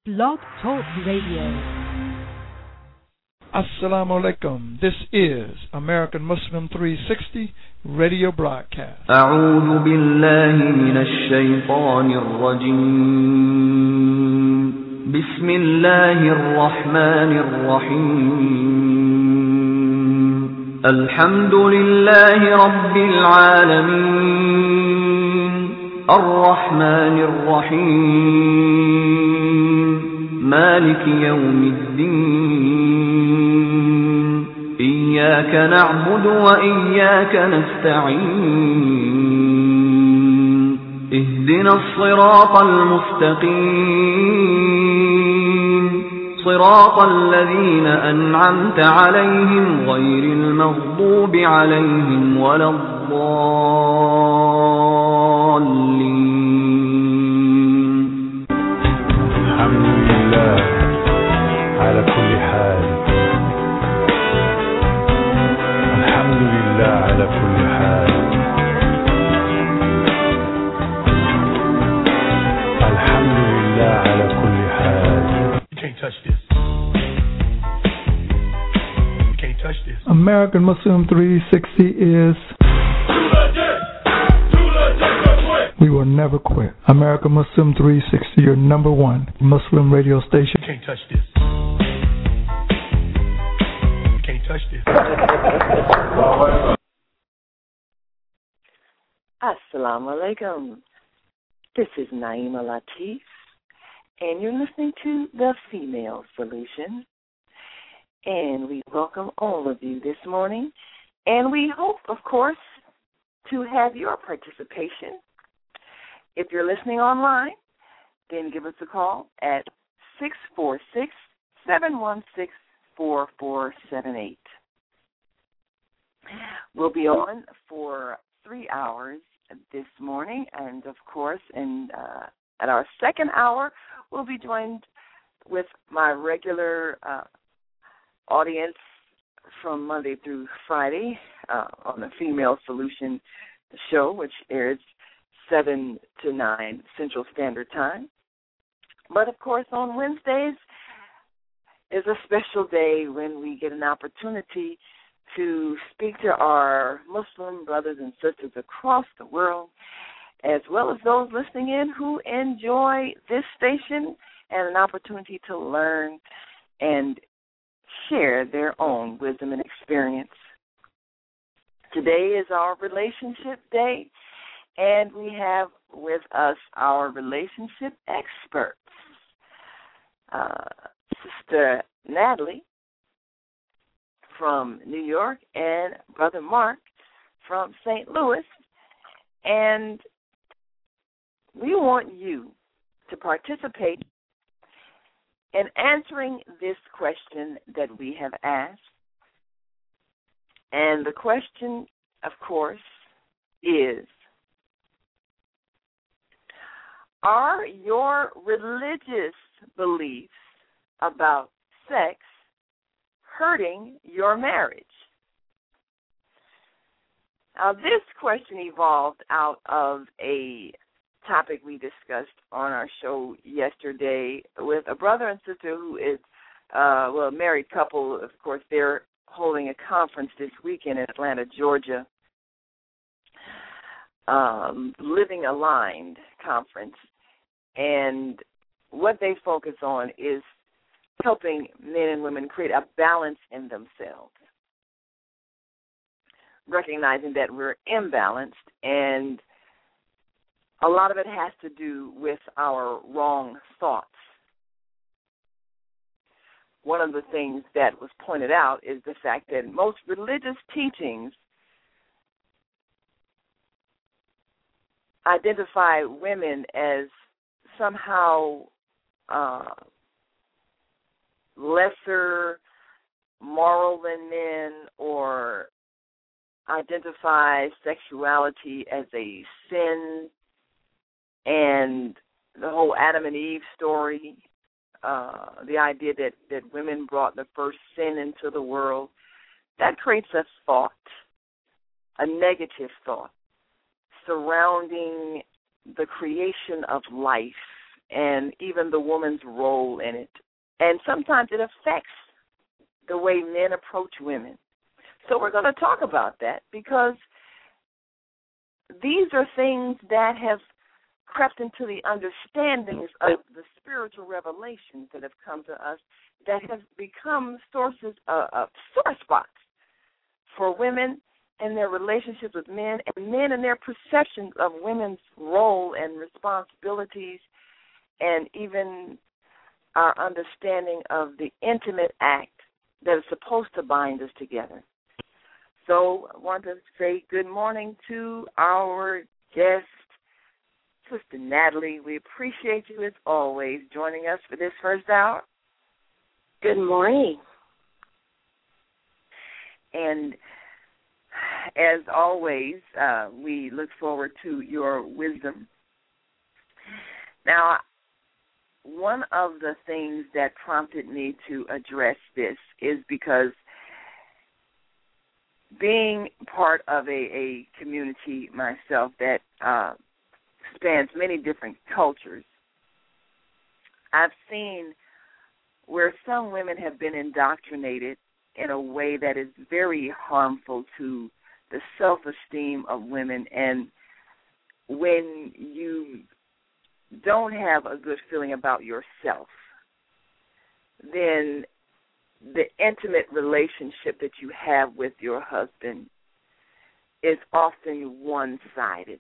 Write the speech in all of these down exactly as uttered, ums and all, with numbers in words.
Blog Talk Radio. Assalamu alaikum. This is American Muslim three sixty radio broadcast. أعوذ بالله من الشيطان الرجيم. بسم الله الرحمن الرحيم. الحمد لله رب العالمين. الرحمن الرحيم. مالك يوم الدين. إياك نعبد وإياك نستعين. اهدنا الصراط المستقيم. صراط الذين أنعمت عليهم غير المغضوب عليهم ولا الضالين. الحمد لله على كل حال. الحمد لله على كل حال. الحمد لله على كل حال. You can't touch this. You can't touch this. American Muslim three sixty is we will never quit. American Muslim three sixty, your number one Muslim radio station. You can't touch this. You can't touch this. Assalamu alaikum. This is Naima Latif, and you're listening to The Female Solution. And we welcome all of you this morning, and we hope, of course, to have your participation. If you're listening online, then give us a call at six four six, seven one six, four four seven eight. We'll be on for three hours this morning, and, of course, in, uh, at our second hour, we'll be joined with my regular uh, audience from Monday through Friday uh, on the Female Solution show, which airs seven to nine Central Standard Time. But, of course, on Wednesdays is a special day when we get an opportunity to speak to our Muslim brothers and sisters across the world, as well as those listening in who enjoy this station and an opportunity to learn and share their own wisdom and experience. Today is our relationship day, and we have with us our relationship experts, uh, Sister Natalie from New York and Brother Mark from Saint Louis. And we want you to participate in answering this question that we have asked. And the question, of course, is, are your religious beliefs about sex hurting your marriage? Now, this question evolved out of a topic we discussed on our show yesterday with a brother and sister who is, uh, well, a married couple. Of course, they're holding a conference this weekend in Atlanta, Georgia, um, Living Aligned conference. And what they focus on is helping men and women create a balance in themselves, recognizing that we're imbalanced, and a lot of it has to do with our wrong thoughts. One of the things that was pointed out is the fact that most religious teachings identify women as somehow uh, lesser moral than men, or identify sexuality as a sin, and the whole Adam and Eve story, uh, the idea that, that women brought the first sin into the world, that creates a thought, a negative thought, surrounding the creation of life and even the woman's role in it. And sometimes it affects the way men approach women. So we're going to talk about that because these are things that have crept into the understandings of the spiritual revelations that have come to us that have become sources of, of sore spots for women and their relationships with men, and men and their perceptions of women's role and responsibilities, and even our understanding of the intimate act that is supposed to bind us together. So I want to say good morning to our guest, Sister Natalie. We appreciate you, as always, joining us for this first hour. Good morning. And as always, uh, we look forward to your wisdom. Now, one of the things that prompted me to address this is because being part of a, a community myself that uh, spans many different cultures, I've seen where some women have been indoctrinated in a way that is very harmful to the self-esteem of women. And when you don't have a good feeling about yourself, then the intimate relationship that you have with your husband is often one-sided.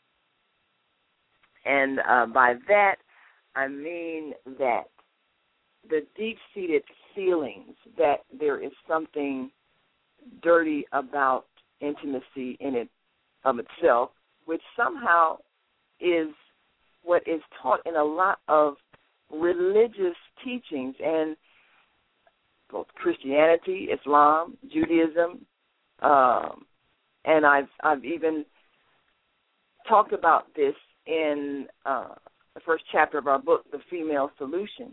And uh, by that, I mean that the deep-seated feelings that there is something dirty about intimacy in it of itself, which somehow is what is taught in a lot of religious teachings, and both Christianity, Islam, Judaism, um, and I've I've even talked about this in uh, the first chapter of our book, The Female Solution,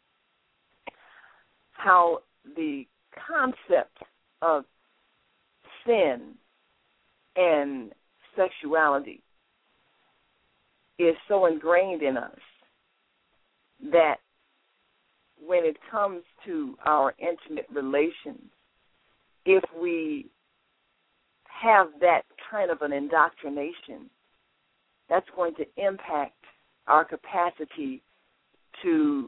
how the concept of sin and sexuality is so ingrained in us that when it comes to our intimate relations, if we have that kind of an indoctrination, that's going to impact our capacity to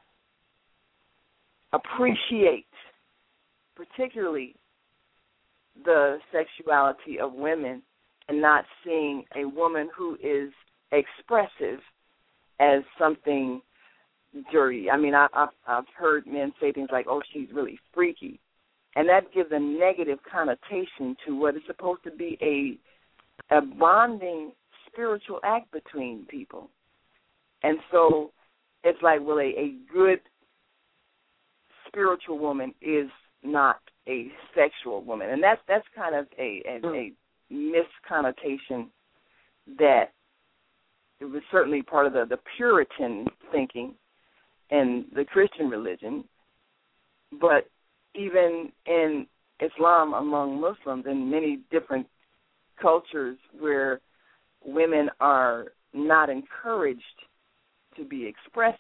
appreciate particularly the sexuality of women, and not seeing a woman who is expressive as something dirty. I mean, I, I've, I've heard men say things like, oh, she's really freaky, and that gives a negative connotation to what is supposed to be a, a bonding spiritual act between people. And so it's like, well, a, a good spiritual woman is not a sexual woman. And that's that's kind of a, a, a misconnotation that it was certainly part of the, the Puritan thinking in the Christian religion. But even in Islam, among Muslims, and many different cultures where women are not encouraged to be expressive,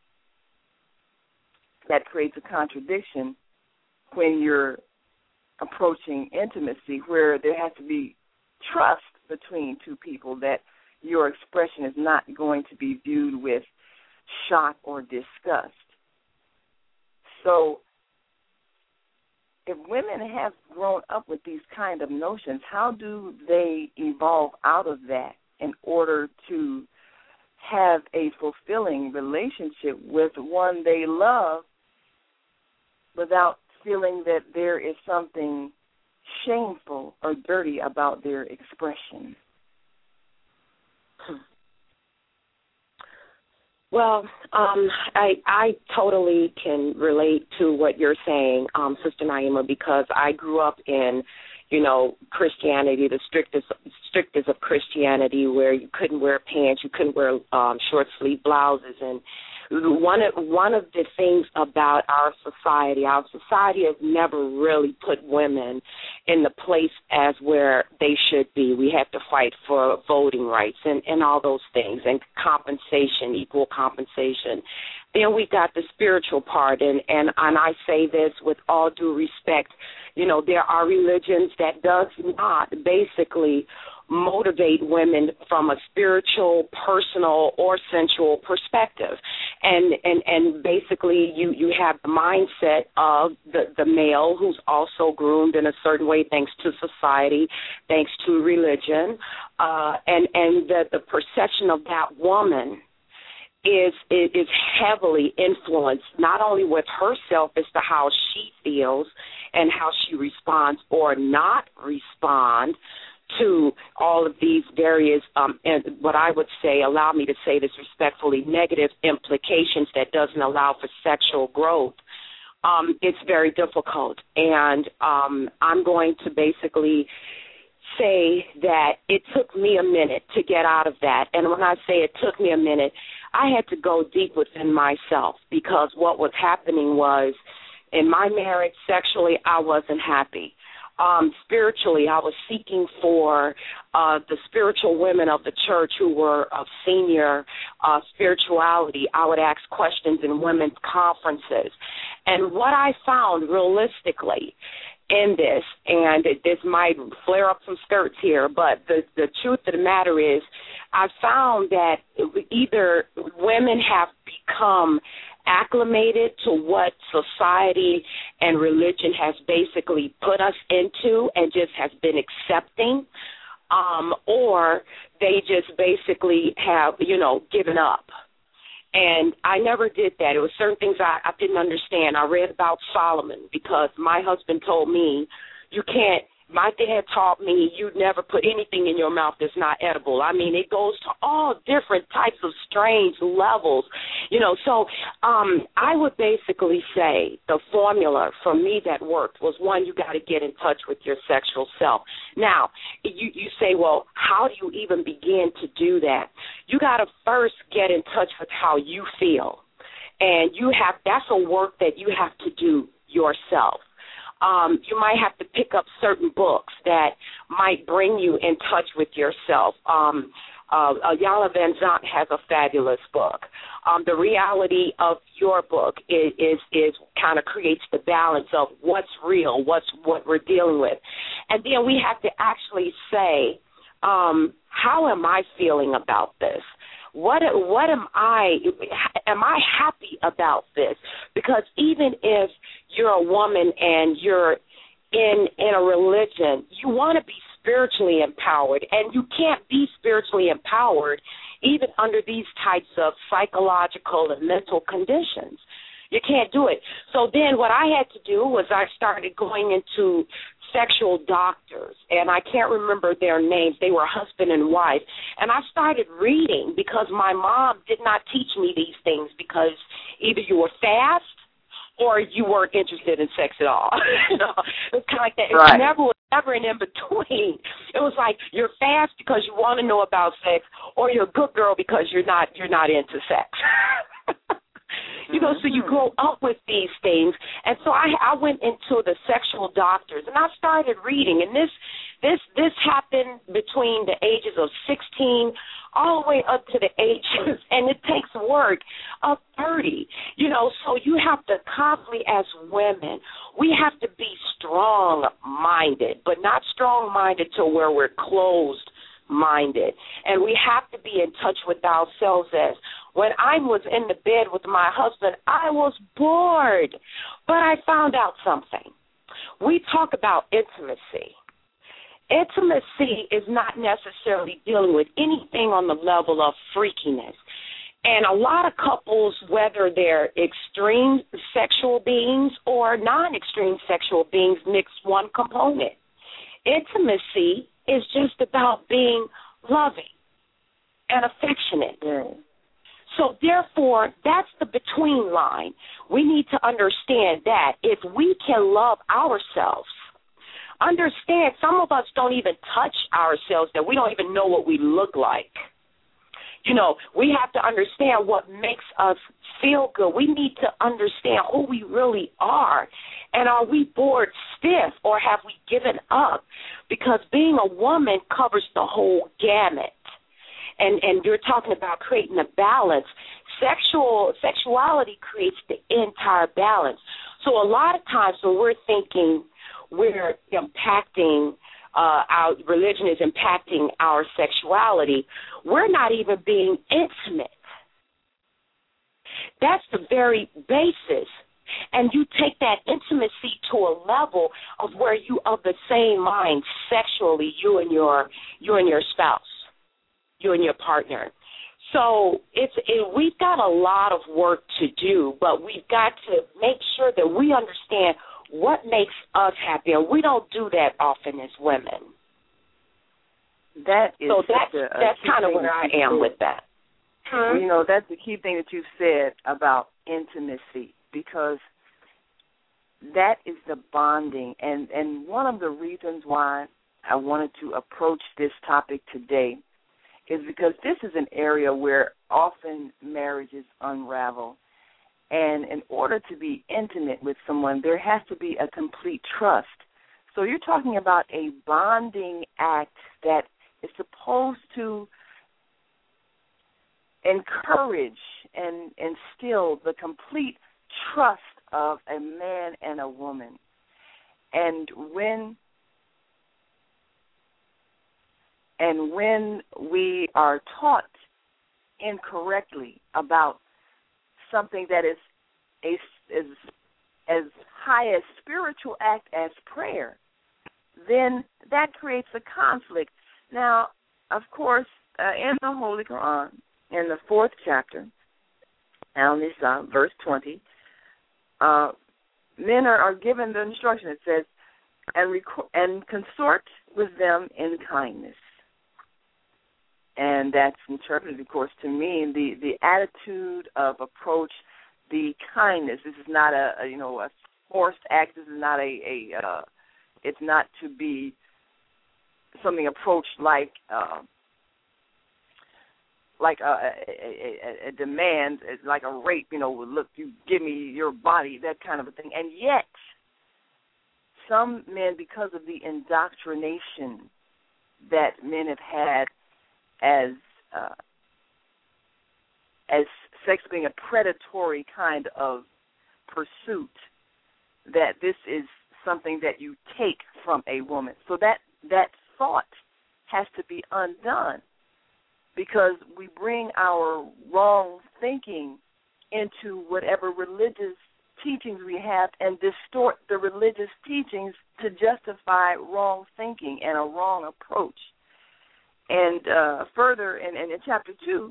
that creates a contradiction when you're approaching intimacy, where there has to be trust between two people, that your expression is not going to be viewed with shock or disgust. So if women have grown up with these kind of notions, how do they evolve out of that in order to have a fulfilling relationship with one they love without feeling that there is something shameful or dirty about their expression? Well, um, I I totally can relate to what you're saying, um, Sister Naima, because I grew up in, you know, Christianity, the strictest strictest of Christianity, where you couldn't wear pants, you couldn't wear um, short sleeve blouses, and one of one of the things about our society, our society has never really put women in the place as where they should be. We have to fight for voting rights and, and all those things, and compensation, equal compensation. Then we got the spiritual part, and, and, and I say this with all due respect. You know, there are religions that does not basically motivate women from a spiritual, personal, or sensual perspective. And and, and basically you, you have the mindset of the, the male who's also groomed in a certain way thanks to society, thanks to religion, uh, and, and the, the perception of that woman is is heavily influenced not only with herself as to how she feels and how she responds or not respond to all of these various, um, and what I would say, allow me to say this respectfully, negative implications that doesn't allow for sexual growth. Um, it's very difficult, and um, I'm going to basically say that it took me a minute to get out of that. And when I say it took me a minute, I had to go deep within myself, because what was happening was, in my marriage, sexually, I wasn't happy. Um, spiritually, I was seeking for uh, the spiritual women of the church who were of senior uh, spirituality. I would ask questions in women's conferences. And what I found realistically in this, and this might flare up some skirts here, but the, the truth of the matter is, I found that either women have become acclimated to what society and religion has basically put us into and just has been accepting, um, or they just basically have, you know, given up. And I never did that. It was certain things I, I didn't understand. I read about Solomon because my husband told me, you can't, my dad taught me you never put anything in your mouth that's not edible. I mean, it goes to all different types of strange levels, you know. So um, I would basically say the formula for me that worked was, one, you got to get in touch with your sexual self. Now, you, you say, well, how do you even begin to do that? You got to first get in touch with how you feel. And you have that's a work that you have to do yourself. Um, you might have to pick up certain books that might bring you in touch with yourself. Um, uh, Iyanla Vanzant has a fabulous book. Um, the reality of your book is is, is kind of creates the balance of what's real, what's what we're dealing with. And then we have to actually say, um, how am I feeling about this? What what am I, am I happy about this? Because even if you're a woman and you're in in a religion, you want to be spiritually empowered, and you can't be spiritually empowered even under these types of psychological and mental conditions. You can't do it. So then what I had to do was I started going into sexual doctors, and I can't remember their names. They were husband and wife. And I started reading because my mom did not teach me these things, because either you were fast or you weren't interested in sex at all. You know, it was kind of like that. It was right. never, never an in-between. It was like you're fast because you want to know about sex, or you're a good girl because you're not you're not into sex. You know, so you grow up with these things. And so I, I went into the sexual doctors, and I started reading. And this this this happened between the ages of sixteen all the way up to the ages, and it takes work, of thirty. You know, so you have to constantly, as women, we have to be strong-minded, but not strong-minded to where we're closed-minded. And we have to be in touch with ourselves as, when I was in the bed with my husband, I was bored. But I found out something. We talk about intimacy. Intimacy is not necessarily dealing with anything on the level of freakiness. And a lot of couples, whether they're extreme sexual beings or non-extreme sexual beings, mix one component. Intimacy is just about being loving and affectionate. Mm. So, therefore, that's the between line. We need to understand that if we can love ourselves, understand some of us don't even touch ourselves, that we don't even know what we look like. You know, we have to understand what makes us feel good. We need to understand who we really are. And are we bored stiff, or have we given up? Because being a woman covers the whole gamut. And and you're talking about creating a balance. Sexual sexuality creates the entire balance. So a lot of times when we're thinking we're impacting, uh, our religion is impacting our sexuality, we're not even being intimate. That's the very basis. And you take that intimacy to a level of where you of the same mind sexually, you and your you and your spouse, you and your partner. So it's it, we've got a lot of work to do, but we've got to make sure that we understand what makes us happy, and we don't do that often as women. That is so that's a, a that's kind of where I am with that. Hmm? You know, that's the key thing that you've said about intimacy, because that is the bonding, and and one of the reasons why I wanted to approach this topic today is because this is an area where often marriages unravel. And in order to be intimate with someone, there has to be a complete trust. So you're talking about a bonding act that is supposed to encourage and instill the complete trust of a man and a woman. And when And when we are taught incorrectly about something that is a, is as high a spiritual act as prayer, then that creates a conflict. Now, of course, uh, in the Holy Quran, in the fourth chapter, Al-Nisa, verse twenty, uh, men are, are given the instruction. It says, and, rec- and consort with them in kindness. And that's interpreted, of course, to mean the, the attitude of approach, the kindness. This is not a, a you know a forced act. This is not a, a uh, it's not to be something approached like uh, like a, a, a, a demand, like a rape. You know, look, you give me your body, that kind of a thing. And yet, some men, because of the indoctrination that men have had as uh, as sex being a predatory kind of pursuit, that this is something that you take from a woman. So that that thought has to be undone, because we bring our wrong thinking into whatever religious teachings we have and distort the religious teachings to justify wrong thinking and a wrong approach. And uh, further, in, in chapter two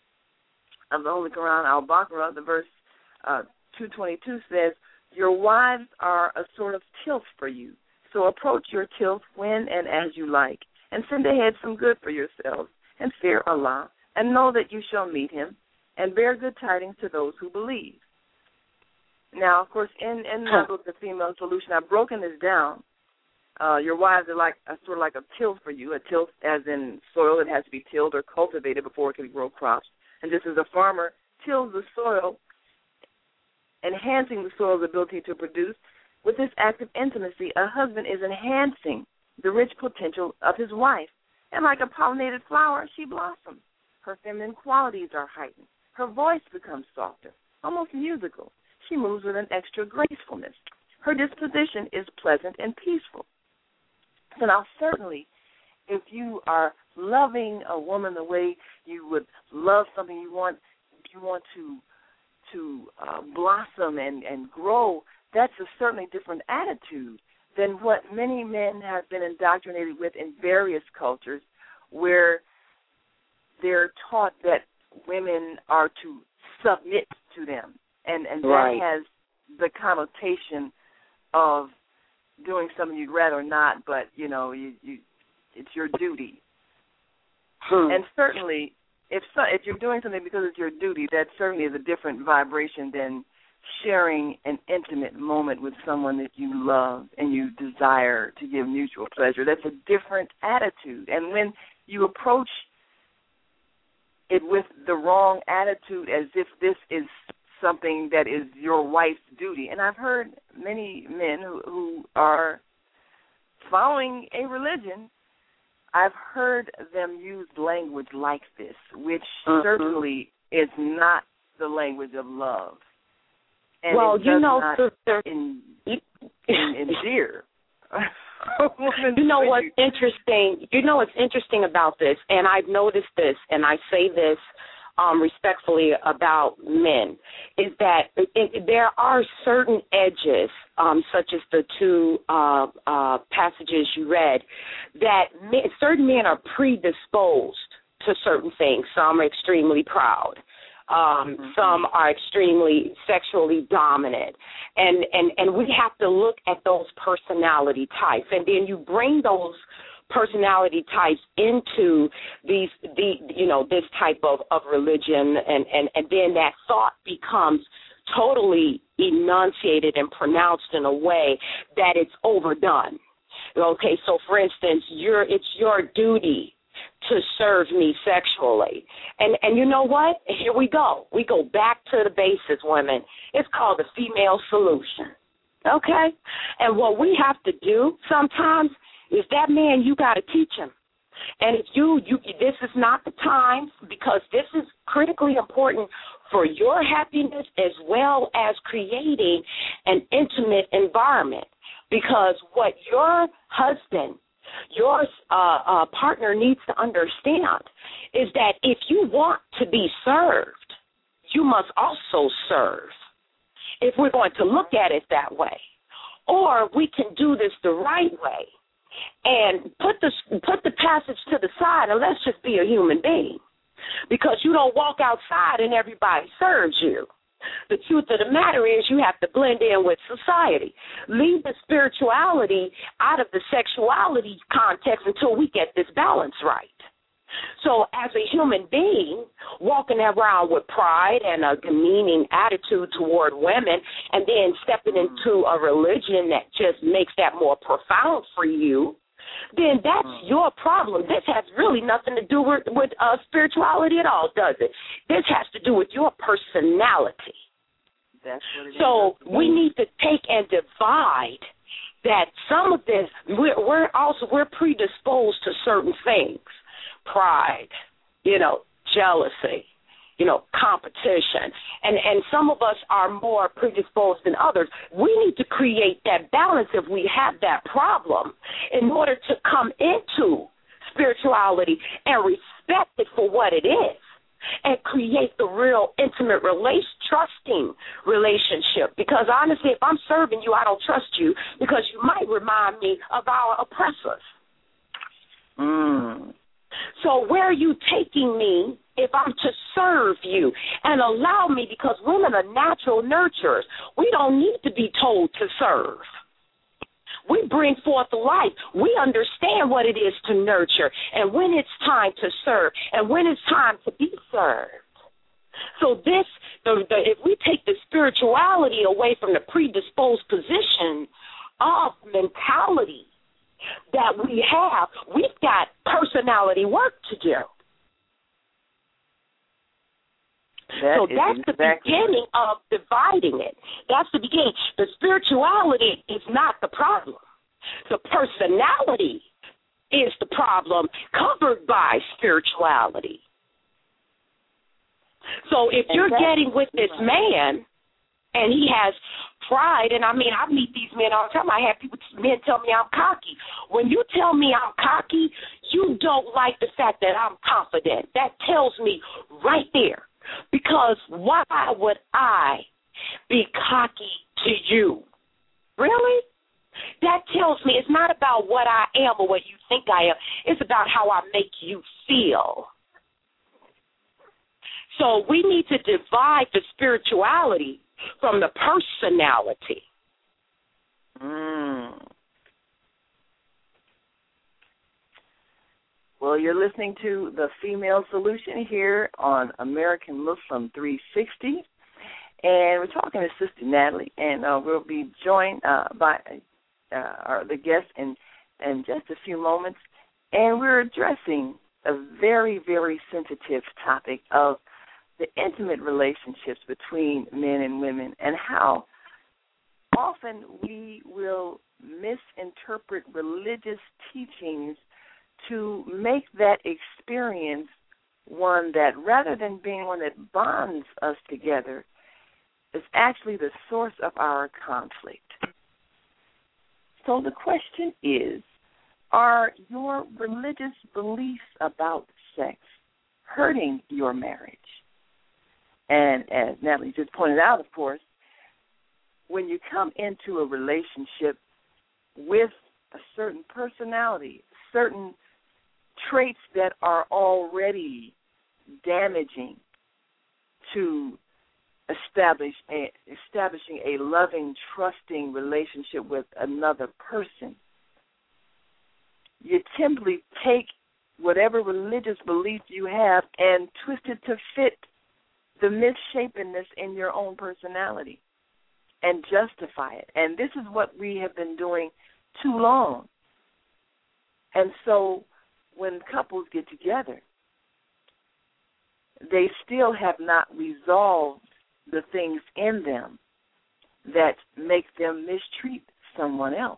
of the Holy Quran, Al-Baqarah, the verse uh, two twenty-two says, your wives are a sort of tilth for you, so approach your tilth when and as you like, and send ahead some good for yourselves, and fear Allah, and know that you shall meet him, and bear good tidings to those who believe. Now, of course, in, in my book, The Female Solution, I've broken this down. Uh, your wives are like a, sort of like a tilth for you, a tilth as in soil that has to be tilled or cultivated before it can grow crops. And just as a farmer tills the soil, enhancing the soil's ability to produce, with this act of intimacy, a husband is enhancing the rich potential of his wife. And like a pollinated flower, she blossoms. Her feminine qualities are heightened. Her voice becomes softer, almost musical. She moves with an extra gracefulness. Her disposition is pleasant and peaceful. So now, certainly, if you are loving a woman the way you would love something you want, you want to to uh, blossom and, and grow, that's a certainly different attitude than what many men have been indoctrinated with in various cultures, where they're taught that women are to submit to them. And, and right. that has the connotation of doing something you'd rather not, but, you know, you, you it's your duty. Hmm. And certainly, if so, if you're doing something because it's your duty, that certainly is a different vibration than sharing an intimate moment with someone that you love and you desire to give mutual pleasure. That's a different attitude. And when you approach it with the wrong attitude, as if this is something that is your wife's duty. And I've heard many men who, who are following a religion, I've heard them use language like this, which mm-hmm. certainly is not the language of love. And well, it does you know, not sister, in, in, endear. You know what's interesting? You know what's interesting about this, and I've noticed this, and I say this um, respectfully about men, is that it, it, there are certain edges, um, such as the two uh, uh, passages you read, that men, certain men are predisposed to certain things. Some are extremely proud. Um, mm-hmm. Some are extremely sexually dominant, and, and, and we have to look at those personality types, and then you bring those personality types into these, the you know, this type of, of religion, and, and, and then that thought becomes totally enunciated and pronounced in a way that it's overdone. Okay, so for instance, you're, it's your duty to serve me sexually. And and you know what? Here we go. We go back to the basics, women. It's called the female solution. Okay? And what we have to do sometimes is that man, you got to teach him. And if you, you, this is not the time, because this is critically important for your happiness as well as creating an intimate environment. Because what your husband, your uh, uh, partner needs to understand is that if you want to be served, you must also serve, if we're going to look at it that way. Or we can do this the right way and put the, put the passage to the side and let's just be a human being, because you don't walk outside and everybody serves you. The truth of the matter is you have to blend in with society. Leave the spirituality out of the sexuality context until we get this balance right. So as a human being, walking around with pride and a demeaning attitude toward women, and then stepping into a religion that just makes that more profound for you, then that's your problem. This has really nothing to do with, with uh, spirituality at all, does it? This has to do with your personality. That's what it so is. we need to take and divide that some of this, we're, we're also, we're predisposed to certain things, pride, you know, jealousy, you know, competition. And, and some of us are more predisposed than others. We need to create that balance if we have that problem in order to come into spirituality and respect it for what it is and create the real intimate, relation, trusting relationship. Because honestly, if I'm serving you, I don't trust you because you might remind me of our oppressors. Mm. So where are you taking me if I'm to serve you and allow me, because women are natural nurturers. We don't need to be told to serve. We bring forth life. We understand what it is to nurture and when it's time to serve and when it's time to be served. So this, the, the, if we take the spirituality away from the predisposed position of mentality that we have, we've got personality work to do. That so that's exactly the beginning of dividing it. That's the beginning. The spirituality is not the problem. The personality is the problem covered by spirituality. So if you're getting with this man and he has pride, and I mean, I meet these men all the time. I have people, men tell me I'm cocky. When you tell me I'm cocky, you don't like the fact that I'm confident. That tells me right there. Because why would I be cocky to you? Really? That tells me it's not about what I am or what you think I am. It's about how I make you feel. So we need to divide the spirituality from the personality. Mm. Well, you're listening to The Female Solution here on American Muslim three sixty, and we're talking to Sister Natalie, and uh, we'll be joined uh, by uh, our, the guest in, in just a few moments, and we're addressing a very, very sensitive topic of the intimate relationships between men and women and how often we will misinterpret religious teachings to make that experience one that, rather than being one that bonds us together, is actually the source of our conflict. So the question is, are your religious beliefs about sex hurting your marriage? And as Natalie just pointed out, of course, when you come into a relationship with a certain personality, certain traits that are already damaging to establish a, establishing a loving, trusting relationship with another person, you simply take whatever religious belief you have and twist it to fit the misshapenness in your own personality and justify it. And this is what we have been doing too long. And so when couples get together, they still have not resolved the things in them that make them mistreat someone else.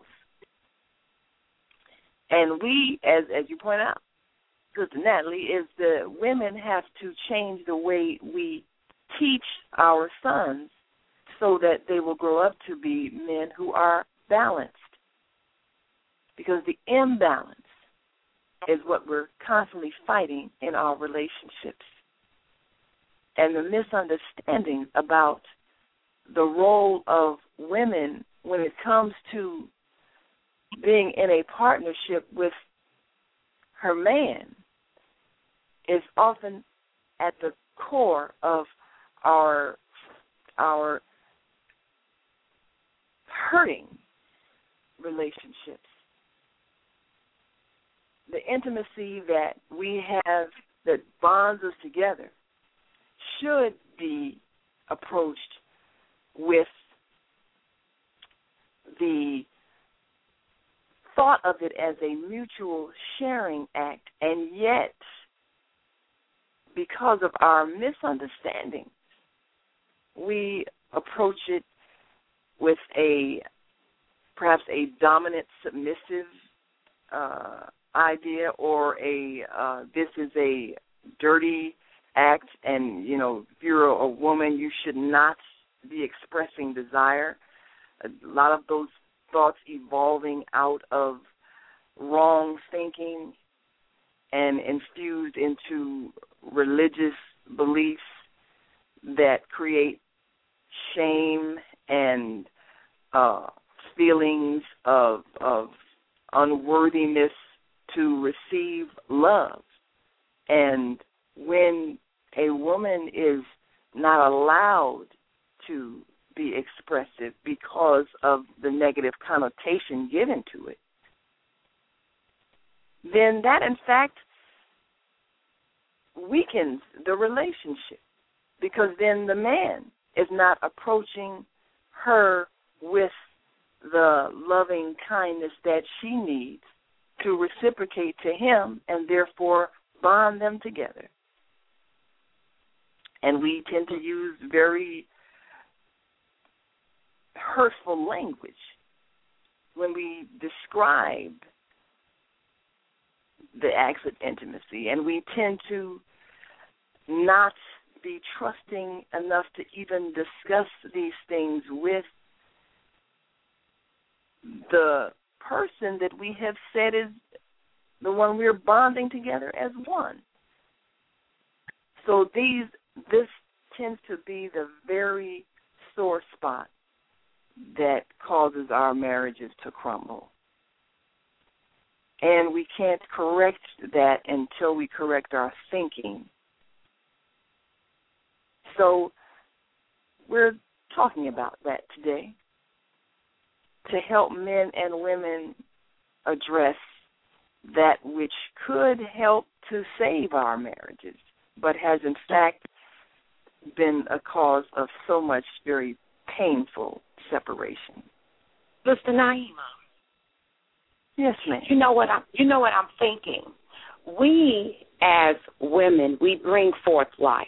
And we, as as you point out, Sister Natalie, is the women have to change the way we teach our sons so that they will grow up to be men who are balanced. Because the imbalance is what we're constantly fighting in our relationships. And the misunderstanding about the role of women when it comes to being in a partnership with her man is often at the core of our our hurting relationships. The intimacy that we have that bonds us together should be approached with the thought of it as a mutual sharing act, and yet, because of our misunderstanding, we approach it with a perhaps a dominant, submissive uh, idea, or a uh, this is a dirty act, and you know, if you're a woman, you should not be expressing desire. A lot of those thoughts evolving out of wrong thinking and infused into religious beliefs that create shame and uh, feelings of, of unworthiness to receive love. And when a woman is not allowed to be expressive because of the negative connotation given to it, then that, in fact, weakens the relationship, because then the man is not approaching her with the loving kindness that she needs to reciprocate to him and therefore bond them together. And we tend to use very hurtful language when we describe the acts of intimacy, and we tend to not be trusting enough to even discuss these things with the person that we have said is the one we're bonding together as one. So these this tends to be the very sore spot that causes our marriages to crumble. And we can't correct that until we correct our thinking. So we're talking about that today to help men and women address that which could help to save our marriages, but has in fact been a cause of so much very painful separation. Sister Naima. Yes, ma'am. You know what I'm. You know what I'm thinking. we as women, we bring forth life.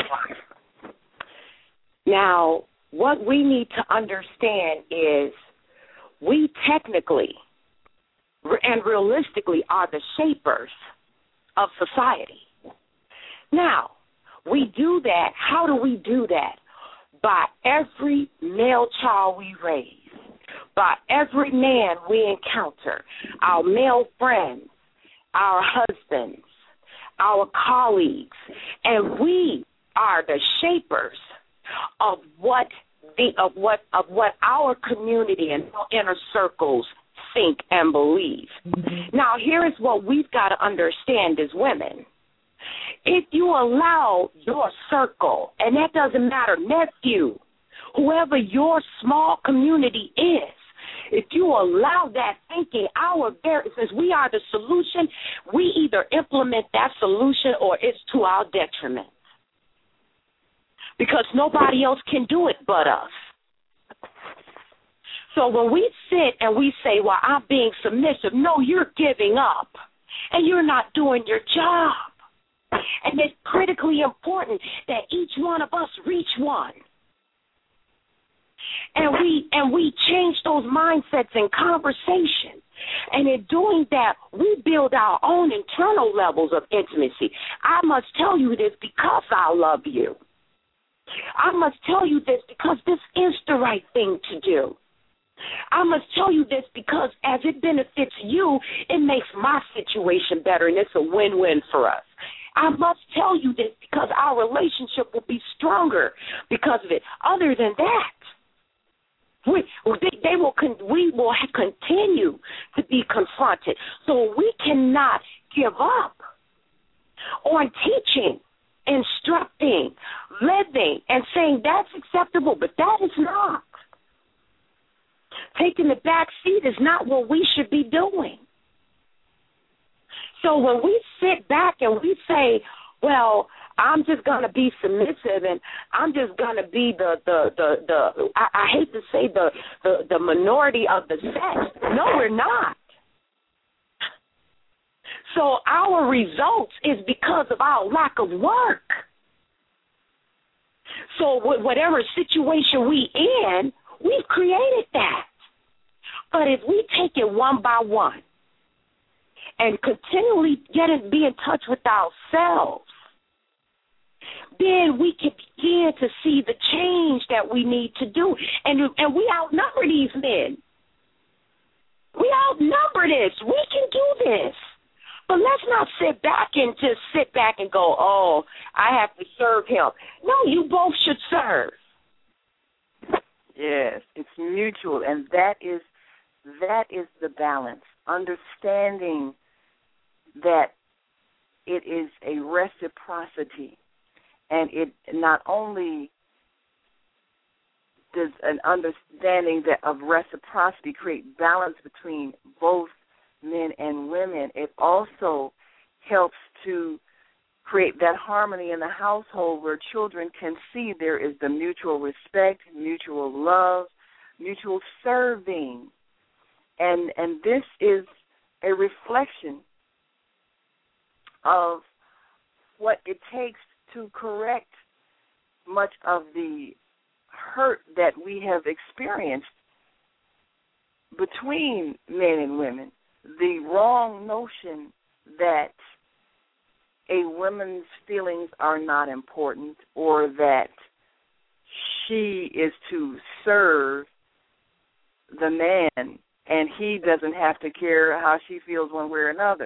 Now, what we need to understand is we technically and realistically are the shapers of society. Now, we do that. How do we do that? By every male child we raise, by every man we encounter, our male friends, our husbands, our colleagues, and we are the shapers of what the of what of what our community and inner circles think and believe. Mm-hmm. Now, here is what we've got to understand as women. If you allow your circle, and that doesn't matter, nephew, whoever your small community is, if you allow that thinking, our very, since we are the solution, we either implement that solution or it's to our detriment. Because nobody else can do it but us. So when we sit and we say, well, I'm being submissive, no, you're giving up, and you're not doing your job. And it's critically important that each one of us reach one. And we and we change those mindsets in conversation. And in doing that, we build our own internal levels of intimacy. I must tell you this because I love you. I must tell you this because this is the right thing to do. I must tell you this because as it benefits you, it makes my situation better, and it's a win-win for us. I must tell you this because our relationship will be stronger because of it. Other than that, we they, they will con- we will continue to be confronted. So we cannot give up on teaching, instructing, living, and saying that's acceptable, but that is not. Taking the back seat is not what we should be doing. So when we sit back and we say, well, I'm just going to be submissive and I'm just going to be the, the, the, the I, I hate to say the, the, the minority of the sex. No, we're not. So our results is because of our lack of work. So whatever situation we in, we've created that. But if we take it one by one and continually get in, be in touch with ourselves, then we can begin to see the change that we need to do. And, and we outnumber these men. We outnumber this. We can do this. But let's not sit back and just sit back and go, oh, I have to serve him. No, you both should serve. Yes, it's mutual, and that is that is the balance. Understanding that it is a reciprocity, and it not only does an understanding that of reciprocity create balance between both men and women, it also helps to create that harmony in the household where children can see there is the mutual respect, mutual love, mutual serving. And and this is a reflection of what it takes to correct much of the hurt that we have experienced between men and women. The wrong notion that a woman's feelings are not important or that she is to serve the man and he doesn't have to care how she feels one way or another.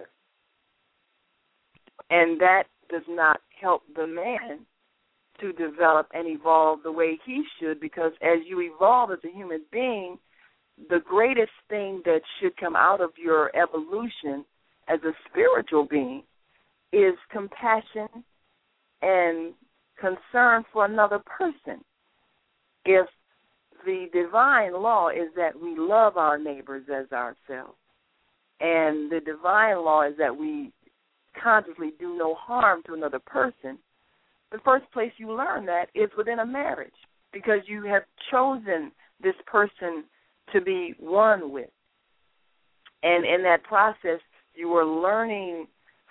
And that does not help the man to develop and evolve the way he should, because as you evolve as a human being, the greatest thing that should come out of your evolution as a spiritual being is compassion and concern for another person. If the divine law is that we love our neighbors as ourselves, and the divine law is that we consciously do no harm to another person, the first place you learn that is within a marriage, because you have chosen this person to be one with. And in that process, you are learning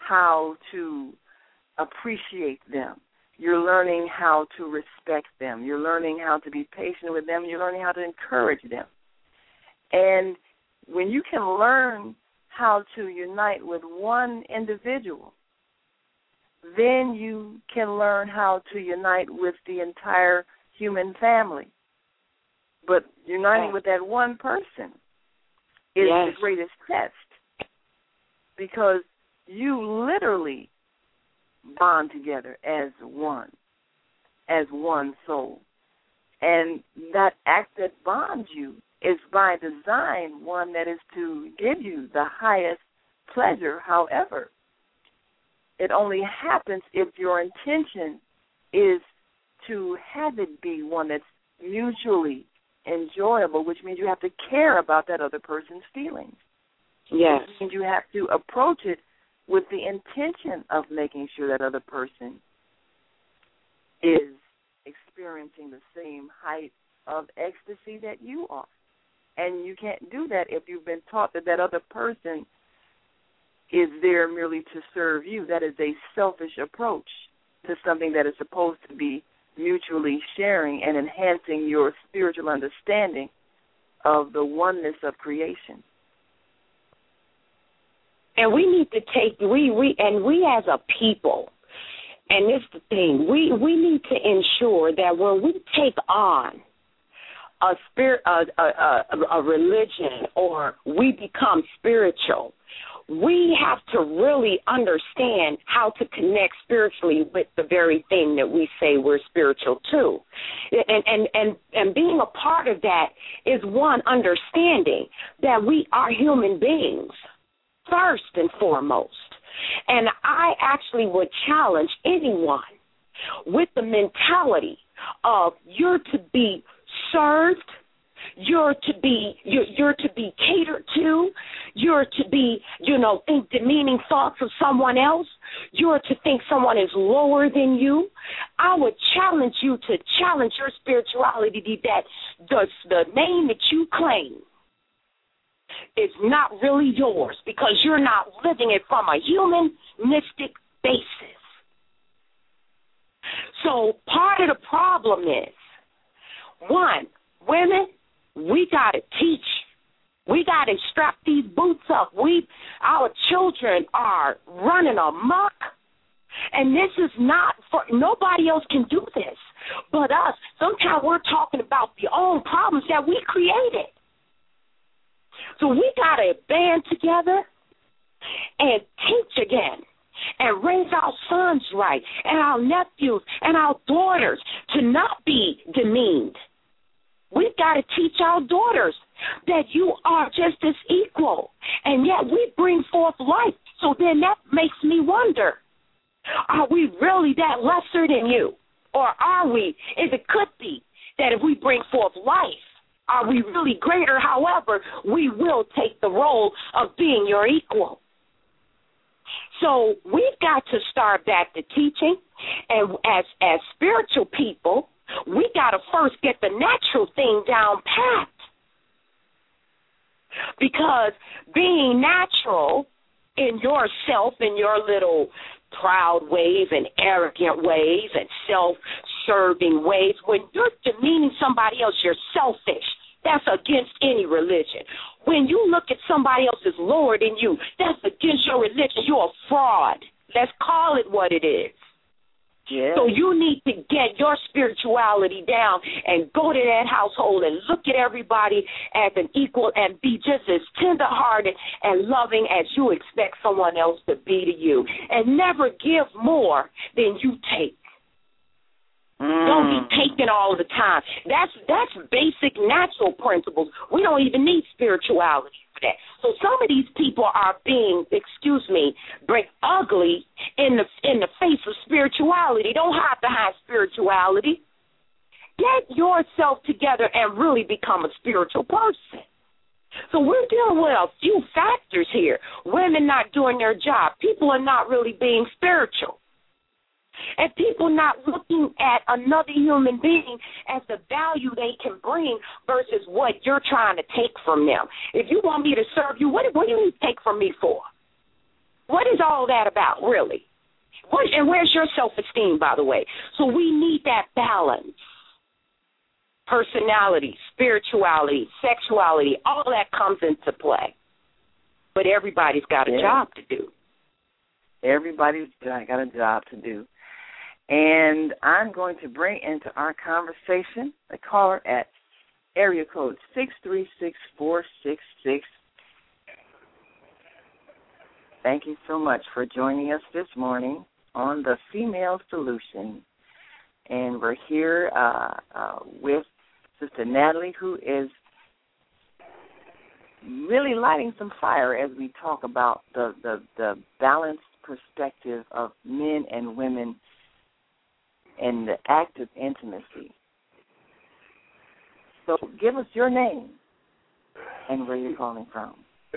how to appreciate them. You're learning how to respect them. You're learning how to be patient with them. You're learning how to encourage them. And when you can learn how to unite with one individual, then you can learn how to unite with the entire human family. But uniting with that one person is yes. the greatest test, because you literally bond together as one, as one soul. And that act that bonds you is by design one that is to give you the highest pleasure. However, it only happens if your intention is to have it be one that's mutually enjoyable, which means you have to care about that other person's feelings. Yes. Which means you have to approach it with the intention of making sure that other person is experiencing the same height of ecstasy that you are. And you can't do that if you've been taught that that other person is there merely to serve you. That is a selfish approach to something that is supposed to be mutually sharing and enhancing your spiritual understanding of the oneness of creation. And we need to take, we, we and we as a people, and this is the thing, we, we need to ensure that when we take on a spirit, a, a, a, a religion, or we become spiritual, we have to really understand how to connect spiritually with the very thing that we say we're spiritual to. And, and, and, and being a part of that is, one, understanding that we are human beings, first and foremost. And I actually would challenge anyone with the mentality of you're to be served, you're to be you're, you're to be catered to, you're to be, you know, think demeaning thoughts of someone else, you're to think someone is lower than you. I would challenge you to challenge your spirituality, that the, the name that you claim is not really yours, because you're not living it from a humanistic basis. So part of the problem is, one, women, we got to teach. We got to strap these boots up. We, our children are running amok, and this is not for, nobody else can do this but us. Sometimes we're talking about the own problems that we created. So we got to band together and teach again and raise our sons right, and our nephews and our daughters to not be demeaned. We've got to teach our daughters that you are just as equal, and yet we bring forth life. So then that makes me wonder, are we really that lesser than you? Or are we, if it could be, that if we bring forth life, are we really greater? However, we will take the role of being your equal. So we've got to start back to teaching, and as as spiritual people, we got to first get the natural thing down pat. Because being natural in yourself, in your little proud ways and arrogant ways and self-serving ways, when you're demeaning somebody else, you're selfish. That's against any religion. When you look at somebody else as lower than you, that's against your religion. You're a fraud. Let's call it what it is. Yeah. So you need to get your spirituality down and go to that household and look at everybody as an equal and be just as tender-hearted and loving as you expect someone else to be to you. And never give more than you take. Mm. Don't be taking all the time. That's that's basic natural principles. We don't even need spirituality for that. So some of these people are being, excuse me, break ugly in the in the face of spirituality. Don't hide behind spirituality. Get yourself together and really become a spiritual person. So we're dealing with a few factors here. Women not doing their job. People are not really being spiritual. And people not looking at another human being as the value they can bring versus what you're trying to take from them. If you want me to serve you, what, what do you need to take from me for? What is all that about, really? What, and where's your self-esteem, by the way? So we need that balance. Personality, spirituality, sexuality, all that comes into play. But everybody's got a yeah. job to do. Everybody's got a job to do. And I'm going to bring into our conversation a caller at area code six three six, four six six. Thank you so much for joining us this morning on The Female Solution. And we're here uh, uh, with Sister Natalie, who is really lighting some fire as we talk about the, the, the balanced perspective of men and women and the act of intimacy. So give us your name and where you're calling from.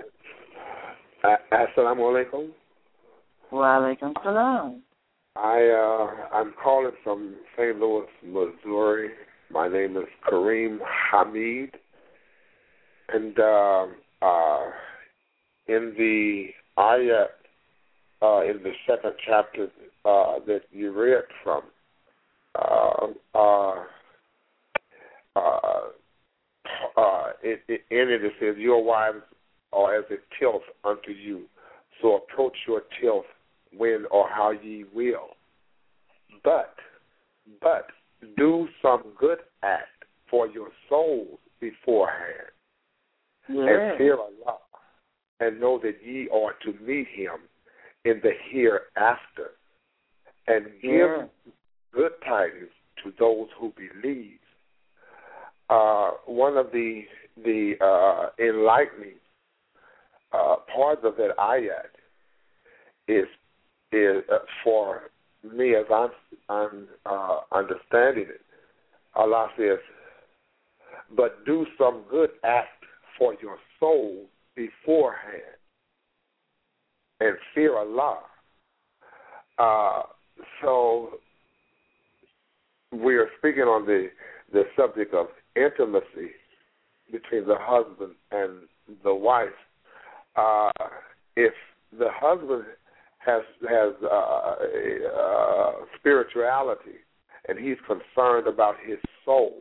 Assalamu alaikum. Wa alaikum salam. I, uh, I'm calling from Saint Louis, Missouri. My name is Kareem Hamid. And uh, uh, in the ayat, uh, in the second chapter uh, that you read from, uh, uh, uh, uh, it, it, in it it says, your wives are as a tilth unto you, so approach your tilth when or how ye will. But, but do some good act for your souls beforehand, yeah. and fear Allah, and know that ye are to meet Him in the hereafter, and give yeah. good tidings to those who believe. Uh, one of the the uh, enlightening uh, parts of that ayat is is uh, for me, as I'm, I'm uh, understanding it. Allah says, "But do some good act for your soul beforehand, and fear Allah." Uh, so we are speaking on the the subject of intimacy between the husband and the wife. Uh, if the husband has has uh, uh, spirituality and he's concerned about his soul,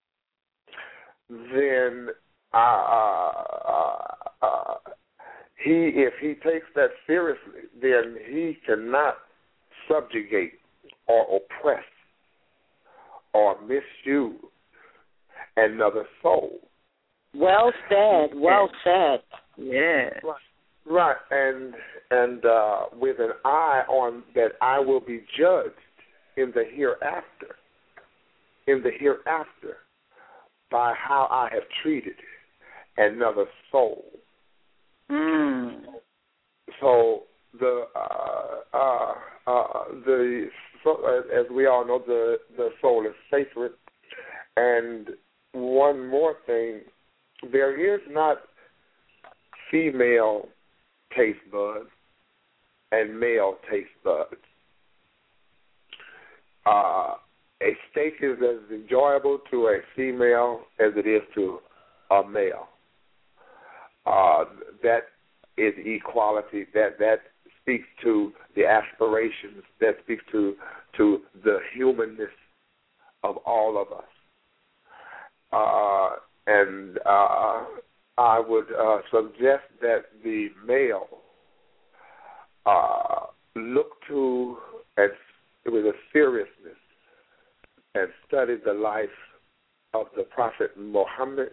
then uh, uh, uh, he if he takes that seriously, then he cannot subjugate or oppress or misuse another soul. Well said. Well said. Yeah. Right. Right. And and uh, with an eye on that, I will be judged in the hereafter. In the hereafter, by how I have treated another soul. Mm. So the uh, uh, uh, the so, as we all know, the the soul is sacred. And one more thing, there is not female taste buds and male taste buds. Uh, a steak is as enjoyable to a female as it is to a male. Uh, that is equality. That that speaks to the aspirations. That speaks to to the humanness of all of us. Uh, and uh, I would uh, suggest that the male uh, look to and with a seriousness and study the life of the Prophet Muhammad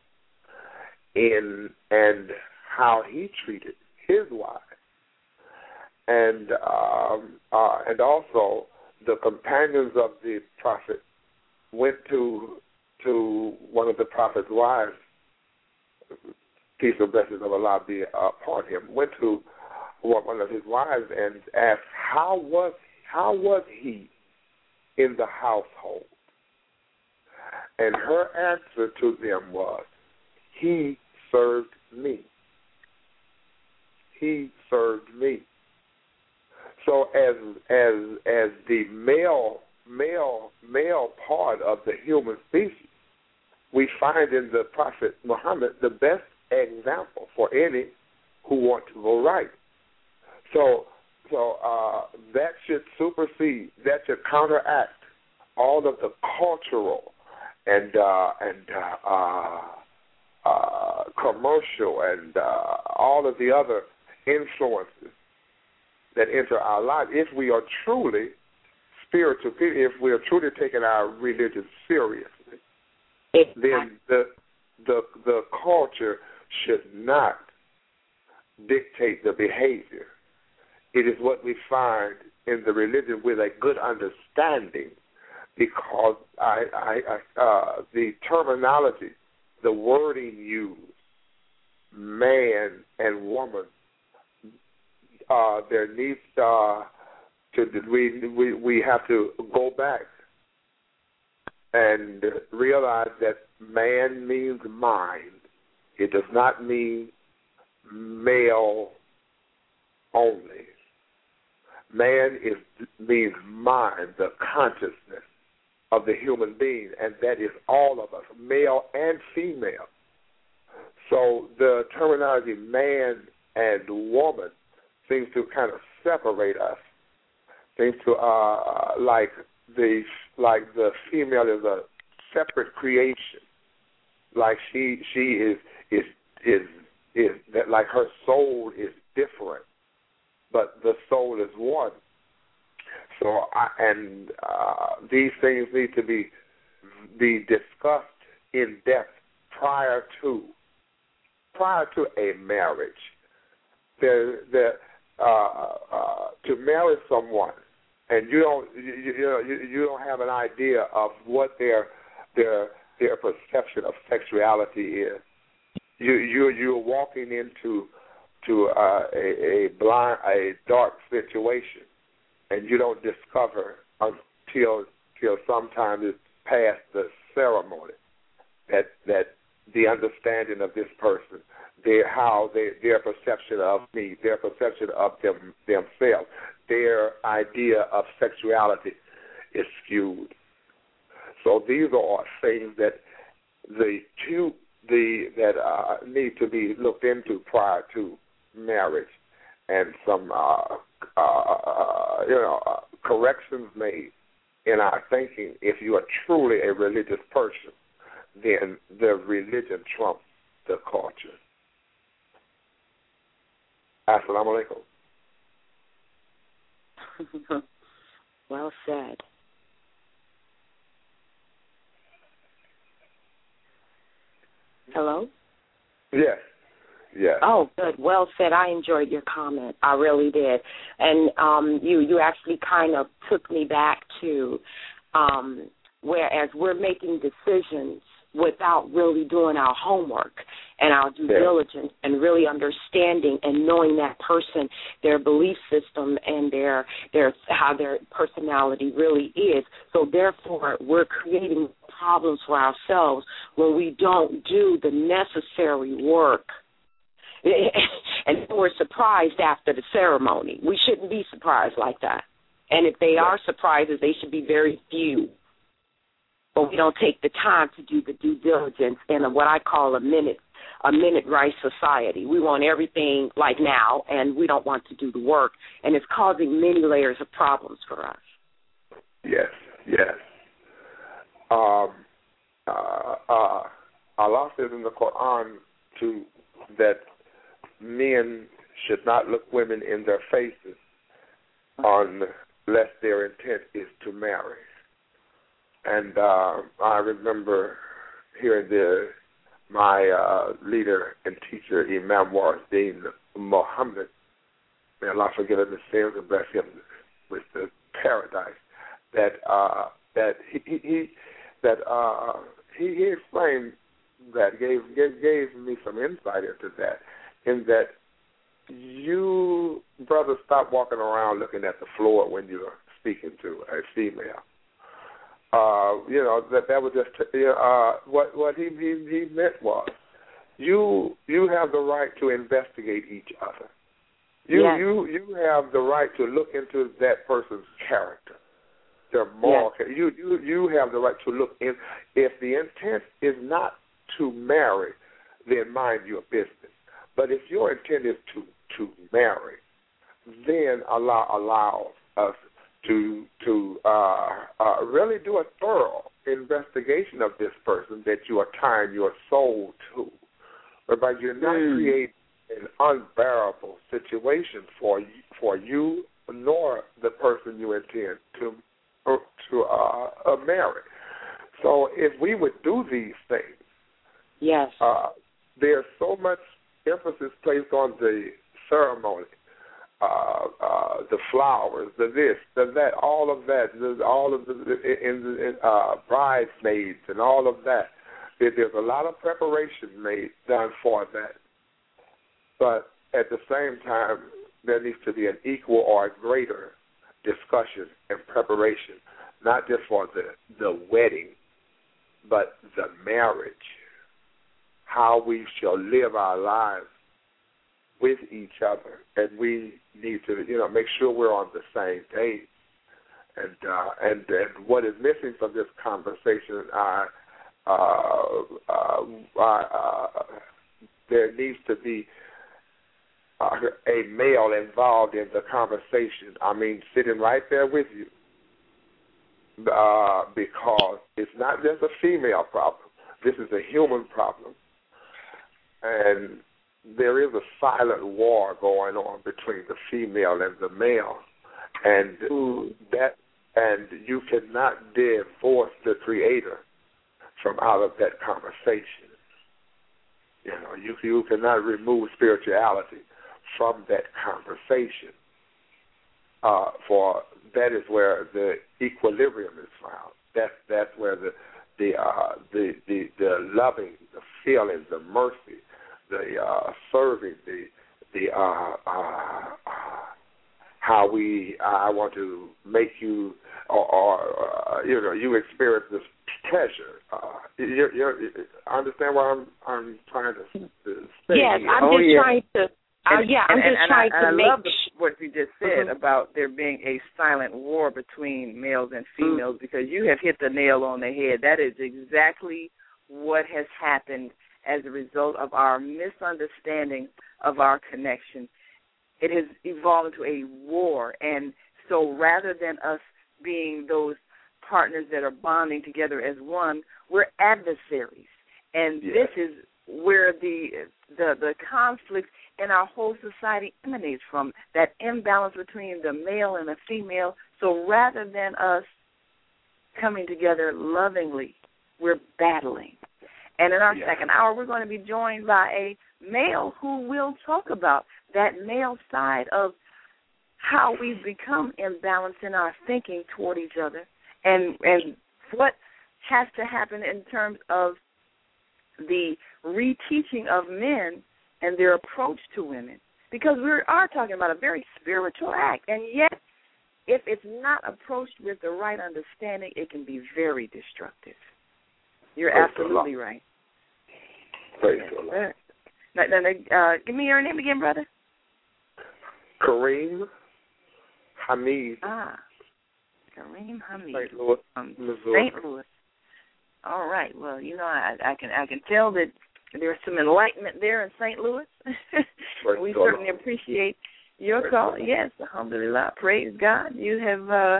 in and how he treated his wives, and um, uh, and also the companions of the Prophet went to to one of the Prophet's wives, peace and blessings of Allah be upon him, went to one of his wives and asked, how was how was he in the household? And her answer to them was, he served me. He served me. So as as as the male male male part of the human species, we find in the Prophet Muhammad the best example for any who want to go right. So, so uh, that should supersede, that should counteract all of the cultural and uh, and uh, uh, uh, commercial and uh, all of the other influences that enter our lives. If we are truly spiritual, if we are truly taking our religion seriously, exactly. then the the the culture should not dictate the behavior. It is what we find in the religion with a good understanding, because I, I, I uh, the terminology, the wording used, man and woman, uh, there needs uh, to we, we we have to go back and realize that man means mind. It does not mean male only. Man is means mind, the consciousness of the human being, and that is all of us, male and female. So the terminology man and woman seems to kind of separate us. Seems to uh, like the like the female is a separate creation. Like she she is is is is that like her soul is different, but the soul is one. So I, and uh, these things need to be be discussed in depth prior to prior to a marriage. There, there, uh, uh, to marry someone, and you don't you, you know you, you don't have an idea of what their their their perception of sexuality is. You you you're walking into to uh, a, a blind a dark situation, and you don't discover until till sometime it's past the ceremony that that the understanding of this person, their how they, their perception of me, their perception of them themselves, their idea of sexuality is skewed. So these are things that the two the that uh, need to be looked into prior to marriage, and some uh, uh, you know uh, corrections made in our thinking. If you are truly a religious person, then the religion trumps the culture. Assalamu alaikum. Well said. Hello? Yes. Yes. Oh, good. Well said. I enjoyed your comment. I really did. And um, you, you actually kind of took me back to um, whereas we're making decisions without really doing our homework and our due yeah. diligence and really understanding and knowing that person, their belief system and their their how their personality really is. So therefore, we're creating problems for ourselves when we don't do the necessary work. And we're surprised after the ceremony. We shouldn't be surprised like that. And if they are surprises, they should be very few. But we don't take the time to do the due diligence in what I call a minute, a minute right society. We want everything like now, and we don't want to do the work, and it's causing many layers of problems for us. Yes, yes. Um, uh, uh, Allah says in the Quran to that men should not look women in their faces unless their intent is to marry. And uh, I remember hearing the, my uh, leader and teacher, Imam Warisdeen Muhammad, may Allah forgive him his sins and bless him with the paradise, that uh, that he, he, he that uh, he, he explained that gave, gave gave me some insight into that, in that you brothers stop walking around looking at the floor when you're speaking to a female. Uh, you know, that that was just uh, what what he, he he meant was you you have the right to investigate each other. You yes. you you have the right to look into that person's character, their moral yes. character. You you you have the right to look in. If the intent is not to marry, then mind your business. But if your intent is to to marry, then Allah allows us to to uh, uh, really do a thorough investigation of this person that you are tying your soul to, whereby you're not mm. creating an unbearable situation for you, for you nor the person you intend to to uh, uh, marry. So if we would do these things, yes, uh, there's so much emphasis placed on the ceremony. Uh, uh, the flowers, the this, the that, all of that, all of the in, in, uh, bridesmaids and all of that. There, there's a lot of preparation made done for that. But at the same time, there needs to be an equal or a greater discussion and preparation, not just for the, the wedding, but the marriage, how we shall live our lives with each other, and we need to, you know, make sure we're on the same page. And uh, and and what is missing from this conversation, uh, uh, uh, uh, there needs to be uh, a male involved in the conversation. I mean, sitting right there with you, uh, because it's not just a female problem. This is a human problem, and there is a silent war going on between the female and the male, and mm. that, and you cannot divorce the Creator from out of that conversation. You know, you you cannot remove spirituality from that conversation. Uh, for that is where the equilibrium is found. That's that's where the the uh, the, the the loving, the feeling, the mercy, the uh, serving, the the uh, uh, how we I want to make you or, or uh, you know you experience this pleasure. Uh, you're, you're, I understand what I'm I'm trying to, to say. Yes, here. I'm oh, just yeah. trying to. Uh, And, yeah, I'm and, just and, trying and I, to and make. I love the, what you just said mm-hmm. about there being a silent war between males and females, mm-hmm. because you have hit the nail on the head. That is exactly what has happened as a result of our misunderstanding of our connection. It has evolved into a war, and so rather than us being those partners that are bonding together as one, we're adversaries, and yes. this is where the the the conflict in our whole society emanates from, that imbalance between the male and the female. So rather than us coming together lovingly, we're battling. And in our yeah. second hour, we're going to be joined by a male who will talk about that male side of how we've become imbalanced in our thinking toward each other, and and what has to happen in terms of the reteaching of men and their approach to women, because we are talking about a very spiritual act, and yet if it's not approached with the right understanding, it can be very destructive. You're Praise absolutely right. Praise yes, sir. Now, now, uh, give me your name again, brother. Kareem Hamid. Ah, Kareem Hamid. Saint Louis, um, Missouri. Saint Louis. All right. Well, you know, I, I can I can tell that there's some enlightenment there in Saint Louis. We God. certainly appreciate your Praise call. God. Yes, alhamdulillah. Praise God. You have uh,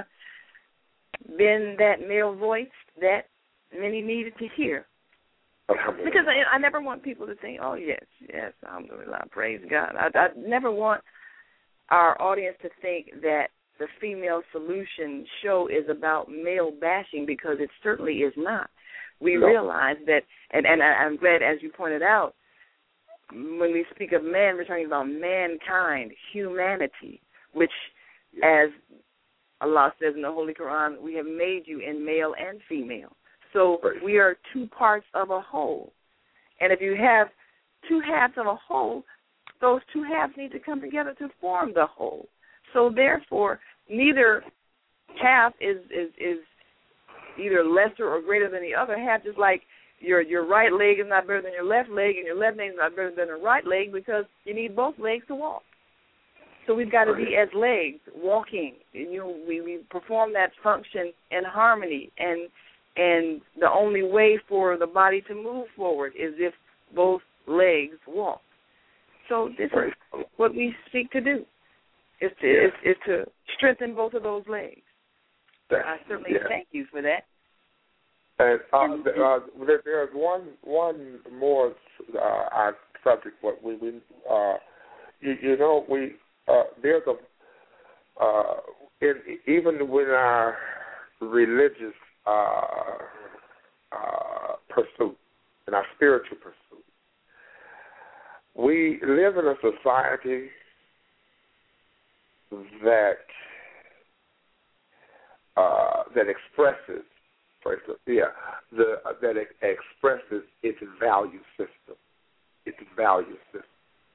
been that male voice that many needed to hear. Because I, I never want people to think, oh, yes, yes, alhamdulillah, praise God. I, I never want our audience to think that the Female Solution show is about male bashing, because it certainly is not. We no. realize that, and, and I, I'm glad, as you pointed out, when we speak of man, we're talking about mankind, humanity, which, as Allah says in the Holy Quran, we have made you in male and female. So we are two parts of a whole. And if you have two halves of a whole, those two halves need to come together to form the whole. So therefore, neither half is, is, is either lesser or greater than the other half, just like your your right leg is not better than your left leg, and your left leg is not better than the right leg, because you need both legs to walk. So we've got to be as legs, walking. You know, we, we perform that function in harmony, and and the only way for the body to move forward is if both legs walk. So this is what we seek to do. is to Yeah. is, is to strengthen both of those legs. That- I certainly yeah. thank you for that. And uh, the, uh, there, there's one one more uh, our subject. What we, we uh, you, you know we uh, there's a uh, in, even with our religious uh, uh, pursuit and our spiritual pursuit, we live in a society that uh, that expresses. Yeah, the uh, that it expresses its value system, its value system,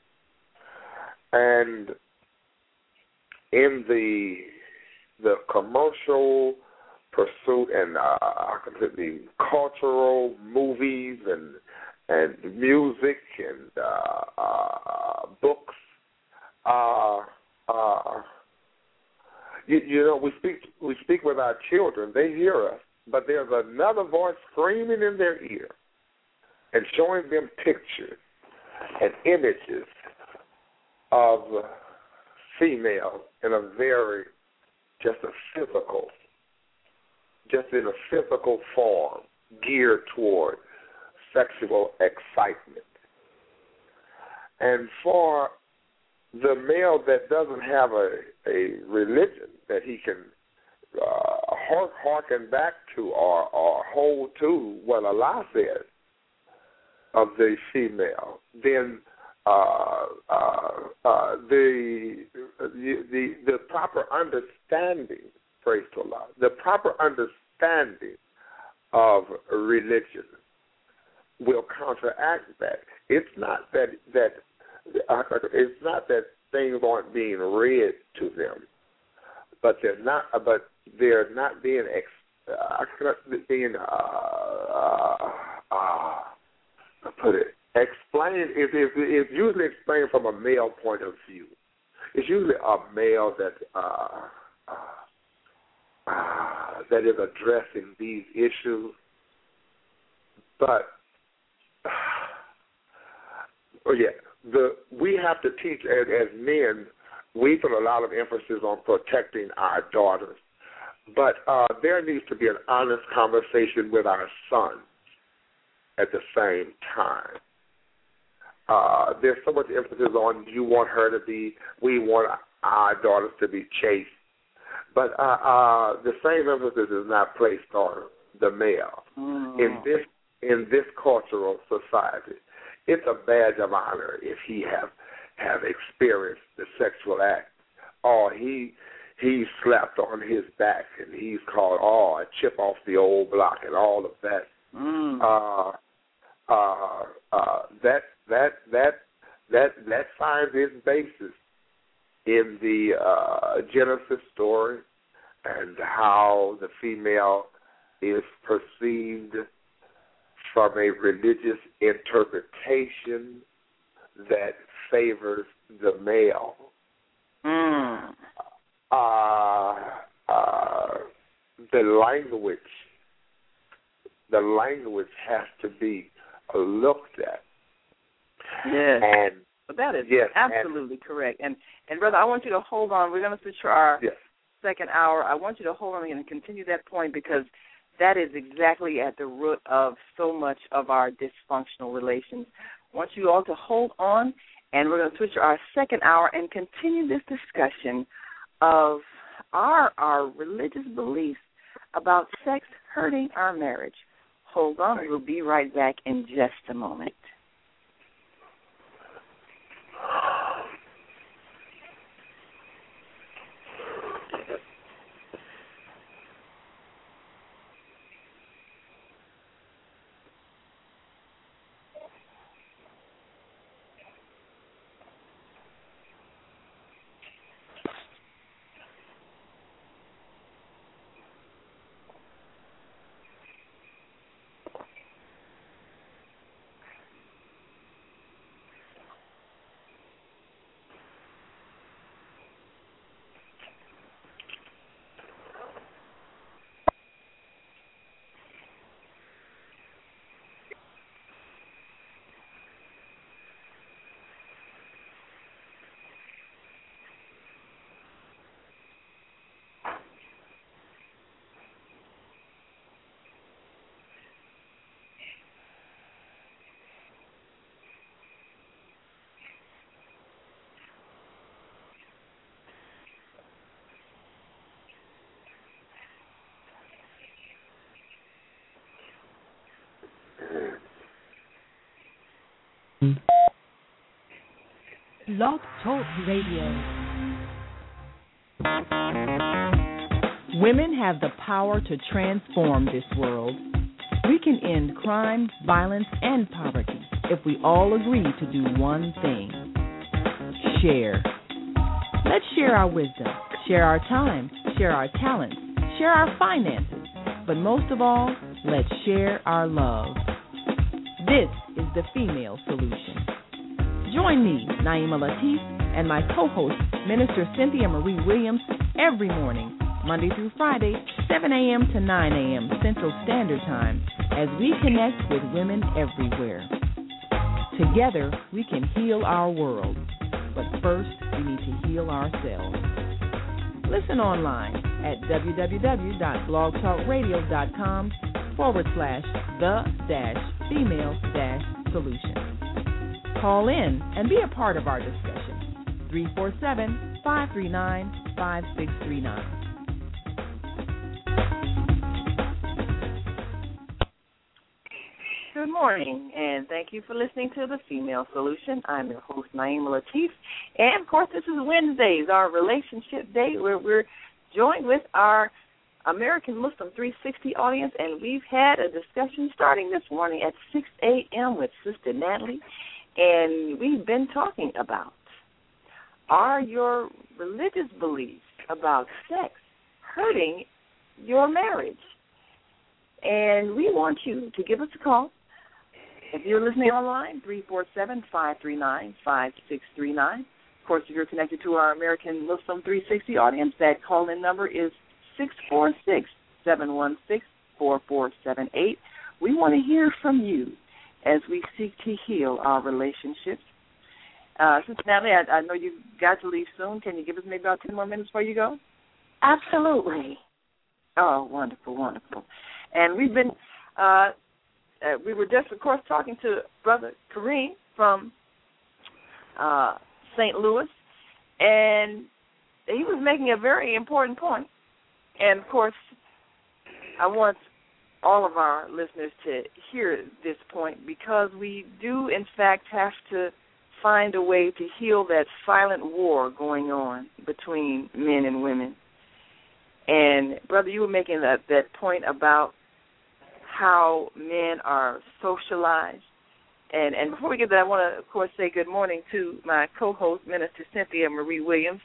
and in the the commercial pursuit and uh, the cultural movies and and music and uh, uh, books, uh, uh, you, you know, we speak we speak with our children; they hear us. But there's another voice screaming in their ear and showing them pictures and images of female in a very, just a physical, just in a physical form geared toward sexual excitement. And for the male that doesn't have a, a religion that he can Uh, harken back to or, or hold to what Allah says of the female, then uh, uh, uh, the, the the proper understanding, praise to Allah, the proper understanding of religion will counteract that. It's not that that uh, it's not that things aren't being read to them, but they're not. But they're not being ex, uh, being uh, uh, uh, put it explained. It, it, it's usually explained from a male point of view. It's usually a male that uh, uh, uh, that is addressing these issues. But oh yeah, the we have to teach as, as men. We put a lot of emphasis on protecting our daughters. But uh, there needs to be an honest conversation with our sons at the same time. Uh, there's so much emphasis on you want her to be, we want our daughters to be chaste. But uh, uh, the same emphasis is not placed on the male. Mm. In this in this cultural society, it's a badge of honor if he have, have experienced the sexual act. Or he... He's slapped on his back, and he's called, oh, a chip off the old block, and all of that. Mm. Uh, uh, uh, that that that that that finds its basis in the uh, Genesis story and how the female is perceived from a religious interpretation that favors the male. Mm. Uh, uh, the language, the language has to be looked at. Yes, and but that is yes, absolutely and, correct. And and brother, I want you to hold on. We're going to switch to our yes. second hour. I want you to hold on and continue that point because that is exactly at the root of so much of our dysfunctional relations. I want you all to hold on, and we're going to switch to our second hour and continue this discussion of our our religious beliefs about sex hurting our marriage. Hold on, we'll be right back in just a moment. Blog Talk Radio. Women have the power to transform this world. We can end crime, violence, and poverty if we all agree to do one thing: share. Let's share our wisdom, share our time, share our talents, share our finances, but most of all, let's share our love. This is the Female Solution. Join me, Naima Latif, and my co-host, Minister Cynthia Marie Williams, every morning, Monday through Friday, seven a.m. to nine a.m. Central Standard Time, as we connect with women everywhere. Together, we can heal our world, but first, we need to heal ourselves. Listen online at www.blogtalkradio.com forward slash the dash female dash solution. Call in and be a part of our discussion. three four seven, five three nine, five six three nine. Good morning, and thank you for listening to The Female Solution. I'm your host, Naima Latif. And, of course, this is Wednesdays, our relationship day, where we're joined with our American Muslim three sixty audience, and we've had a discussion starting this morning at six a.m. with Sister Natalie, and we've been talking about, are your religious beliefs about sex hurting your marriage? And we want you to give us a call. If you're listening online, three four seven, five three nine, five six three nine. Of course, if you're connected to our American Muslim three sixty audience, that call-in number is six four six, seven one six, four four seven eight. We want to hear from you as we seek to heal our relationships. Uh, Sister Natalie, I, I know you've got to leave soon. Can you give us maybe about ten more minutes before you go? Absolutely. Oh, wonderful, wonderful. And we've been, uh, uh, we were just, of course, talking to Brother Kareem from uh, Saint Louis, and he was making a very important point. And, of course, I want all of our listeners to hear this point, because we do, in fact, have to find a way to heal that silent war going on between men and women. And, Brother, you were making that, that point about how men are socialized. And, and before we get there, I want to, of course, say good morning to my co-host, Minister Cynthia Marie Williams.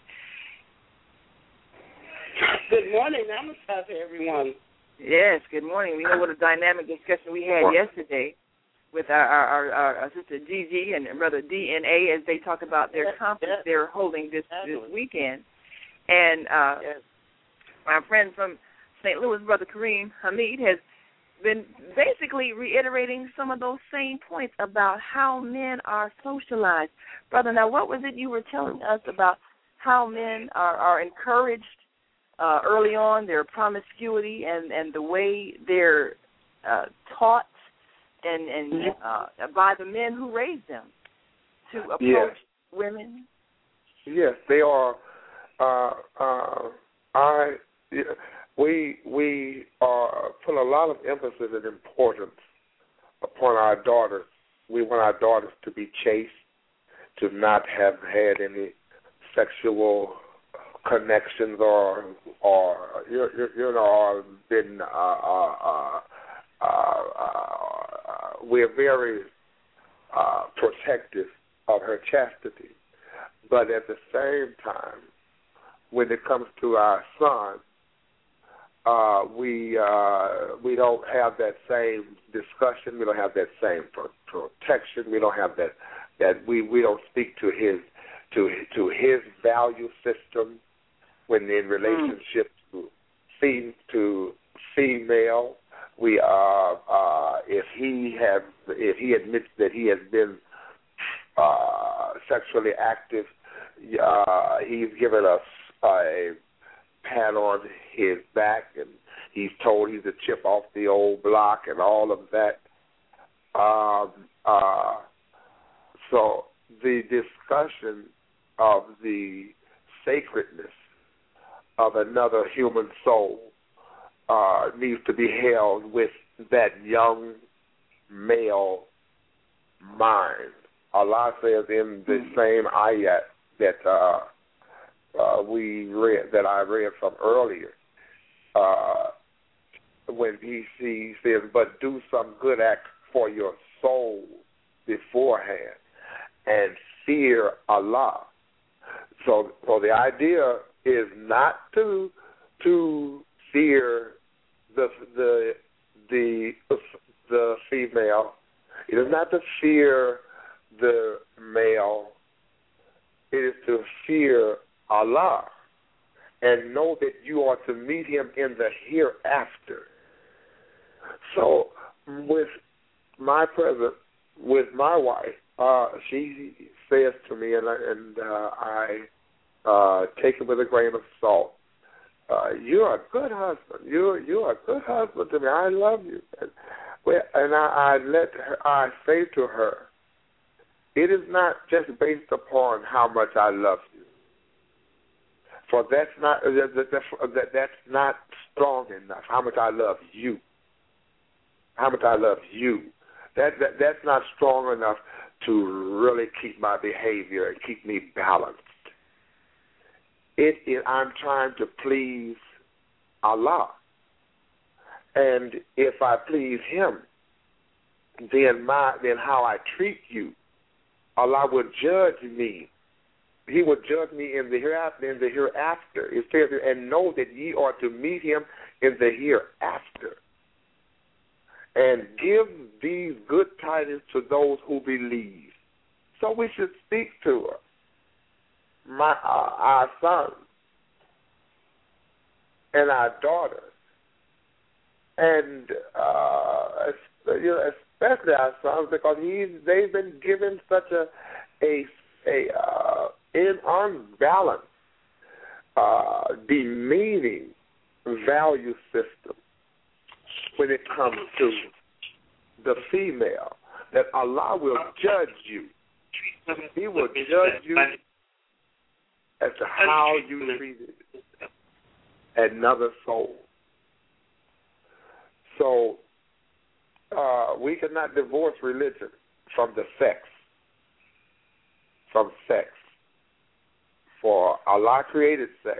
Good morning. Namaste to everyone. Yes, good morning. We know what a dynamic discussion we had yesterday with our, our, our, our sister Gigi and Brother D N A as they talk about their yes, conference yes. they're holding this, this weekend. And uh, yes. my friend from Saint Louis, Brother Kareem Hamid, has been basically reiterating some of those same points about how men are socialized. Brother, now what was it you were telling us about how men are, are encouraged uh, early on, their promiscuity and, and the way they're uh, taught and, and uh, by the men who raised them to approach yes. women? Yes, they are. Uh, uh, I we we uh, put a lot of emphasis and importance upon our daughters. We want our daughters to be chaste, to not have had any sexual connections or or you, you, you know or been. Uh, uh, uh, uh, uh, we're very uh, protective of her chastity, but at the same time, when it comes to our son, uh, we uh, we don't have that same discussion. We don't have that same pro- protection. We don't have that that we, we don't speak to his to to his value system when in relationship mm. to fem- to female. We uh, uh, if he has if he admits that he has been uh, sexually active, uh, he's given us a pat on his back, and he's told he's a chip off the old block and all of that. Um, uh, so the discussion of the sacredness of another human soul uh, needs to be held with that young male mind Allah says in the mm-hmm. same ayat that uh, uh, we read, that I read from earlier, uh, when he, he says, "But do some good acts for your soul beforehand, and fear Allah." So, so the idea is not to to fear the the the the female. It is not to fear the male. It is to fear Allah and know that you are to meet Him in the hereafter. So, with my present, with my wife, uh, she says to me, and I, and uh, I uh, take it with a grain of salt. Uh, you're a good husband. You're you're a good husband to me. I love you. And, and I, I let her, I say to her, it is not just based upon how much I love you. For that's not that, that, that's not strong enough. How much I love you. How much I love you. That, that that's not strong enough to really keep my behavior and keep me balanced. It is, I'm trying to please Allah. And if I please Him, then my then how I treat you, Allah will judge me. He will judge me in the hereafter. In the hereafter, it says, and know that ye are to meet Him in the hereafter. And give these good tidings to those who believe. So we should speak to her. My, uh, our sons and our daughters, and uh, you know, especially our sons, because he's, they've been given such a a, a uh, in unbalanced, uh, demeaning value system when it comes to the female, that Allah will judge you. He will judge you as to how you treated another soul. So uh, we cannot divorce religion from the sex, from sex. For Allah created sex,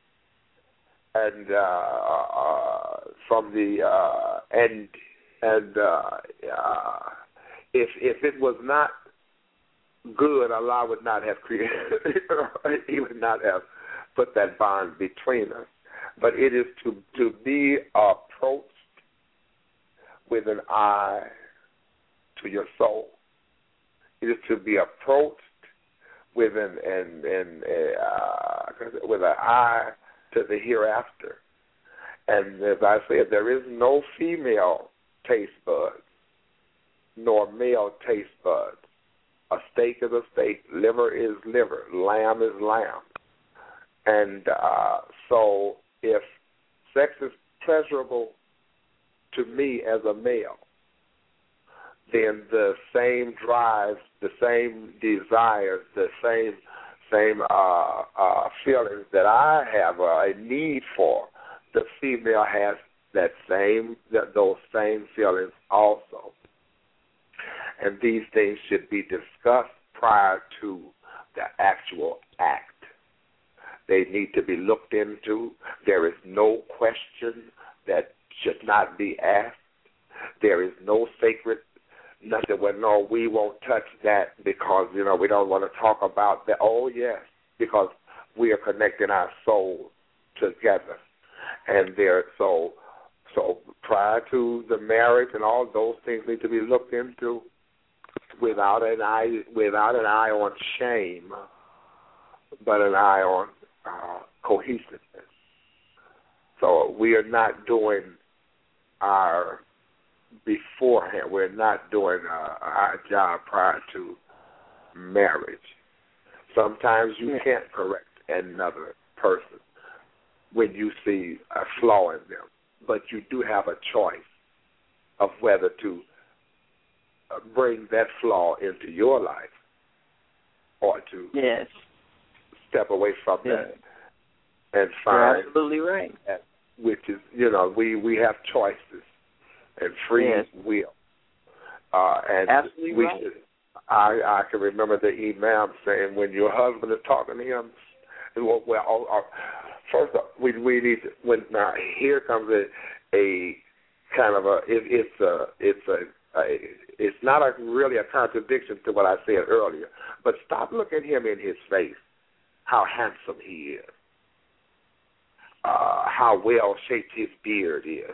and uh, uh, from the uh, and and uh, uh, if if it was not good, Allah would not have created. He would not have put that bond between us. But it is to to be approached with an eye to your soul. It is to be approached with an and and uh, with an eye to the hereafter. And as I said, there is no female taste buds nor male taste buds. A steak is a steak, liver is liver, lamb is lamb. And uh, so if sex is pleasurable to me as a male, then the same drives, the same desires, the same same uh, uh, feelings that I have uh, a need for, the female has that same that those same feelings also. And these things should be discussed prior to the actual act. They need to be looked into. There is no question that should not be asked. There is no sacred, nothing where, no, we won't touch that because, you know, we don't want to talk about that. Oh, yes, because we are connecting our souls together. And there, so, so prior to the marriage and all those things need to be looked into without an eye, without an eye on shame, but an eye on uh, cohesiveness. So we are not doing our beforehand. We're not doing uh, our job prior to marriage. Sometimes you can't correct another person when you see a flaw in them, but you do have a choice of whether to bring that flaw into your life or to yes. step away from yes. that and find You're absolutely right. that, which is, you know, we, we have choices and free yes. will. Uh, and absolutely we right. should I I can remember the imam saying, when your husband is talking to him, well, well uh, first of all, we we need to, when now here comes a a kind of a it, it's a it's a, a it's not a really a contradiction to what I said earlier, but stop looking him in his face, how handsome he is, uh, how well shaped his beard is.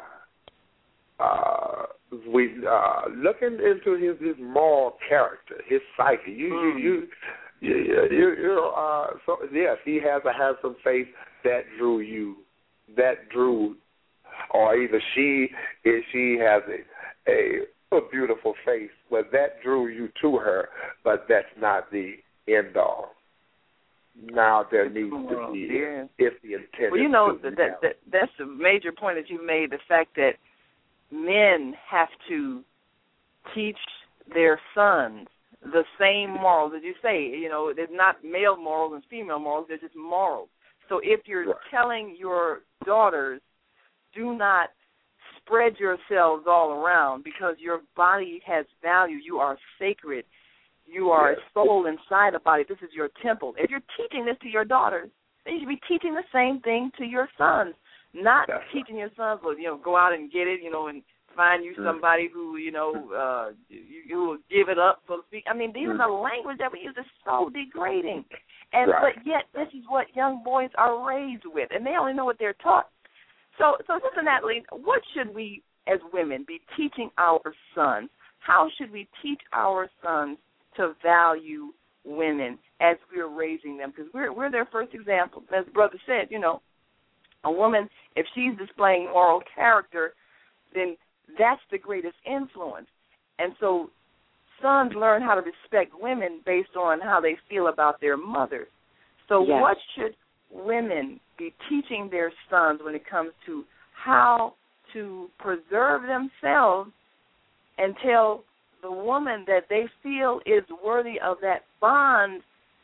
Uh, we uh, looking into his, his moral character, his psyche. You mm. you you you, you, you uh, so yes, he has a handsome face that drew you, that drew, or either she if she has a, a a beautiful face, but that drew you to her. But that's not the end all. Now there needs to be yeah. if the intent. Well, you know that, that, that that's a major point that you made. The fact that men have to teach their sons the same morals, as you say. You know, there's not male morals and female morals, there's just morals. So if you're right. telling your daughters, do not spread yourselves all around because your body has value, you are sacred, you are yes. a soul inside a body, this is your temple. If you're teaching this to your daughters, then you should be teaching the same thing to your sons. Not That's teaching right. your sons, well, you know, go out and get it, you know, and find you somebody who, you know, uh, you, you will give it up, so to speak. I mean, these mm-hmm. are the language that we use is so degrading. And right. but yet this is what young boys are raised with, and they only know what they're taught. So, so listen, Natalie, what should we as women be teaching our sons? How should we teach our sons to value women as we're raising them? Because we're we're their first example. As the brother said, you know, a woman, if she's displaying moral character, then that's the greatest influence. And so sons learn how to respect women based on how they feel about their mothers. So yes. what should women be teaching their sons when it comes to how to preserve themselves until the woman that they feel is worthy of that bond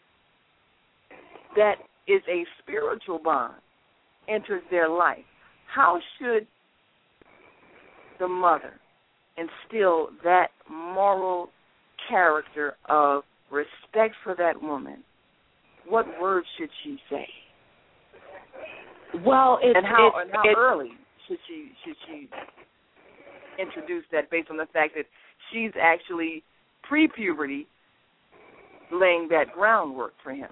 that is a spiritual bond enters their life? How should the mother instill that moral character of respect for that woman? What words should she say? Well, it's, and how, it's, and how it's, early should she should she introduce that based on the fact that she's actually pre-puberty laying that groundwork for him?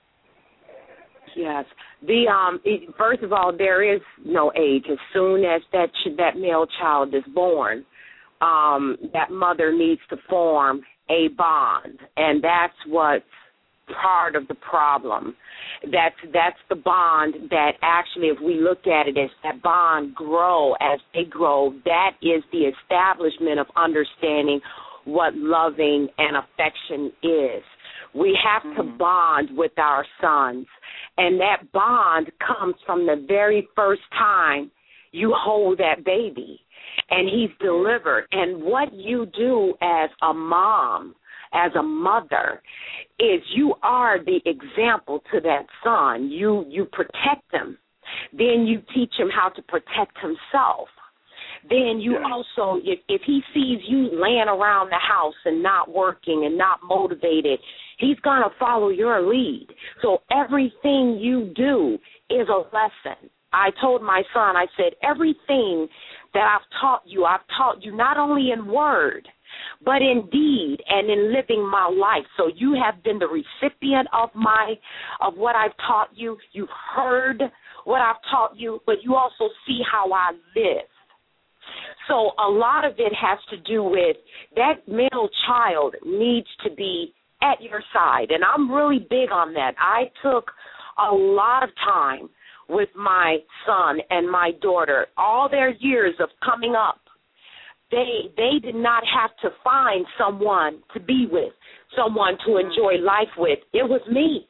Yes. The um. It, first of all, there is no age. As soon as that that male child is born, um, that mother needs to form a bond, and that's what's part of the problem. That's that's the bond that actually, if we look at it as that bond grow as they grow, that is the establishment of understanding what loving and affection is. We have mm-hmm. to bond with our sons, and that bond comes from the very first time you hold that baby and he's delivered. And what you do as a mom, as a mother, is you are the example to that son. You you protect him. Then you teach him how to protect himself. Then you yeah. also, if, if he sees you laying around the house and not working and not motivated, he's going to follow your lead. So everything you do is a lesson. I told my son, I said, everything that I've taught you, I've taught you not only in word, but in deed and in living my life. So you have been the recipient of my, of what I've taught you. You've heard what I've taught you, but you also see how I live. So a lot of it has to do with that middle child needs to be at your side. And I'm really big on that. I took a lot of time with my son and my daughter. All their years of coming up, they they did not have to find someone to be with, someone to enjoy life with. It was me.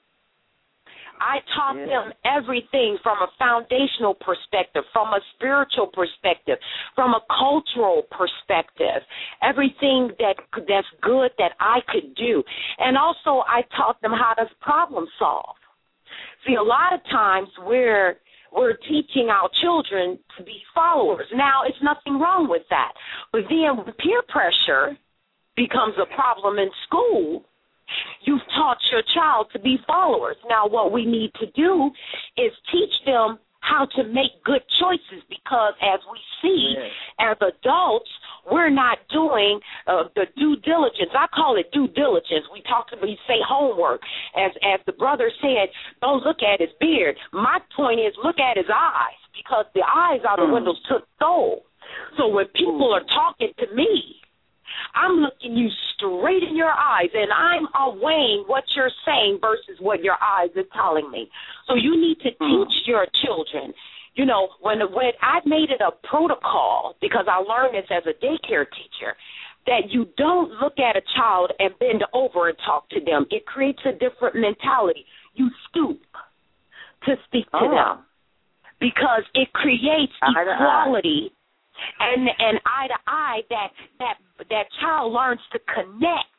I taught yeah. them everything from a foundational perspective, from a spiritual perspective, from a cultural perspective, everything that that's good that I could do. And also I taught them how to problem solve. See, a lot of times we're we're teaching our children to be followers. Now, it's nothing wrong with that. But then with peer pressure, becomes a problem in school, you've taught your child to be followers. Now, what we need to do is teach them how to make good choices, because as we see yeah. as adults, we're not doing uh, the due diligence. I call it due diligence. We talked about, we say homework. As as the brother said, don't look at his beard. My point is, look at his eyes, because the eyes are the windows to the soul. So when people are talking to me, I'm looking you straight in your eyes, and I'm weighing what you're saying versus what your eyes are telling me. So you need to teach your children. You know, when when I made it a protocol, because I learned this as a daycare teacher, that you don't look at a child and bend over and talk to them. It creates a different mentality. You stoop to speak to oh. them, because it creates eye equality and and eye to eye. That that that child learns to connect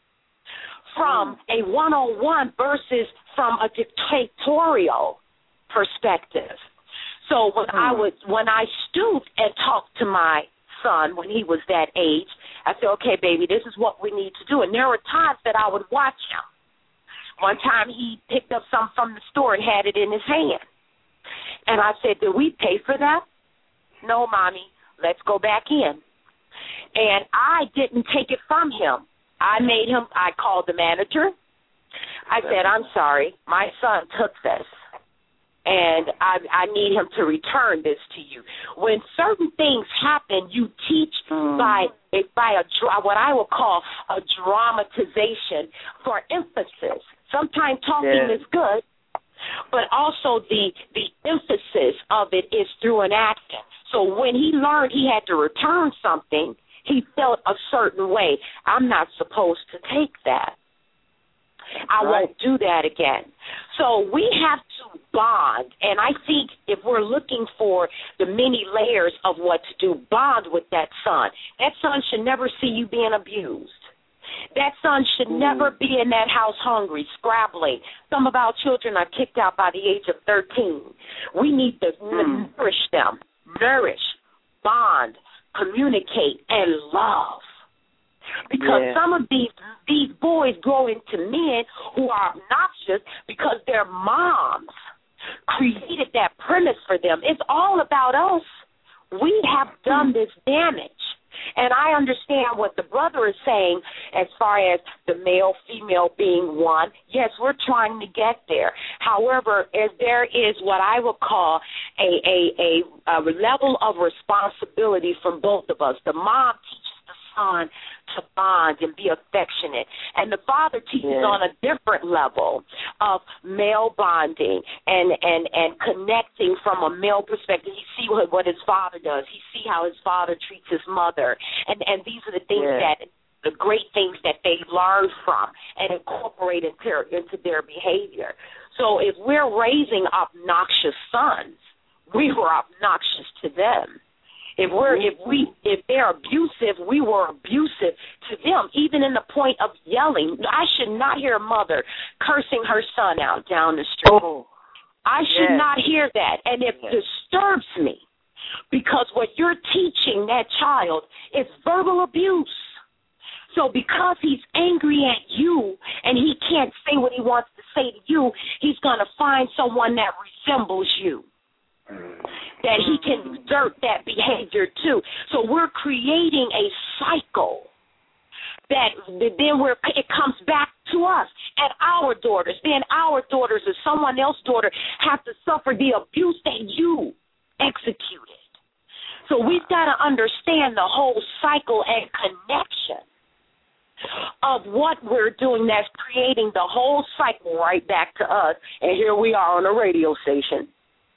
from mm. a one-on-one versus from a dictatorial perspective. So when mm. I would, when I stooped and talked to my son when he was that age, I said, okay, baby, this is what we need to do. And there were times that I would watch him. One time he picked up something from the store and had it in his hand. And I said, did we pay for that? No, Mommy, let's go back in. And I didn't take it from him. I made him, I called the manager. I said, I'm sorry, my son took this, and I, I need him to return this to you. When certain things happen, you teach mm. by by a what I would call a dramatization for emphasis. Sometimes talking yeah. is good, but also the the emphasis of it is through an action. So when he learned he had to return something, he felt a certain way. I'm not supposed to take that. I right. won't do that again. So we have to bond, and I think if we're looking for the many layers of what to do, bond with that son. That son should never see you being abused. That son should mm. never be in that house hungry, scrabbling. Some of our children are kicked out by the age of thirteen. We need to mm. nourish them, nourish, bond, communicate, and love. Because yeah. some of these these boys grow into men who are obnoxious because their moms created that premise for them. It's all about us. We have done this damage. And I understand what the brother is saying as far as the male-female being one. Yes, we're trying to get there. However, as there is what I would call a, a, a, a level of responsibility from both of us. The mom teaches the son to bond and be affectionate. And the father teaches yeah. on a different level of male bonding and, and, and connecting from a male perspective. He see what, what his father does. He see how his father treats his mother. And, and these are the things yeah. that, the great things that they learn from and incorporate into, into their behavior. So if we're raising obnoxious sons, we were obnoxious to them. If we're if we if they're abusive, we were abusive to them, even in the point of yelling. I should not hear a mother cursing her son out down the street. Oh, I should yes. not hear that, and it yes. disturbs me because what you're teaching that child is verbal abuse. So because he's angry at you and he can't say what he wants to say to you, he's going to find someone that resembles you, that he can exert that behavior too. So we're creating a cycle that then we're, it comes back to us and our daughters. Then our daughters or someone else's daughter have to suffer the abuse that you executed. So we've got to understand the whole cycle and connection of what we're doing that's creating the whole cycle right back to us. And here we are on a radio station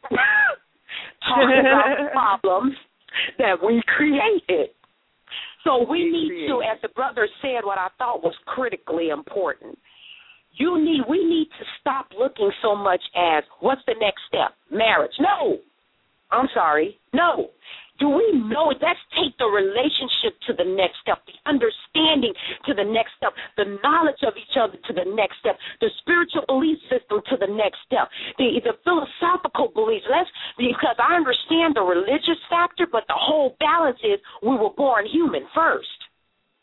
talking about the problems that we created. So we need to, as the brother said, what I thought was critically important. You need, we need to stop looking so much as what's the next step? Marriage. No. I'm sorry. No. Do we know it? Let's take the relationship to the next step, the understanding to the next step, the knowledge of each other to the next step, the spiritual belief system to the next step, the, the philosophical beliefs. Let's, because I understand the religious factor, but the whole balance is we were born human first.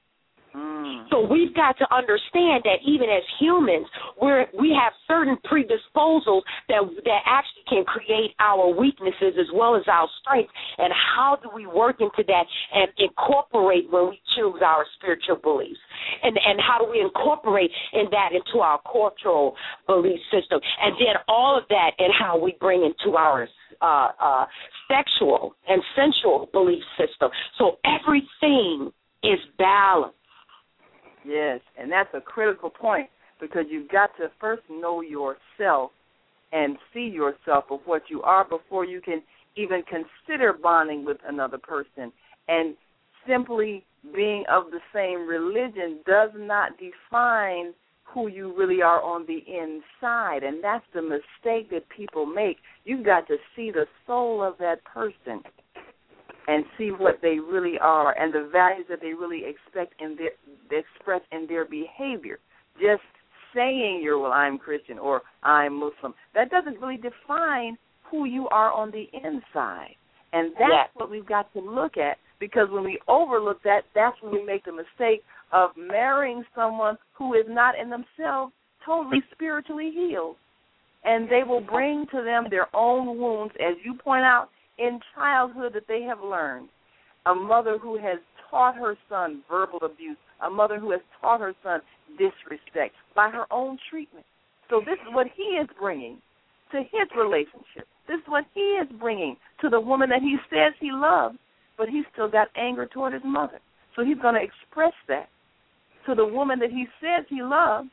Mm. So we've got to understand that even as humans, we're, we have certain predisposals that that actually can create our weaknesses as well as our strengths. And how do we work into that and incorporate when we choose our spiritual beliefs? And and how do we incorporate in that into our cultural belief system? And then all of that and how we bring into our uh, uh, sexual and sensual belief system. So everything is balanced. Yes, and that's a critical point because you've got to first know yourself and see yourself of what you are before you can even consider bonding with another person. And simply being of the same religion does not define who you really are on the inside, and that's the mistake that people make. You've got to see the soul of that person and see what they really are and the values that they really expect in their express in their behavior. Just saying you're, well, I'm Christian or I'm Muslim, that doesn't really define who you are on the inside. And that's yes. what we've got to look at, because when we overlook that, that's when we make the mistake of marrying someone who is not in themselves totally spiritually healed. And they will bring to them their own wounds, as you point out, in childhood that they have learned. A mother who has taught her son verbal abuse, a mother who has taught her son disrespect by her own treatment. So this is what he is bringing to his relationship. This is what he is bringing to the woman that he says he loves, but he's still got anger toward his mother. So he's going to express that to the woman that he says he loves,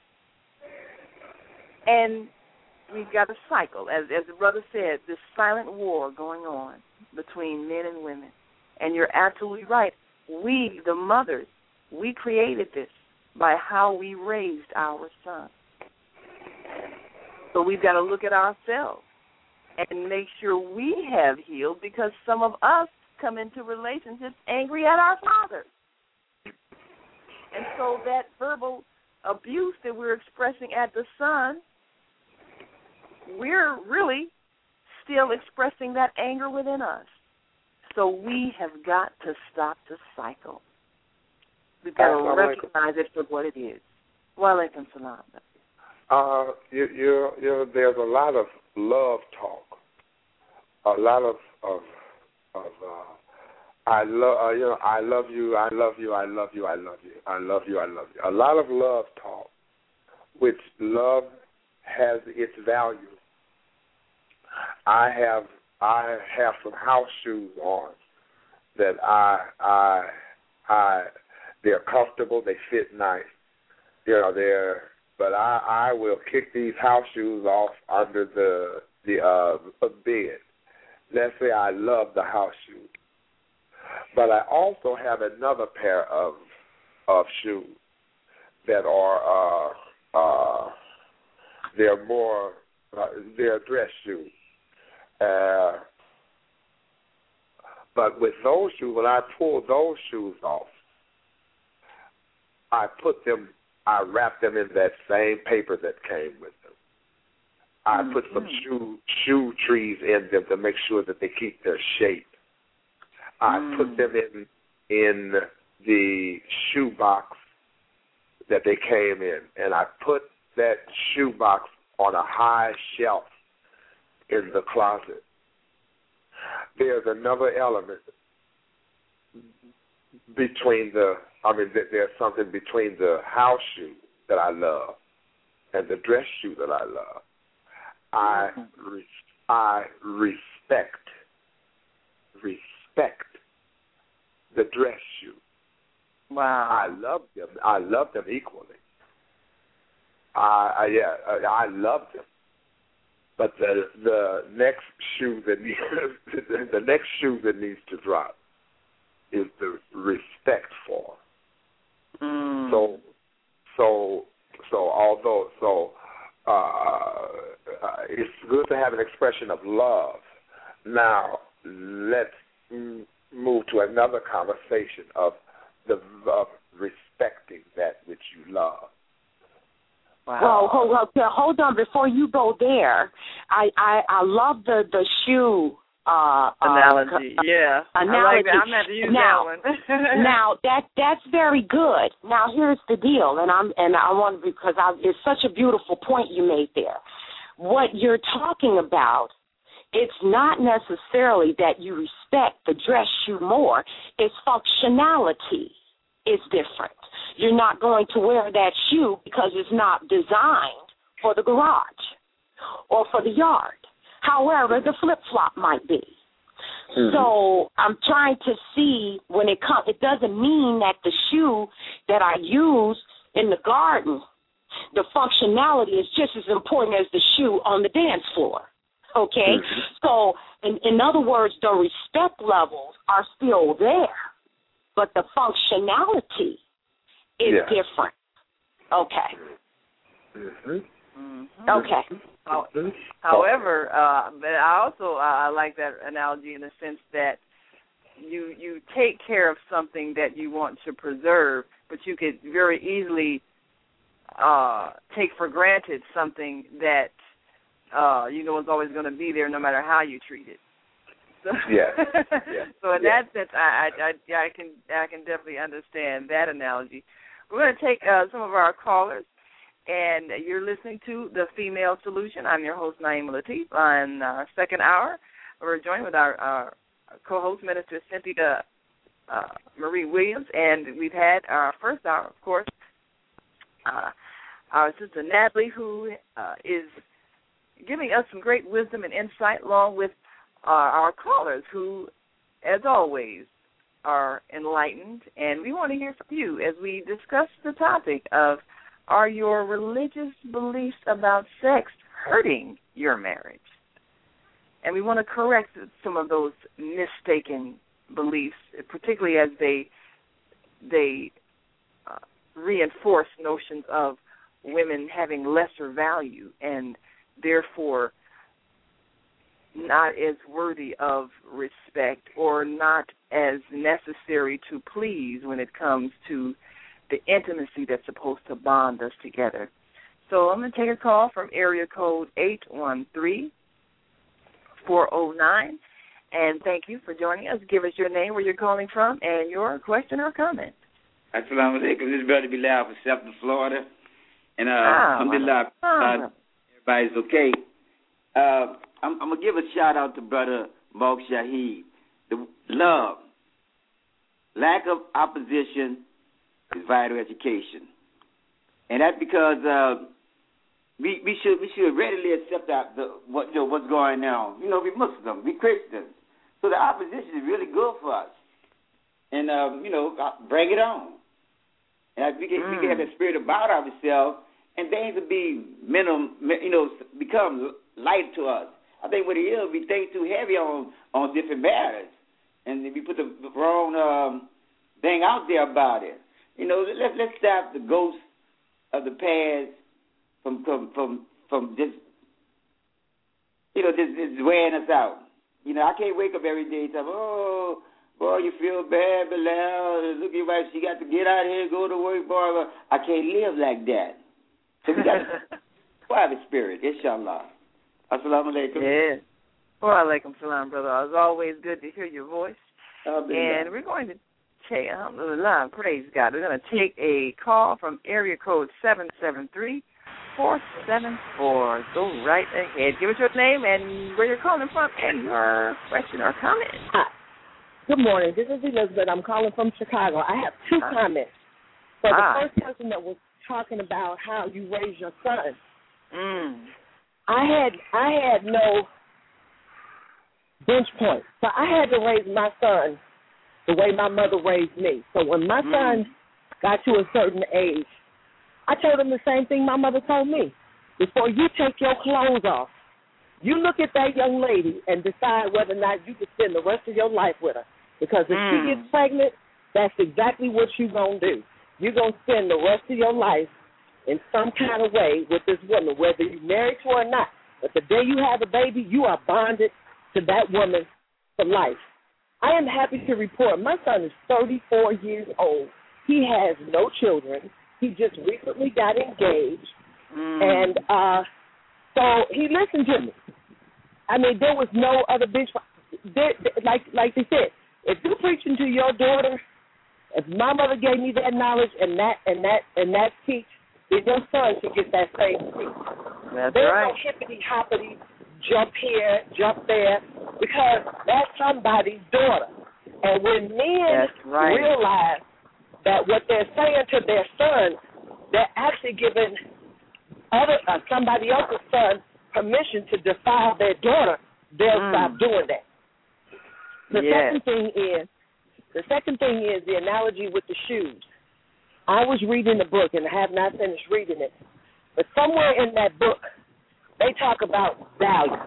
and we've got a cycle, as as the brother said, this silent war going on between men and women. And you're absolutely right. We, the mothers, we created this by how we raised our sons. So we've got to look at ourselves and make sure we have healed, because some of us come into relationships angry at our fathers. And so that verbal abuse that we're expressing at the son, we're really still expressing that anger within us. So we have got to stop the cycle. We've got to recognize it for what it is. Wa alaikum salam. Uh, you, you, you, there's a lot of love talk, a lot of of, of uh, I love uh, you know I love you, I love you, I love you, I love you, I love you, I love you. A lot of love talk, which love has its value. I have I have some house shoes on that I I I they're comfortable, they fit nice, you know they're. But I, I will kick these house shoes off under the the uh, bed. Let's say I love the house shoes, but I also have another pair of of shoes that are uh, uh, they're more uh, they're dress shoes. Uh, but with those shoes, when I pull those shoes off, I put them. I wrap them in that same paper that came with them. I mm-hmm. put some shoe shoe trees in them to make sure that they keep their shape. I mm. put them in in the shoe box that they came in, and I put that shoe box on a high shelf in the closet. There's another element between the, I mean, there's something between the house shoe that I love and the dress shoe that I love. I, re- I respect, respect the dress shoe. Wow. I love them. I love them equally. I, I yeah, I love them. But the the next shoe that needs the next shoe that needs to drop is the respect for. Mm. So, so, so. Although, so, uh, uh, it's good to have an expression of love. Now, let's m- move to another conversation of the of respecting that which you love. Wow. Well, hold, hold on. Before you go there, I, I, I love the, the shoe uh, analogy. Uh, yeah, analogy. I like that. I'm going to use now, that one. now that that's very good. Now here's the deal, and I'm and I want to because I, it's such a beautiful point you made there. What you're talking about, it's not necessarily that you respect the dress shoe more. It's functionality is different. You're not going to wear that shoe because it's not designed for the garage or for the yard. However, the flip-flop might be. Mm-hmm. So I'm trying to see when it comes, it doesn't mean that the shoe that I use in the garden, the functionality is just as important as the shoe on the dance floor. Okay? Mm-hmm. So, in, in other words, the respect levels are still there, but the functionality is yeah. different. Okay. Mm-hmm. Mm-hmm. Okay. However, uh, but I also uh, I like that analogy in the sense that you you take care of something that you want to preserve, but you could very easily uh, take for granted something that uh, you know is always going to be there no matter how you treat it. So, yeah. yeah. so in yeah. that sense, I, I I I can I can definitely understand that analogy. We're going to take uh, some of our callers. And you're listening to The Female Solution. I'm your host, Naima Latif. On our second hour, we're joined with our, our co-host, Minister Cynthia uh, Marie Williams. And we've had our first hour, of course, uh, our sister Natalie, who uh, is giving us some great wisdom and insight, along with uh, our callers, who, as always, are enlightened. And we want to hear from you as we discuss the topic of, are your religious beliefs about sex hurting your marriage? And we want to correct some of those mistaken beliefs, particularly as they they uh, reinforce notions of women having lesser value and therefore not as worthy of respect or not as necessary to please when it comes to the intimacy that's supposed to bond us together. So I'm going to take a call from area code eight one three, four oh nine, and thank you for joining us. Give us your name, where you're calling from, and your question or comment. Assalamu alaikum. This is Brother Bilal from South Florida. And uh, ah, alhamdulillah, ah. uh, everybody's okay. Uh, I'm, I'm going to give a shout-out to Brother Malk Shaheed. The love, lack of opposition, is vital education, and that's because uh, we we should we should readily accept that the what you know, what's going on. You know, we Muslims, we Christians, so the opposition is really good for us, and um, you know, bring it on. And we can mm. we can have that spirit about ourselves, and things will be minimum, you know, become light to us. I think what it is, we think too heavy on on different matters, and we put the wrong um, thing out there about it. You know, let's let's stop the ghosts of the past from from from, from just you know just, just wearing us out. You know, I can't wake up every day and say, oh boy, you feel bad, Bilal. Look at your wife, she got to get out of here and go to work, boy. I can't live like that. So we got to private spirit, inshallah. Assalamu alaikum. Yeah. Wa alaikum salam, brother. It's always good to hear your voice. And we're going to take, alhamdulillah, praise God. We're going to take a call from area code seven seven three, four seven four. Go right ahead. Give us your name and where you're calling from and your question or comment. Hi. Good morning. This is Elizabeth. I'm calling from Chicago. I have two ah. comments. So the ah. first person that was talking about how you raise your son, mm. I had I had no bench point. So I had to raise my son the way my mother raised me. So when my mm. son got to a certain age, I told him the same thing my mother told me. Before you take your clothes off, you look at that young lady and decide whether or not you can spend the rest of your life with her. Because if mm. she gets pregnant, that's exactly what you're going to do. You're going to spend the rest of your life in some kind of way with this woman, whether you're married to her or not. But the day you have a baby, you are bonded to that woman for life. I am happy to report my son is thirty-four years old. He has no children. He just recently got engaged. Mm. And uh, so he listened to me. I mean, there was no other bench. they're, they're, like like they said, if you're preaching to your daughter, if my mother gave me that knowledge and that and that and that teach, then your son should get that same teach. That's There's right. no hippity hoppity, jump here, jump there, because that's somebody's daughter. And when men right. realize that what they're saying to their son, they're actually giving other uh, somebody else's son permission to defile their daughter, they'll mm. stop doing that. The yes. second thing is, the second thing is the analogy with the shoes. I was reading the book, and I have not finished reading it, but somewhere in that book, they talk about value.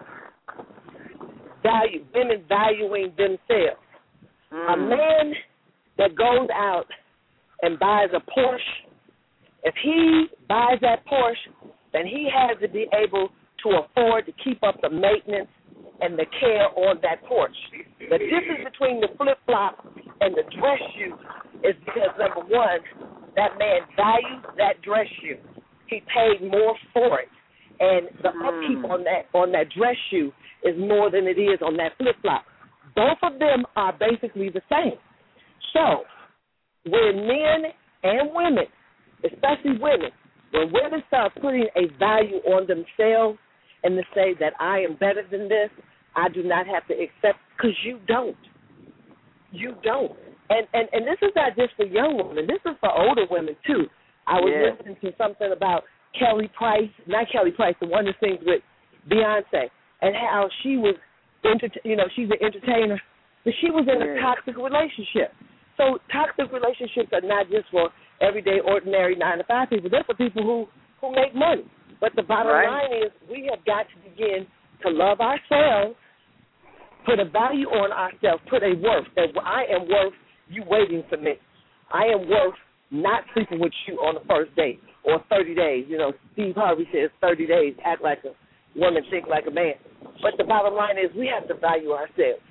Value, women valuing themselves. Mm. A man that goes out and buys a Porsche, if he buys that Porsche, then he has to be able to afford to keep up the maintenance and the care on that Porsche. The difference between the flip-flop and the dress shoe is because, number one, that man values that dress shoe. He paid more for it. And the mm. upkeep on that on that dress shoe is more than it is on that flip-flop. Both of them are basically the same. So when men and women, especially women, when women start putting a value on themselves and to say that I am better than this, I do not have to accept, because you don't. You don't. And, and and this is not just for young women. This is for older women, too. I was yeah. listening to something about Kelly Price, not Kelly Price, the one that sings with Beyonce, and how she was, enter- you know, she's an entertainer, but she was in yeah. a toxic relationship. So toxic relationships are not just for everyday, ordinary nine to five people. They're for people who, who make money. But the bottom right. line is we have got to begin to love ourselves, put a value on ourselves, put a worth, that I am worth you waiting for me. I am worth not sleeping with you on the first date or thirty days. You know, Steve Harvey says thirty days, act like a woman, think like a man. But the bottom line is we have to value ourselves.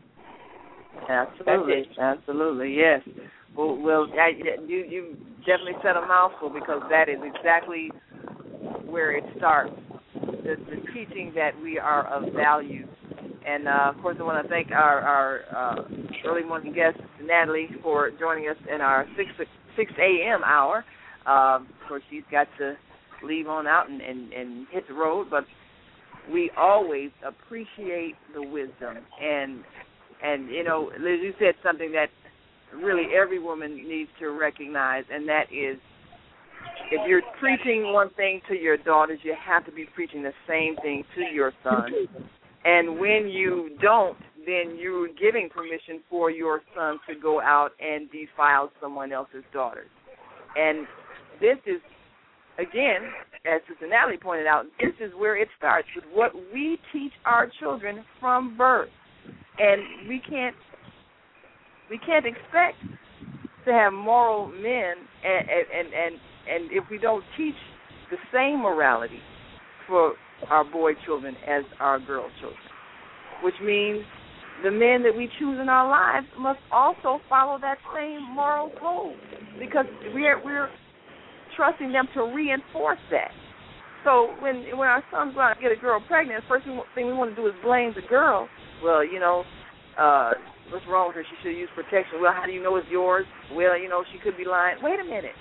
Absolutely, absolutely, yes. Well, well I, you you definitely said a mouthful, because that is exactly where it starts. The, the teaching that we are of value. And, uh, of course, I want to thank our, our uh, early morning guest, Natalie, for joining us in our six a.m. hour. Um, of course, she's got to leave on out and, and, and hit the road, but we always appreciate the wisdom. And, and you know, Liz, you said something that really every woman needs to recognize, and that is, if you're preaching one thing to your daughters, you have to be preaching the same thing to your sons. And when you don't, then you're giving permission for your son to go out and defile someone else's daughters. And this is, again, as Sister Natalie pointed out, this is where it starts, with what we teach our children from birth. And we can't we can't expect to have moral men, and and, and, and if we don't teach the same morality for our boy children as our girl children, which means the men that we choose in our lives must also follow that same moral code, because we're we're trusting them to reinforce that. So when when our sons go out and get a girl pregnant, the first thing we want to do is blame the girl. Well, you know, uh, what's wrong with her? She should use protection. Well, how do you know it's yours? Well, you know, she could be lying. Wait a minute.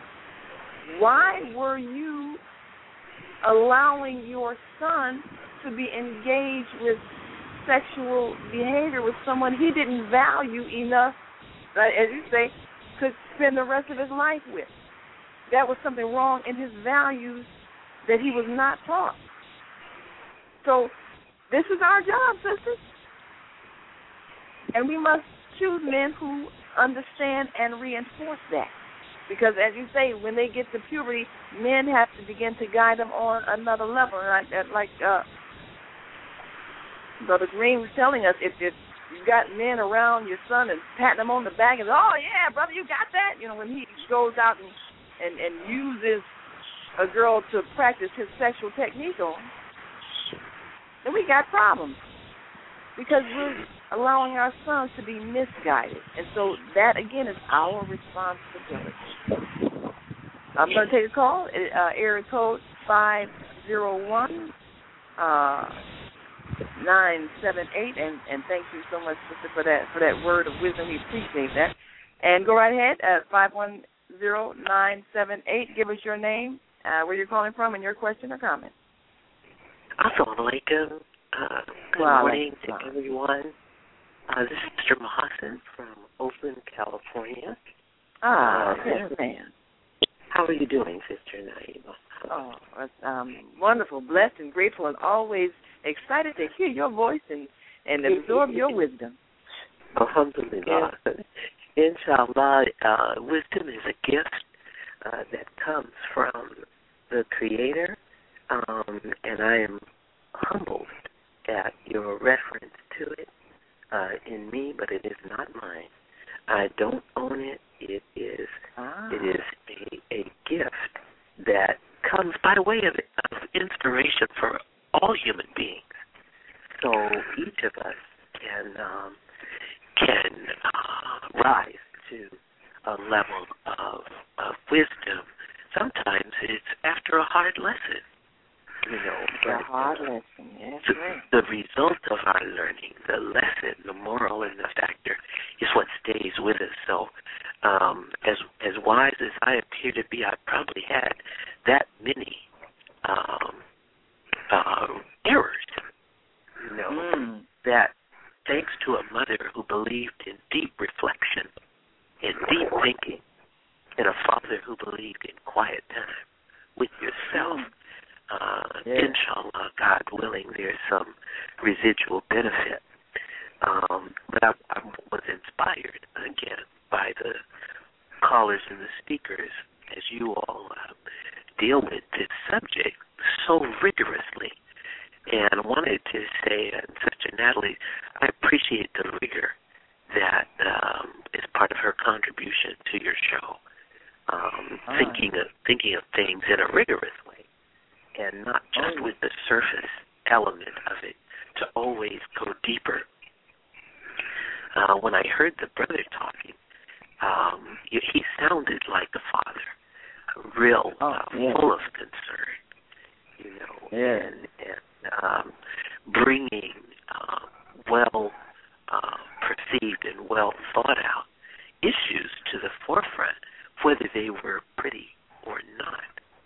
Why were you allowing your son to be engaged with sexual behavior with someone he didn't value enough, right, as you say, to spend the rest of his life with? That was something wrong in his values that he was not taught. So this is our job, sisters. And we must choose men who understand and reinforce that. Because, as you say, when they get to puberty, men have to begin to guide them on another level. And I, like uh, Brother Green was telling us, if, if you've got men around your son and patting him on the back and, oh, yeah, brother, you got that? You know, when he goes out and, and, and uses a girl to practice his sexual technique on, then we got problems. Because we're allowing our sons to be misguided. And so that, again, is our responsibility. I'm going to take a call. Uh, area code five zero one. Uh, nine seven eight, and, and thank you so much, sister, for that for that word of wisdom. We appreciate that. And go right ahead at five one zero nine seven eight. Give us your name, uh, where you're calling from, and your question or comment. Assalamu alaikum. Uh, good Wow, morning wow. to everyone. Uh, this is Mister Mohsen from Oakland, California. Ah, uh, yes, man. How are you doing, Sister Naima? Oh, um, wonderful, blessed, and grateful, and always excited to hear your voice and, and absorb your wisdom. Alhamdulillah. Yes. Inshallah, uh, wisdom is a gift uh, that comes from the Creator, um, and I am humbled at your reference to it uh, in me, but it is not mine. I don't own it. It is ah. it is a, a gift that comes by way of, of inspiration for all human beings. So each of us can um, can uh, rise to a level of, of wisdom. Sometimes it's after a hard lesson, you know. A hard lesson, yes. The, right. the result of our learning, the lesson, the moral, and the factor is what stays with us. So, um, as as wise as I appear to be, I probably had that many um, uh, errors, you know, mm. that thanks to a mother who believed in deep reflection, in deep thinking, and a father who believed in quiet time with yourself, uh, yeah. inshallah, God willing, there's some residual benefit. Um, but I, I was inspired, again, by the callers and the speakers as you all uh, deal with this subject so rigorously. And I wanted to say, uh, Sister Natalie, I appreciate the rigor that um, is part of her contribution to your show. Um, ah. thinking of thinking of things in a rigorous way, and not just oh. with the surface element of it, to always go deeper. Uh, when I heard the brother talking, um, he, he sounded like a father, real, oh, uh, yeah. full of concern, you know, yeah. and, and um, bringing uh, well uh, perceived and well thought out issues to the forefront, whether they were pretty or not.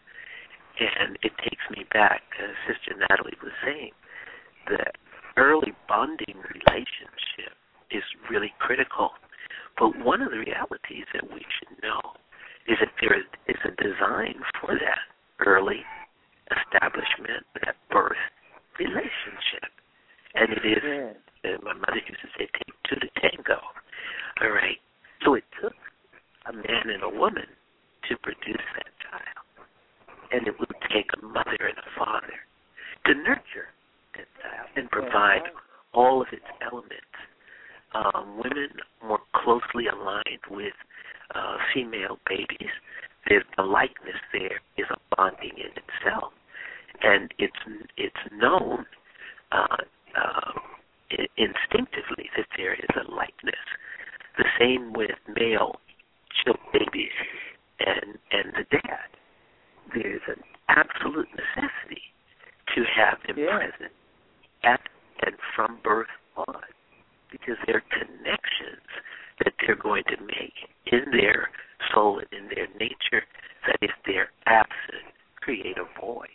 And it takes me back, as Sister Natalie was saying, the early bonding relationship is really critical. But one of the realities that we should know is that there is, is a design for that early establishment, that birth relationship. And it is, yeah. uh, my mother used to say, take two to tango. All right. So it took a man and a woman to produce that child. And it would take a mother and a father to nurture that child and provide yeah. all of its elements. Um, women more closely aligned with uh, female babies, there's the likeness there is a bonding in itself. And it's it's known uh, uh, instinctively that there is a likeness. The same with male child babies and, and the dad. There's an absolute necessity to have them yeah. present at and from birth on, because there are connections that they're going to make in their soul and in their nature that if they're absent, create a void.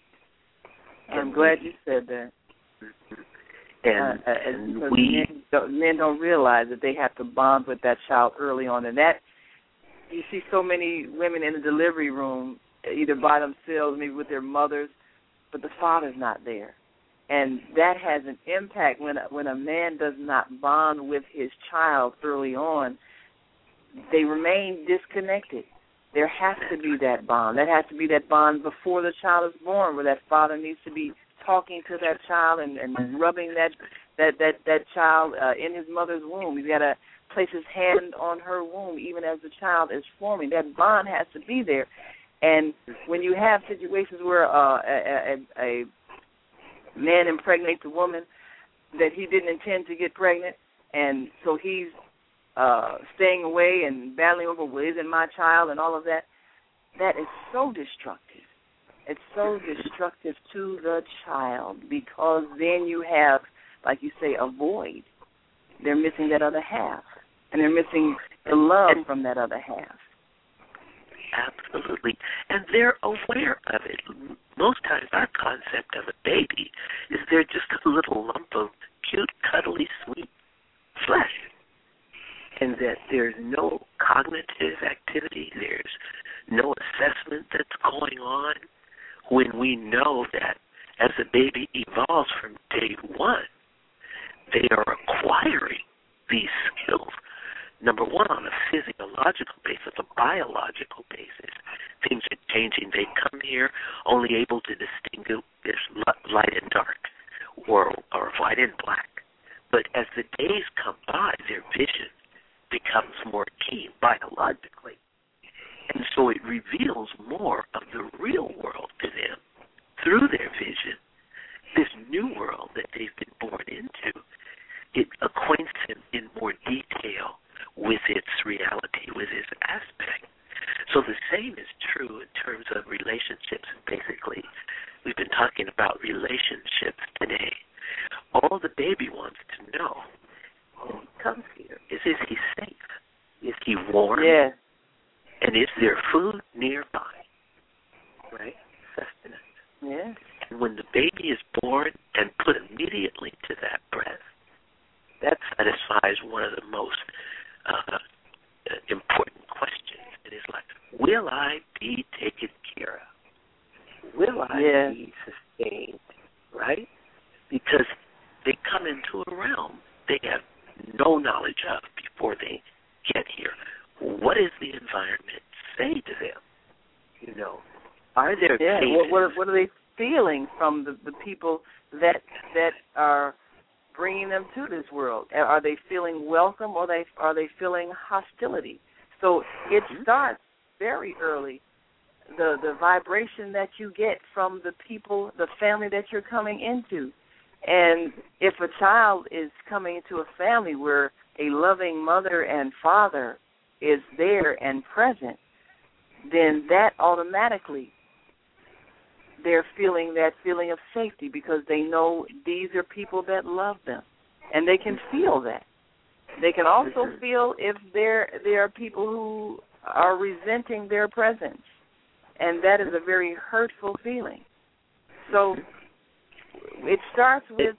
I'm and glad we, you said that. Mm-hmm. And, uh, and because we... Men don't, men don't realize that they have to bond with that child early on. And that, you see so many women in the delivery room, either by themselves, maybe with their mothers, but the father's not there. And that has an impact when a, when a man does not bond with his child early on. They remain disconnected. There has to be that bond. That has to be that bond before the child is born, where that father needs to be talking to that child and, and rubbing that that that that child uh, in his mother's womb. He's got to place his hand on her womb even as the child is forming. That bond has to be there. And when you have situations where uh, a, a, a man impregnates a woman that he didn't intend to get pregnant, and so he's uh, staying away and battling over, well, isn't my child and all of that, that is so destructive. It's so destructive to the child, because then you have like you say, a void. They're missing that other half, and they're missing the love and, from that other half. Absolutely. And they're aware of it. Most times our concept of a baby is they're just a little lump of cute, cuddly, sweet flesh. And that there's no cognitive activity, there's no assessment that's going on, when we know that as a baby evolves from day one, they are acquiring these skills. Number one, on a physiological basis, a biological basis, things are changing. They come here only able to distinguish light and dark, or, or white and black. But as the days come by, their vision becomes more keen biologically. And so it reveals more of the real world to them through their vision. This new world that they've been born into, it acquaints them in more detail with its reality, with its aspect. So the same is true in terms of relationships. Basically, we've been talking about relationships today. All the baby wants to know when he comes here is, is he safe? Is he warm? Yeah. And is there food nearby? Right? Sustenance. Yeah. And when the baby is born and put immediately to that breast, that satisfies one of the most uh, important questions. It is like, will I be taken care of? Will I yeah. be sustained? Right? Because they come into a realm they have no knowledge of before they get here. What does the environment say to them? You know, are there yeah. cases? What, what, what are they feeling from the, the people that that are bringing them to this world? Are they feeling welcome, or they are they feeling hostility? So it mm-hmm. starts very early. The the vibration that you get from the people, the family that you're coming into. And if a child is coming into a family where a loving mother and father is there and present, then that automatically they're feeling that feeling of safety, because they know these are people that love them, and they can feel that. They can also feel if there there are people who are resenting their presence, and that is a very hurtful feeling. So it starts with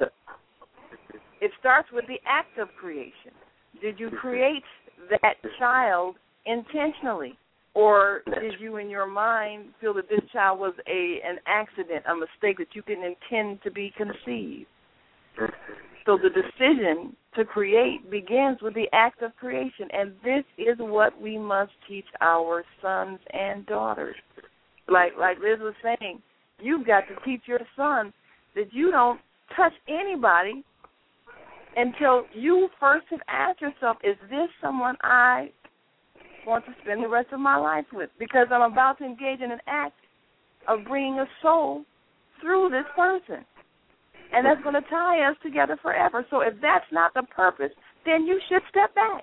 it starts with the act of creation. Did you create that child intentionally, or did you in your mind feel that this child was a an accident, a mistake that you didn't intend to be conceived? So the decision to create begins with the act of creation, and this is what we must teach our sons and daughters. Like like Liz was saying, you've got to teach your son that you don't touch anybody until you first have asked yourself, is this someone I want to spend the rest of my life with? Because I'm about to engage in an act of bringing a soul through this person. And that's going to tie us together forever. So if that's not the purpose, then you should step back.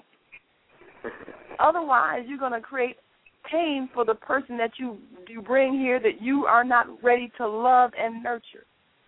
Otherwise, you're going to create pain for the person that you, you bring here that you are not ready to love and nurture.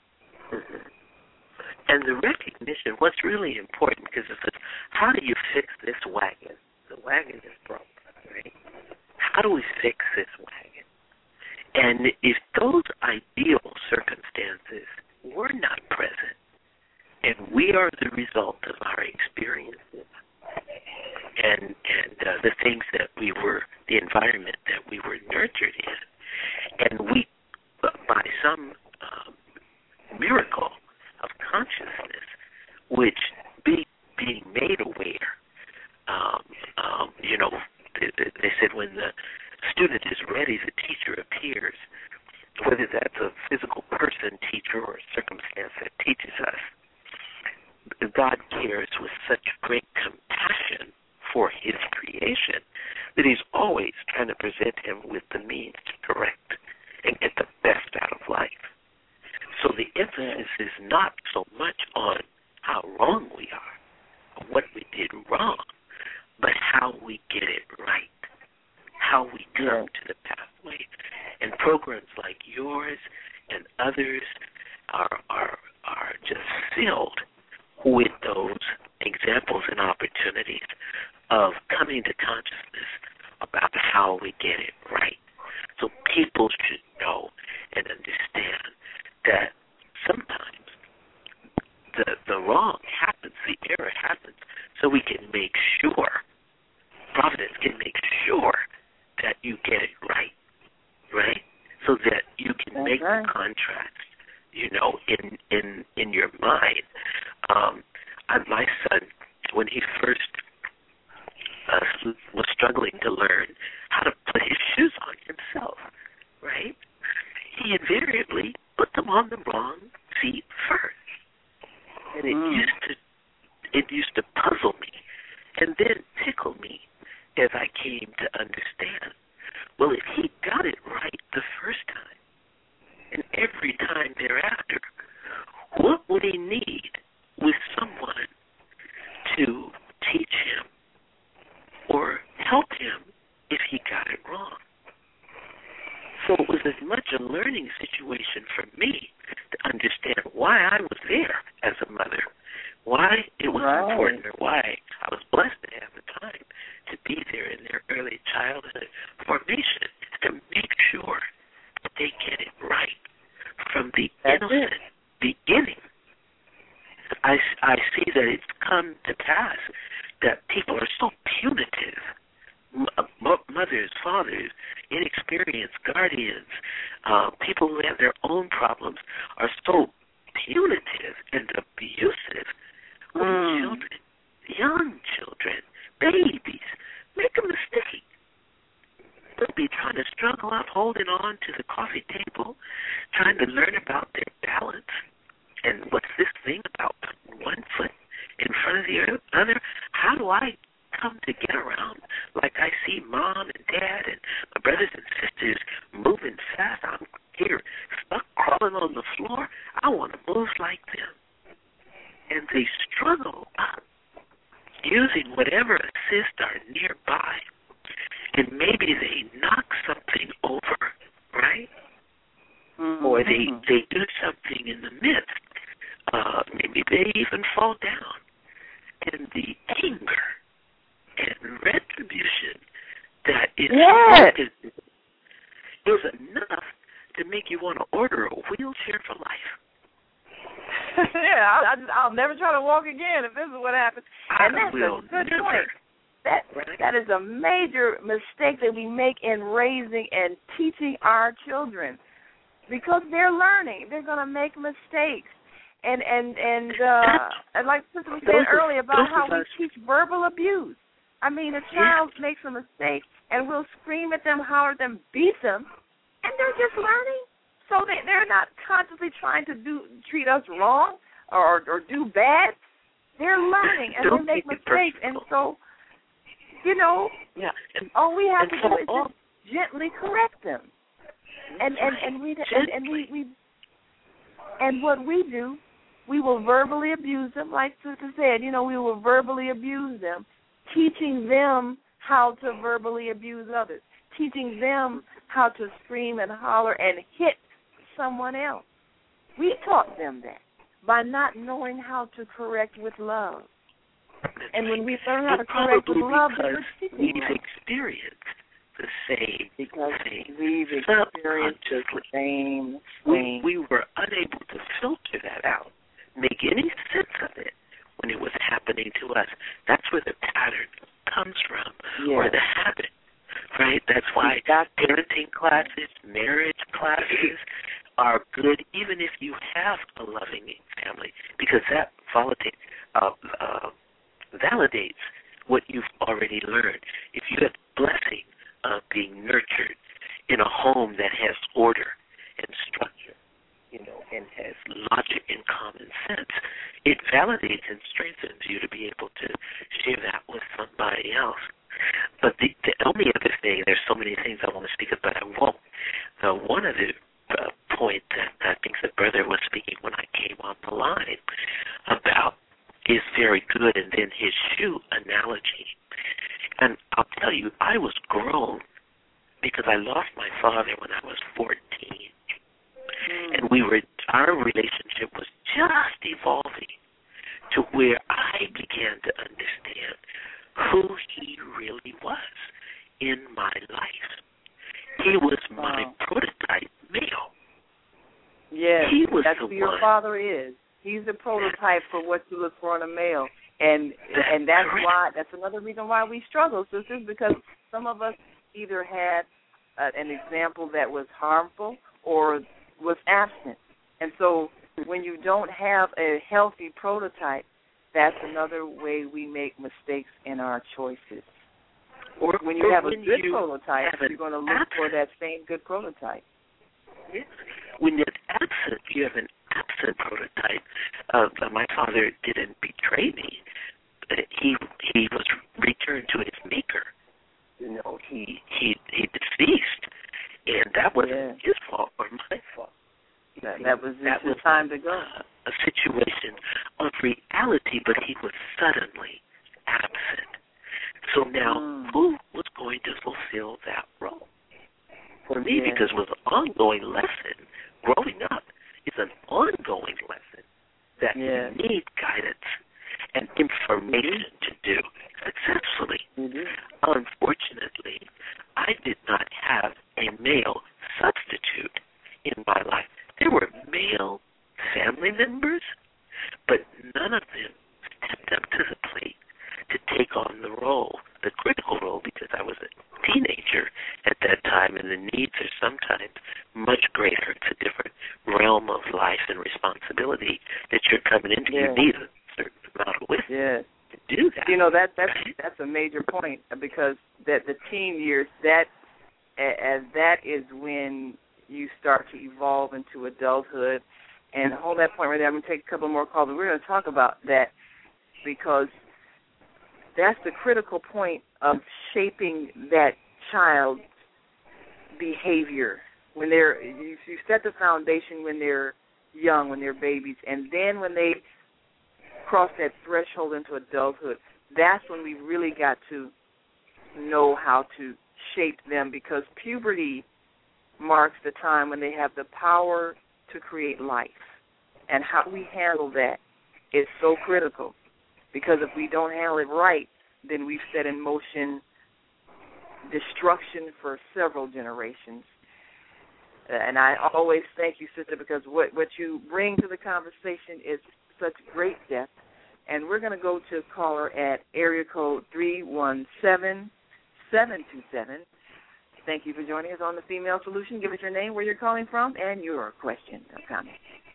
And the recognition, what's really important, because it's like, how do you fix this wagon? The wagon is broke, right? How do we fix this wagon? And if those ideal circumstances were not present, and we are the result of our experiences and and uh, the things that we were, the environment that we were nurtured in, and we, by some um, miracle of consciousness, which be, being made aware, um, um, you know, they, they said when the student is ready, the teacher appears. Whether that's a physical person, teacher, or circumstance that teaches us, God cares with such great compassion for his creation that he's always trying to present him with the means to correct and get the best out of life. So the emphasis is not so much on how wrong we are, or what we did wrong, but how we get it right, how we come to the pathway. And programs like yours and others are are are just filled with those examples and opportunities of coming to consciousness about how we get it right. So people should know and understand that sometimes the the wrong happens, the error happens, so we can make sure, Providence can make sure that you get it right, right? So that you can That's make right. the contrast, you know, in in, in your mind. Um, I, my son, when he first uh, was struggling to learn how to put his shoes on himself, right? He invariably put them on the wrong feet first, and it Mm. used to it used to puzzle me, and then tickle me as I came to understand. Well, if he got it right the first time, and every time thereafter, what would he need with someone to teach him or help him if he got it wrong? So it was as much a learning situation for me to understand why I was there as a mother, why it was Right. important, or why I was blessed to have the time to be there in their early childhood formation, to make sure that they get it right from the That's innocent it. beginning. I, I see that it's come to pass that people are so punitive. M- m- mothers, fathers, inexperienced guardians, uh, people who have their own problems are so punitive and abusive with Mm. children, young children, babies. Make a mistake. They'll be trying to struggle up, holding on to the coffee table, trying to learn about their balance. And what's this thing about putting one foot in front of the other? How do I come to get around like I see mom and dad and my brothers and sisters moving fast? I'm here stuck crawling on the floor. I want to move like them. And they struggle up using whatever assist are nearby. And maybe they knock something over, right? Mm-hmm. Or they, they do something in the midst. Uh, maybe they even fall down. And the anger and retribution that is Yes. spoken is enough to make you want to order a wheelchair for life. yeah, I, I, I'll never try to walk again if this is what happens. And I that's will a good never. point. That Right. that is a major mistake that we make in raising and teaching our children, because they're learning. They're going to make mistakes, and and and uh, and like Sister was saying Those of- earlier about those how of we us- teach verbal abuse. I mean, a child makes a mistake, and we'll scream at them, holler at them, beat them, and they're just learning. So they they're not consciously trying to do treat us wrong or or do bad. They're learning, and Don't they make take it mistakes, and so. You know, Yeah. And, all we have and to so do is all, just gently correct them, and and and we and, and we, we and what we do, we will verbally abuse them, like Sister said. You know, we will verbally abuse them, teaching them how to verbally abuse others, teaching them how to scream and holler and hit someone else. We taught them that by not knowing how to correct with love. And when we learn how to correct with love, then we're teaching we've them. experienced the same Because thing. we've experienced the same We, thing. we were unable to filter that out, make any sense of it when it was happening to us. That's where the pattern comes from, Yeah. or the habit, right? That's why Exactly. parenting classes, marriage classes are good, even if you have a loving family, because that validates, uh, uh, validates what you've already learned. If you have the blessing of being nurtured in a home that has order and structure, you know, and has logic and common sense, it validates and strengthens you to be able to share that with somebody else. But the, the only other thing, there's so many things I want to speak of, but I won't. Uh, one of the uh, point that I think the brother was speaking when I came on the line about is very good, and then his shoe analogy. And I'll tell you, I was grown because I lost my father when I was fourteen. Mm. And we were, our relationship was just evolving to father is. He's the prototype for what you look for in a male. And that's and that's correct. why that's another reason why we struggle, sisters, because some of us either had uh, an example that was harmful or was absent. And so when you don't have a healthy prototype, that's another way we make mistakes in our choices. Or when you or have a when good you prototype, you're going to look absent. for that same good prototype. Yes. When you're absent, you have an absent prototype. Uh, my father didn't betray me. He he was returned to his maker. You know, he he he deceased, and that wasn't yeah. his fault or my fault. That, that was that his was time to go. A, a situation of reality, but he was suddenly absent. So now, mm. who was going to fulfill that role? For me, yeah. because it was an ongoing lesson. Growing up is an ongoing lesson that yeah. you need guidance and information to do successfully. Mm-hmm. Unfortunately, I did not have a male substitute in my life. There were male family members, but none of them stepped up to the plate to take on the role, the critical role, because I was a teenager at that time, and the needs are sometimes much greater. It's a different realm of life and responsibility that you're coming into. Yeah. You need a certain amount of wisdom yeah. to do that. You know, that that's right? that's a major point, because that the teen years, that as that is when you start to evolve into adulthood. And hold that point right there. I'm going to take a couple more calls. We're going to talk about that, because that's the critical point of shaping that child's behavior. When they're, you, you set the foundation when they're young, when they're babies, and then when they cross that threshold into adulthood, that's when we really got to know how to shape them, because puberty marks the time when they have the power to create life. And how we handle that is so critical, because if we don't handle it right, then we've set in motion destruction for several generations. Uh, and I always thank you, sister, because what, what you bring to the conversation is such great depth. And we're going to go to a caller at area code three one seven, seven two seven. Thank you for joining us on The Female Solution. Give us your name, where you're calling from, and your question or comment.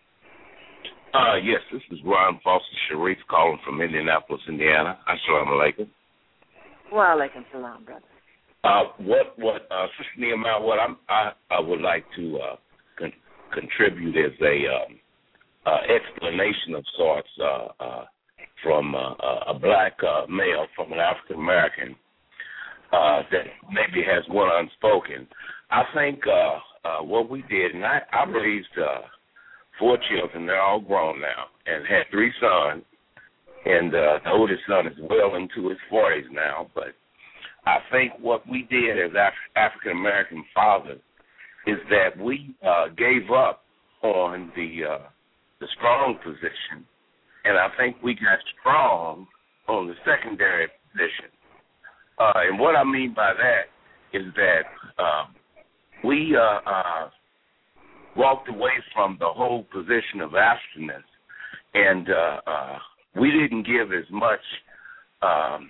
Uh, yes, this is Ron Foster Sharif calling from Indianapolis, Indiana. Assalamu alaikum. Wa alaikum salam, brother. Uh, what, what, uh, Sister Nehemiah, what I'm, I, I would like to uh, con- contribute is a um, uh, explanation of sorts uh, uh, from uh, a black uh, male, from an African American, uh, that maybe has one unspoken. I think uh, uh, what we did, and I, I raised uh, four children. They're all grown now, and had three sons. And uh, the oldest son is well into his forties now. But I think what we did as Af- African-American fathers is that we uh, gave up on the uh, the strong position, and I think we got strong on the secondary position. Uh, and what I mean by that is that uh, we uh, uh, walked away from the whole position of abstinence, and uh, uh, we didn't give as much um,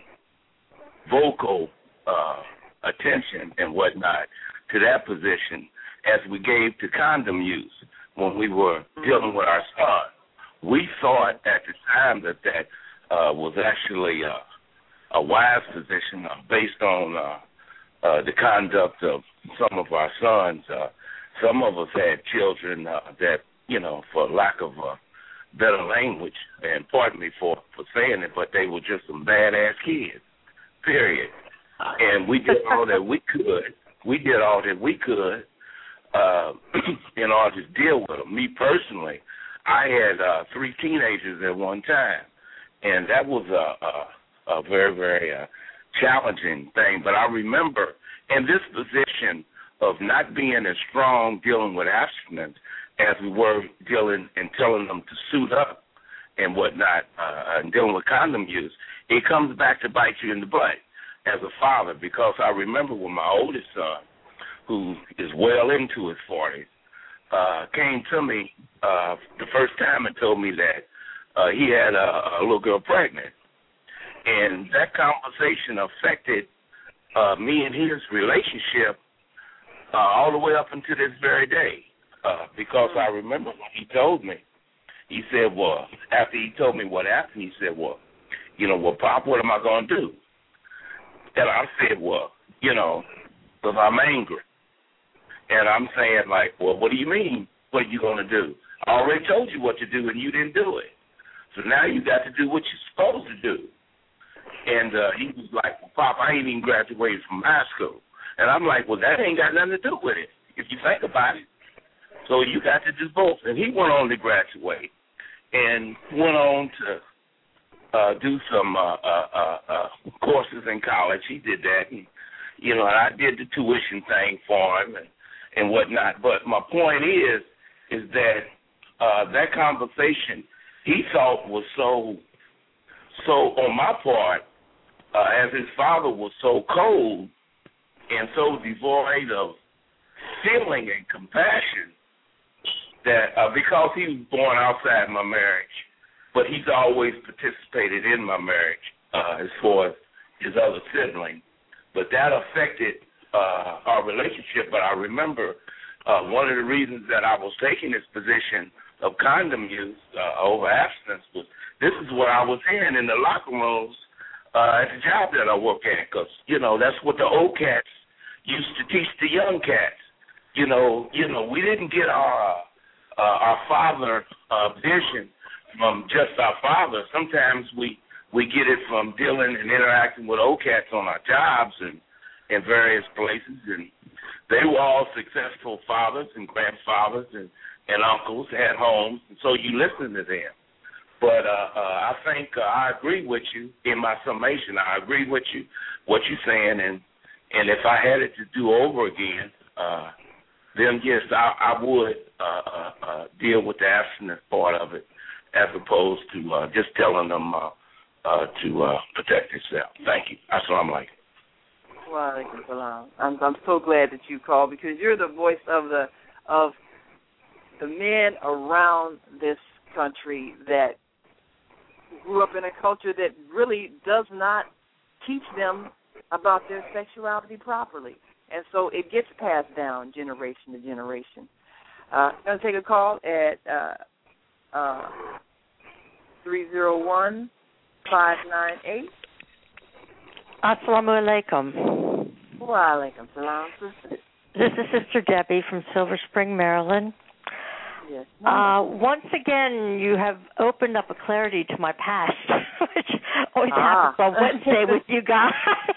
vocal uh, attention and whatnot to that position as we gave to condom use when we were dealing with our son. We thought at the time that that uh, was actually uh, a wise position uh, based on uh, uh, the conduct of some of our sons. Uh, some of us had children uh, that, you know, for lack of uh, better language, and pardon me for, for saying it, but they were just some badass kids, period. And we did all that we could. We did all that we could uh, in order to deal with them. Me personally, I had uh, three teenagers at one time, and that was a, a, a very, very uh, challenging thing. But I remember in this position of not being as strong dealing with abstinence as we were dealing and telling them to suit up and whatnot, uh, and dealing with condom use, it comes back to bite you in the butt as a father, because I remember when my oldest son, who is well into his forties, uh, came to me uh, the first time and told me that uh, he had a, a little girl pregnant. And that conversation affected uh, me and his relationship uh, all the way up until this very day. Uh, because I remember when he told me, he said, well, after he told me what happened, he said, well, you know, well, Pop, what am I going to do? And I said, well, you know, because I'm angry. And I'm saying, like, well, what do you mean, what are you going to do? I already told you what to do, and you didn't do it. So now you got to do what you're supposed to do. And uh, he was like, well, Pop, I ain't even graduated from high school. And I'm like, well, that ain't got nothing to do with it, if you think about it. So you got to do both. And he went on to graduate and went on to uh, do some uh, uh, uh, uh, courses in college. He did that. And, you know, and I did the tuition thing for him and, and whatnot. But my point is, is that uh, that conversation he thought was so, so on my part, uh, as his father was so cold and so devoid of feeling and compassion, that uh, because he was born outside my marriage, but he's always participated in my marriage uh, as far as his other sibling. But that affected uh, our relationship. But I remember uh, one of the reasons that I was taking this position of condom use uh, over abstinence was this is what I was hearing in the locker rooms uh, at the job that I work at, because, you know, that's what the old cats used to teach the young cats. You know, you know, we didn't get our uh, our father uh, vision from just our father. Sometimes we, we get it from dealing and interacting with old cats on our jobs and in various places. And they were all successful fathers and grandfathers and, and uncles, had homes, and so you listen to them. But uh, uh, I think uh, I agree with you in my summation. I agree with you, what you're saying, and, and if I had it to do over again, uh, then yes, I, I would uh, uh, uh, deal with the abstinence part of it as opposed to uh, just telling them uh, uh, to uh, protect yourself. Thank you. That's what I'm like. Well, I'm I'm so glad that you called, because you're the voice of the of the men around this country that grew up in a culture that really does not teach them about their sexuality properly. And so it gets passed down generation to generation. Uh, I'm going to take a call at uh, uh, three oh one, five nine eight. Assalamu alaikum. Wa alaikum salam, sister. This is Sister Debbie from Silver Spring, Maryland. Yes. Uh, once again, you have opened up a clarity to my past, which always ah. happens on Wednesday with you guys.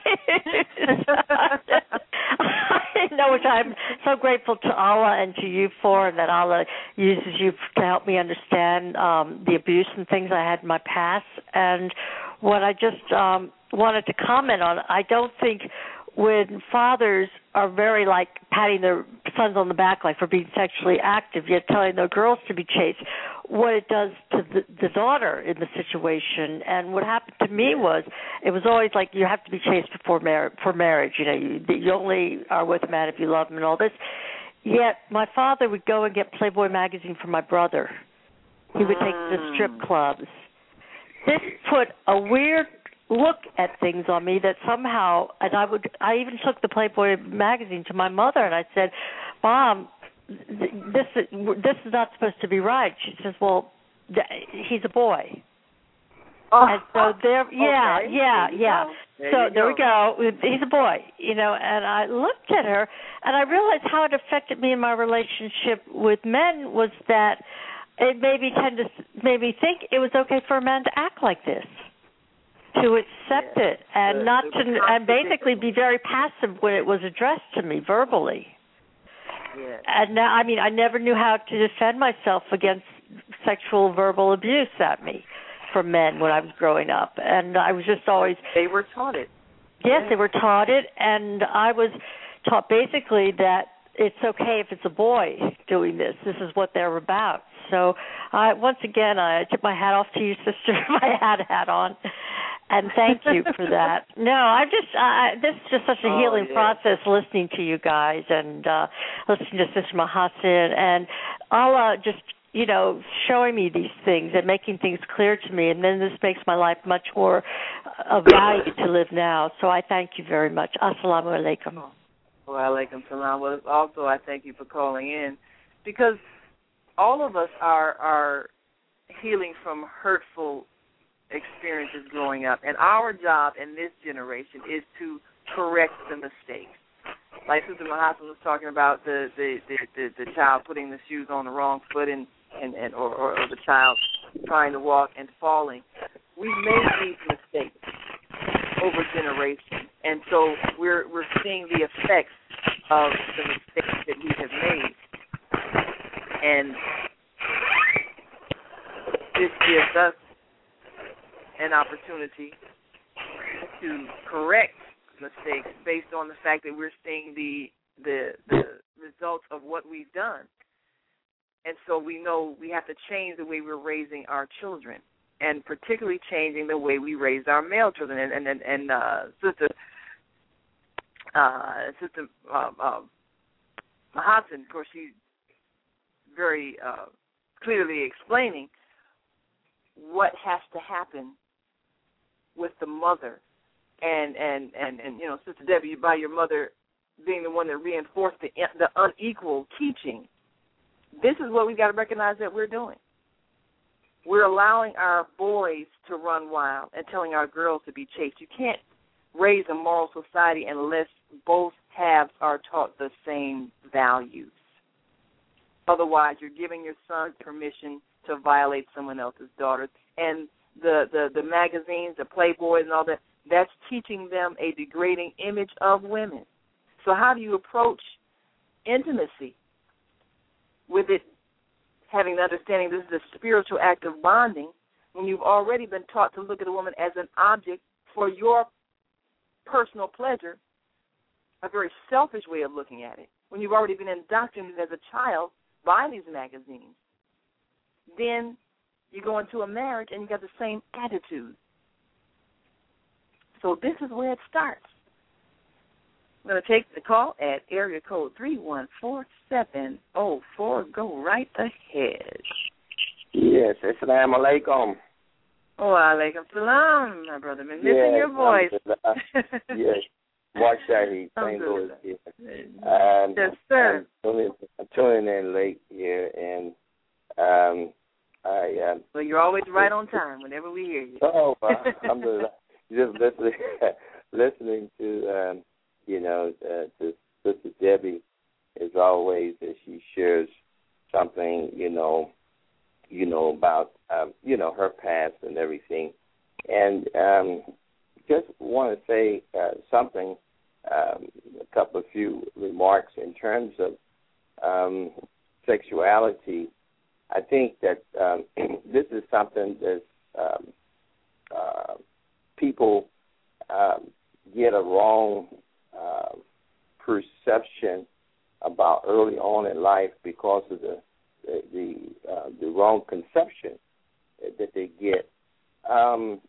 I know, which I'm so grateful to Allah and to you for, and that Allah uses you to help me understand um, the abuse and things I had in my past. And what I just um, wanted to comment on, I don't think when fathers are very, like, patting their sons on the back, like, for being sexually active, yet telling their girls to be chaste, what it does to the, the daughter in the situation. And what happened to me was, it was always like, you have to be chaste before mar- for marriage. You know, you, you only are with a man if you love him and all this. Yet my father would go and get Playboy magazine for my brother. He would take to the strip clubs. This put a weird look at things on me that somehow, and I would, I even took the Playboy magazine to my mother, and I said, Mom, this is, this is not supposed to be right. She says, well, he's a boy. Oh, and so there, yeah, okay. yeah, there yeah. There so there go. we go. He's a boy, you know, and I looked at her, and I realized how it affected me in my relationship with men was that it made me tend to, made me think it was okay for a man to act like this, to accept yeah. it, and uh, not to, and basically be very passive when it was addressed to me verbally. Yeah. And now, I mean, I never knew how to defend myself against sexual verbal abuse at me from men when I was growing up, and I was just always. They were taught it. Yes, yeah. they were taught it, and I was taught basically that it's okay if it's a boy doing this. This is what they're about. So, I, once again, I tip my hat off to you, sister. I had a hat on. And thank you for that. No, I just I, this is just such a Oh, healing yeah. process listening to you guys and uh, listening to Sister Mahassan and Allah just you know showing me these things and making things clear to me, and then this makes my life much more of value to live now. So I thank you very much. Assalamu alaikum. Wa alaikum salam. Well, also I thank you for calling in, because all of us are are healing from hurtful experiences growing up, and our job in this generation is to correct the mistakes. Like Sister Mahassan was talking about the the, the, the, the child putting the shoes on the wrong foot and, and, and or, or, or the child trying to walk and falling. We've made these mistakes over generations, and so we're we're seeing the effects of the mistakes that we have made. And this gives us an opportunity to correct mistakes based on the fact that we're seeing the the the results of what we've done. And so we know we have to change the way we're raising our children, and particularly changing the way we raise our male children. And and and, and uh, Sister uh, Sister uh, uh, Mahassan, of course, she's very uh, clearly explaining what has to happen with the mother, and and and, and you know, Sister Debbie, by your mother being the one that reinforced the the unequal teaching. This is what we've got to recognize that we're doing. We're allowing our boys to run wild and telling our girls to be chaste. You can't raise a moral society unless both halves are taught the same values. Otherwise, you're giving your son permission to violate someone else's daughter. And the, the, the magazines, the Playboys and all that, that's teaching them a degrading image of women. So how do you approach intimacy with it having the understanding this is a spiritual act of bonding when you've already been taught to look at a woman as an object for your personal pleasure, a very selfish way of looking at it, when you've already been indoctrinated as a child by these magazines? Then you go into a marriage and you got the same attitude. So this is where it starts. I'm going to take the call at area code three one four seven zero four. Go right ahead. Yes, assalamu alaikum. Oh, alaikum salam, my brother. Been missing yes, your voice. Yes, Mark Shahi, Saint Louis here. Um, yes, sir. I'm tuning, I'm tuning in late here, and um, I. Um, well, you're always right on time whenever we hear you. Oh, I'm just listening, listening to. Um, You know, uh, to Sister Debbie, as always, that she shares something, you know, you know about, um, you know, her past and everything, and um, just want to say uh, something, um, a couple of few remarks in terms of um, sexuality. I think that um, this is something that um, uh, people um, get a wrong Uh, perception about early on in life because of the the the, uh, the wrong conception that they get. Um,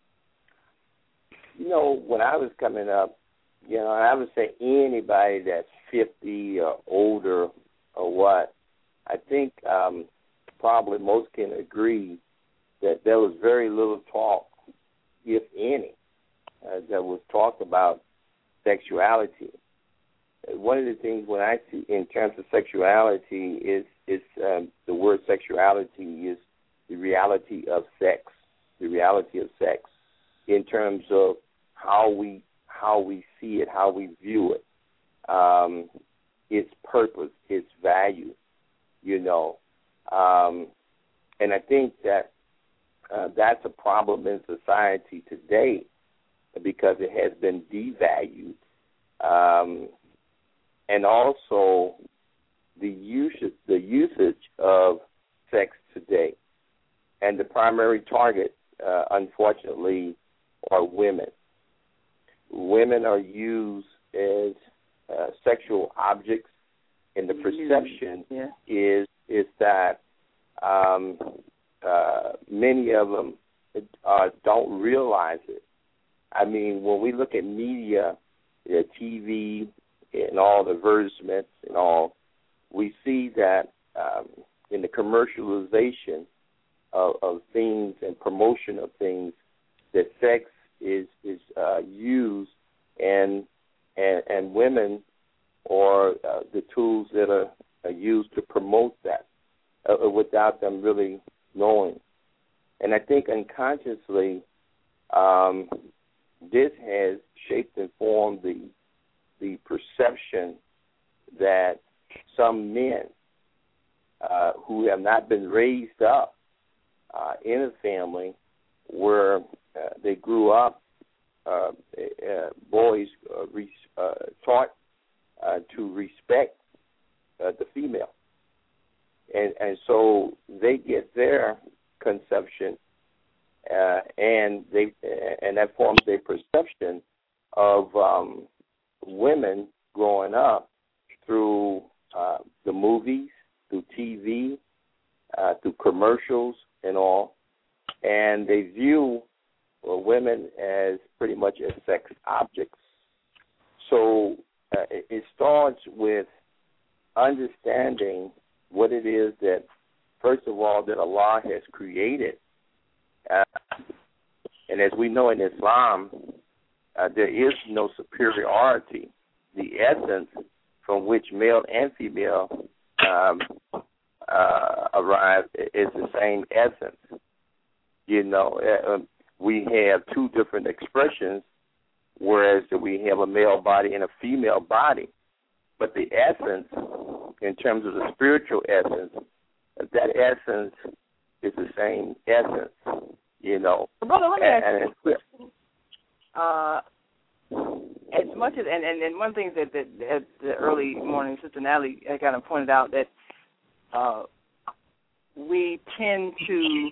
you know, when I was coming up, you know, I would say anybody that's fifty or older or what, I think um, probably most can agree that there was very little talk, if any, uh, that was talked about sexuality. One of the things when I see in terms of sexuality is is um, the word sexuality is the reality of sex, the reality of sex in terms of how we how we see it, how we view it, um, its purpose, its value, you know. Um, and I think that uh, that's a problem in society today, because it has been devalued, um, and also the usage the usage of sex today, and the primary target, uh, unfortunately, are women. Women are used as uh, sexual objects, and the perception yeah. is is that um, uh, many of them uh, don't realize it. I mean, when we look at media, the T V, and all the advertisements and all, we see that um, in the commercialization of, of things and promotion of things, that sex is is uh, used, and and and women are uh, the tools that are, are used to promote that uh, without them really knowing. And I think unconsciously, um, this has shaped and formed the the perception that some men uh, who have not been raised up uh, in a family where uh, they grew up, uh, uh, boys uh, re- uh, taught uh, to respect uh, the female. And, and so they get their conception, uh, and they and that forms a perception of um, women growing up through uh, the movies, through T V, uh, through commercials and all, and they view well, women as pretty much as sex objects. So uh, it, it starts with understanding what it is that, first of all, that Allah has created. Uh, and as we know in Islam, uh, there is no superiority. The essence from which male and female um, uh, arrive is the same essence. You know, uh, we have two different expressions, whereas we have a male body and a female body. But the essence, in terms of the spiritual essence, that essence is the same essence, you know. Brother, let me ask and, you, uh, as much as, and, and, and one thing that, that at the early morning, Sister Natalie kind of pointed out that uh, we tend to,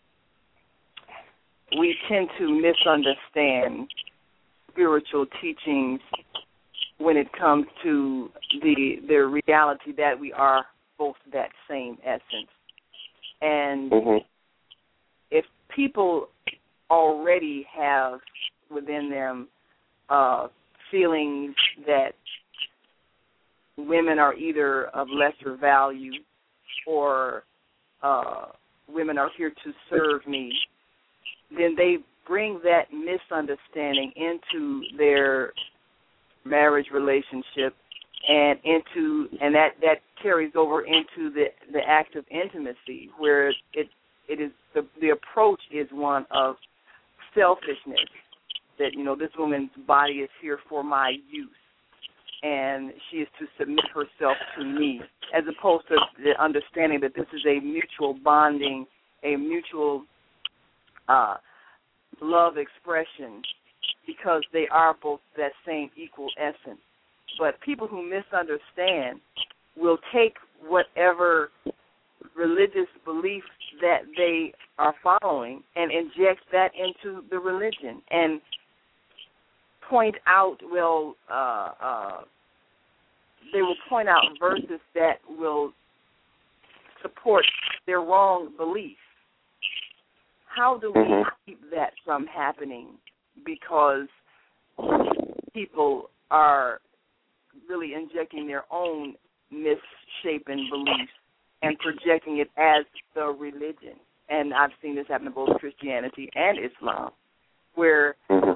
we tend to misunderstand spiritual teachings when it comes to the the reality that we are both that same essence. And mm-hmm. if people already have within them uh, feelings that women are either of lesser value or uh, women are here to serve me, then they bring that misunderstanding into their marriage relationship, and into and that, that carries over into the, the act of intimacy, where it it is the the approach is one of selfishness, that, you know, this woman's body is here for my use and she is to submit herself to me, as opposed to the understanding that this is a mutual bonding, a mutual uh, love expression, because they are both that same equal essence. But people who misunderstand will take whatever religious belief that they are following and inject that into the religion and point out, well, uh, uh, they will point out verses that will support their wrong belief. How do we mm-hmm. keep that from happening? Because people are really injecting their own misshapen beliefs and projecting it as the religion. And I've seen this happen in both Christianity and Islam, where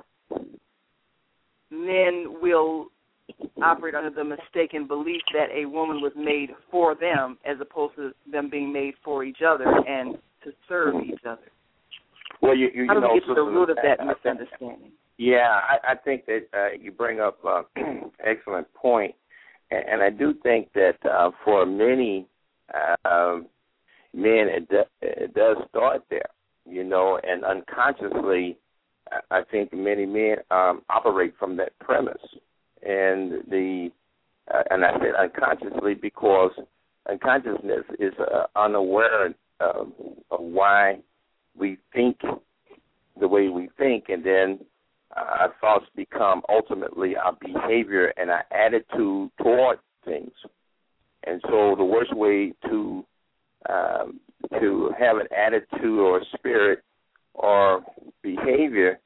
men will operate under the mistaken belief that a woman was made for them, as opposed to them being made for each other and to serve each other. Well, you, you, How do you know, we get to the root of that I, misunderstanding? Yeah, I, I think that uh, you bring up an uh, excellent point, and, and I do think that uh, for many uh, men, it, do, it does start there, you know, and unconsciously, I think many men um, operate from that premise, and the uh, and I said unconsciously because unconsciousness is uh, unaware of, of why we think the way we think, and then uh, our thoughts become ultimately our behavior and our attitude toward things. And so the worst way to um, to have an attitude or a spirit or behavior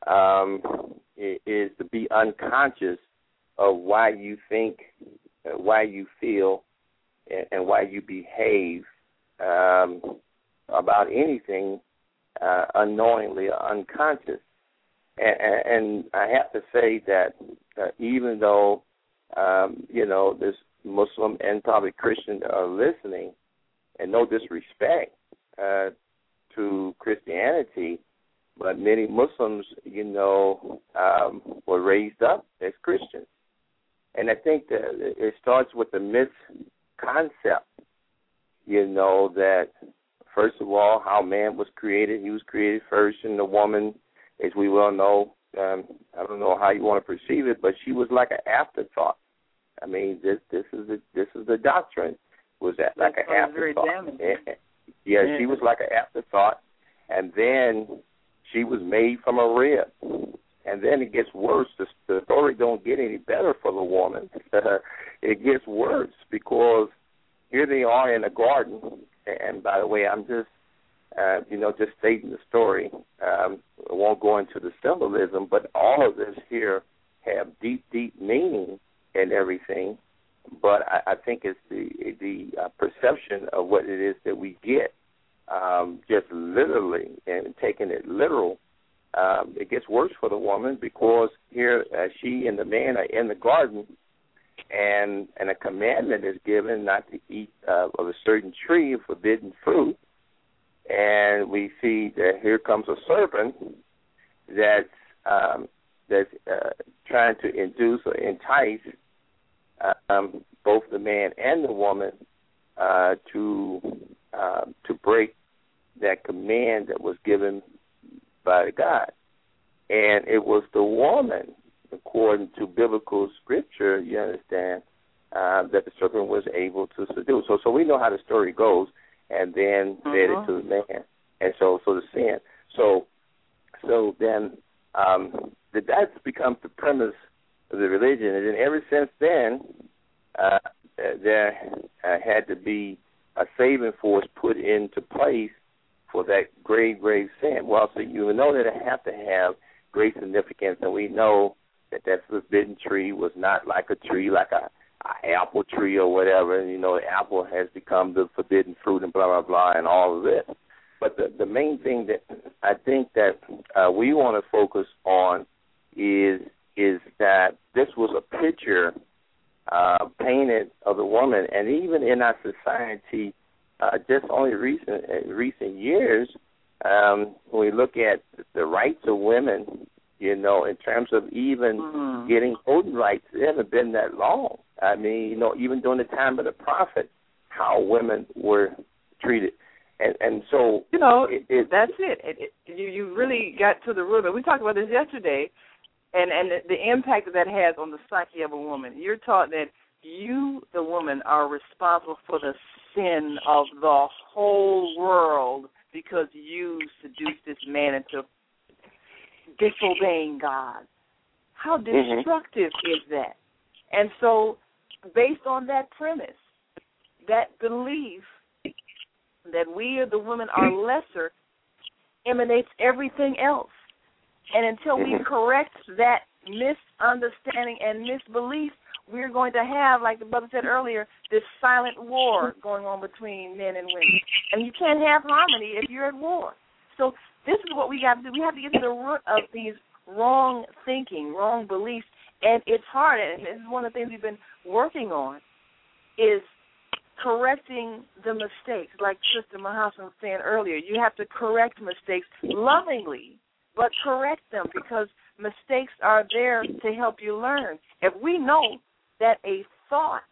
um, is to be unconscious of why you think, why you feel, and why you behave um, about anything uh, unknowingly or unconscious. And, and I have to say that uh, even though, um, you know, this Muslim and probably Christian are listening, and no disrespect uh, to Christianity, but many Muslims, you know, um, were raised up as Christians. And I think that it starts with the misconcept, you know, that first of all, how man was created. He was created first, and the woman, as we well know, um, I don't know how you want to perceive it, but she was like an afterthought. I mean, this this is the this is the doctrine. Was that like an afterthought? Yeah, yeah, she was like an afterthought, and then she was made from a rib. And then it gets worse. The, the story don't get any better for the woman. It gets worse because here they are in a garden. And by the way, I'm just, uh, you know, just stating the story. Um, I won't go into the symbolism, but all of this here have deep, deep meaning and everything. But I, I think it's the the uh, perception of what it is that we get, um, just literally and taking it literal. Um, it gets worse for the woman because here uh, she and the man are in the garden, and and a commandment is given not to eat uh, of a certain tree of forbidden fruit. And we see that here comes a serpent that's um, that's uh, trying to induce or entice um, both the man and the woman uh, to uh, to break that command that was given by God. And it was the woman, according to biblical scripture, you understand, uh, that the serpent was able to seduce. So so we know how the story goes, and then uh-huh. led it to the man. And so so the sin. So so then um, that becomes the premise of the religion. And then ever since then, uh, there uh, had to be a saving force put into place for that grave, grave sin. Well, so you know that it have to have great significance, and we know that that forbidden tree was not like a tree, like a, a apple tree or whatever. And, you know, the apple has become the forbidden fruit and blah, blah, blah, and all of this. But the, the main thing that I think that uh, we want to focus on is is that this was a picture uh, painted of the woman, and even in our society, Uh, just only recent uh, recent years, um, when we look at the rights of women, you know, in terms of even mm. getting voting rights, it hasn't been that long. I mean, you know, even during the time of the prophet, how women were treated. And and so, you know, it, it, that's it. It, it. You you really got to the root of it. We talked about this yesterday, and, and the, the impact that that has on the psyche of a woman. You're taught that you, the woman, are responsible for the sin of the whole world because you seduced this man into disobeying God. How destructive mm-hmm. is that? And so, based on that premise, that belief that we or the women are lesser emanates everything else. And until we correct that misunderstanding and misbelief, we're going to have, like the brother said earlier, this silent war going on between men and women. And you can't have harmony if you're at war. So this is what we got to do. We have to get to the root of these wrong thinking, wrong beliefs. And it's hard, and this is one of the things we've been working on, is correcting the mistakes. Like Sister Mahassan was saying earlier, you have to correct mistakes lovingly, but correct them because mistakes are there to help you learn. If we know that a thought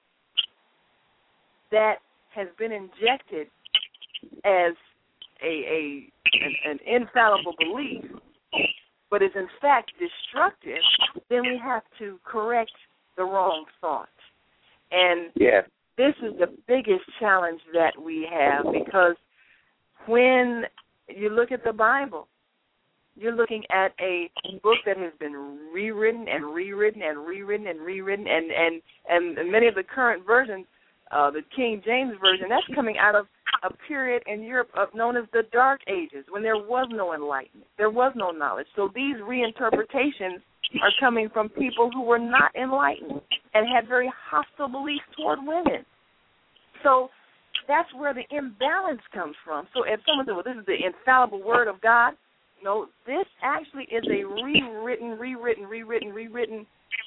that has been injected as a, a an, an infallible belief, but is in fact destructive, then we have to correct the wrong thought. And yeah. this is the biggest challenge that we have, because when you look at the Bible, you're looking at a book that has been rewritten and rewritten and rewritten and rewritten, and, and, and many of the current versions uh, the King James Version, that's coming out of a period in Europe of, known as the Dark Ages, when there was no enlightenment, there was no knowledge. So these reinterpretations are coming from people who were not enlightened and had very hostile beliefs toward women. So that's where the imbalance comes from. So if someone says, well, this is the infallible word of God, no, this actually is a rewritten, rewritten, rewritten, rewritten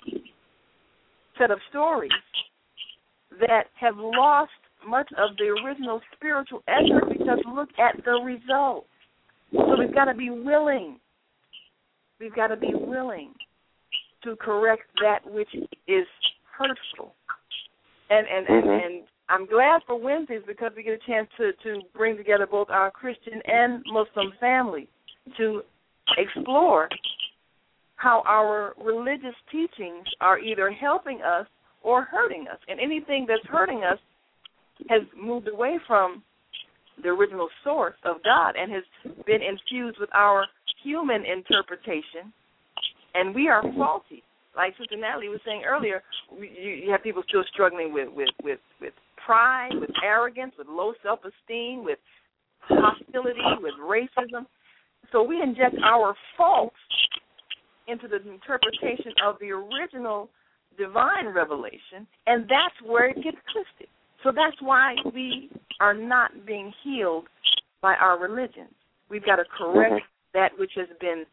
set of stories that have lost much of the original spiritual essence, because look at the results. So we've got to be willing. We've got to be willing to correct that which is hurtful. And and, mm-hmm. and, and I'm glad for Wednesdays, because we get a chance to, to bring together both our Christian and Muslim family to explore how our religious teachings are either helping us or hurting us. And anything that's hurting us has moved away from the original source of God and has been infused with our human interpretation, and we are faulty. Like Sister Natalie was saying earlier, you, you have people still struggling with, with, with, with pride, with arrogance, with low self-esteem, with hostility, with racism. So we inject our faults into the interpretation of the original divine revelation, and that's where it gets twisted. So that's why we are not being healed by our religions. We've got to correct mm-hmm. that which has been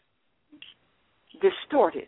distorted.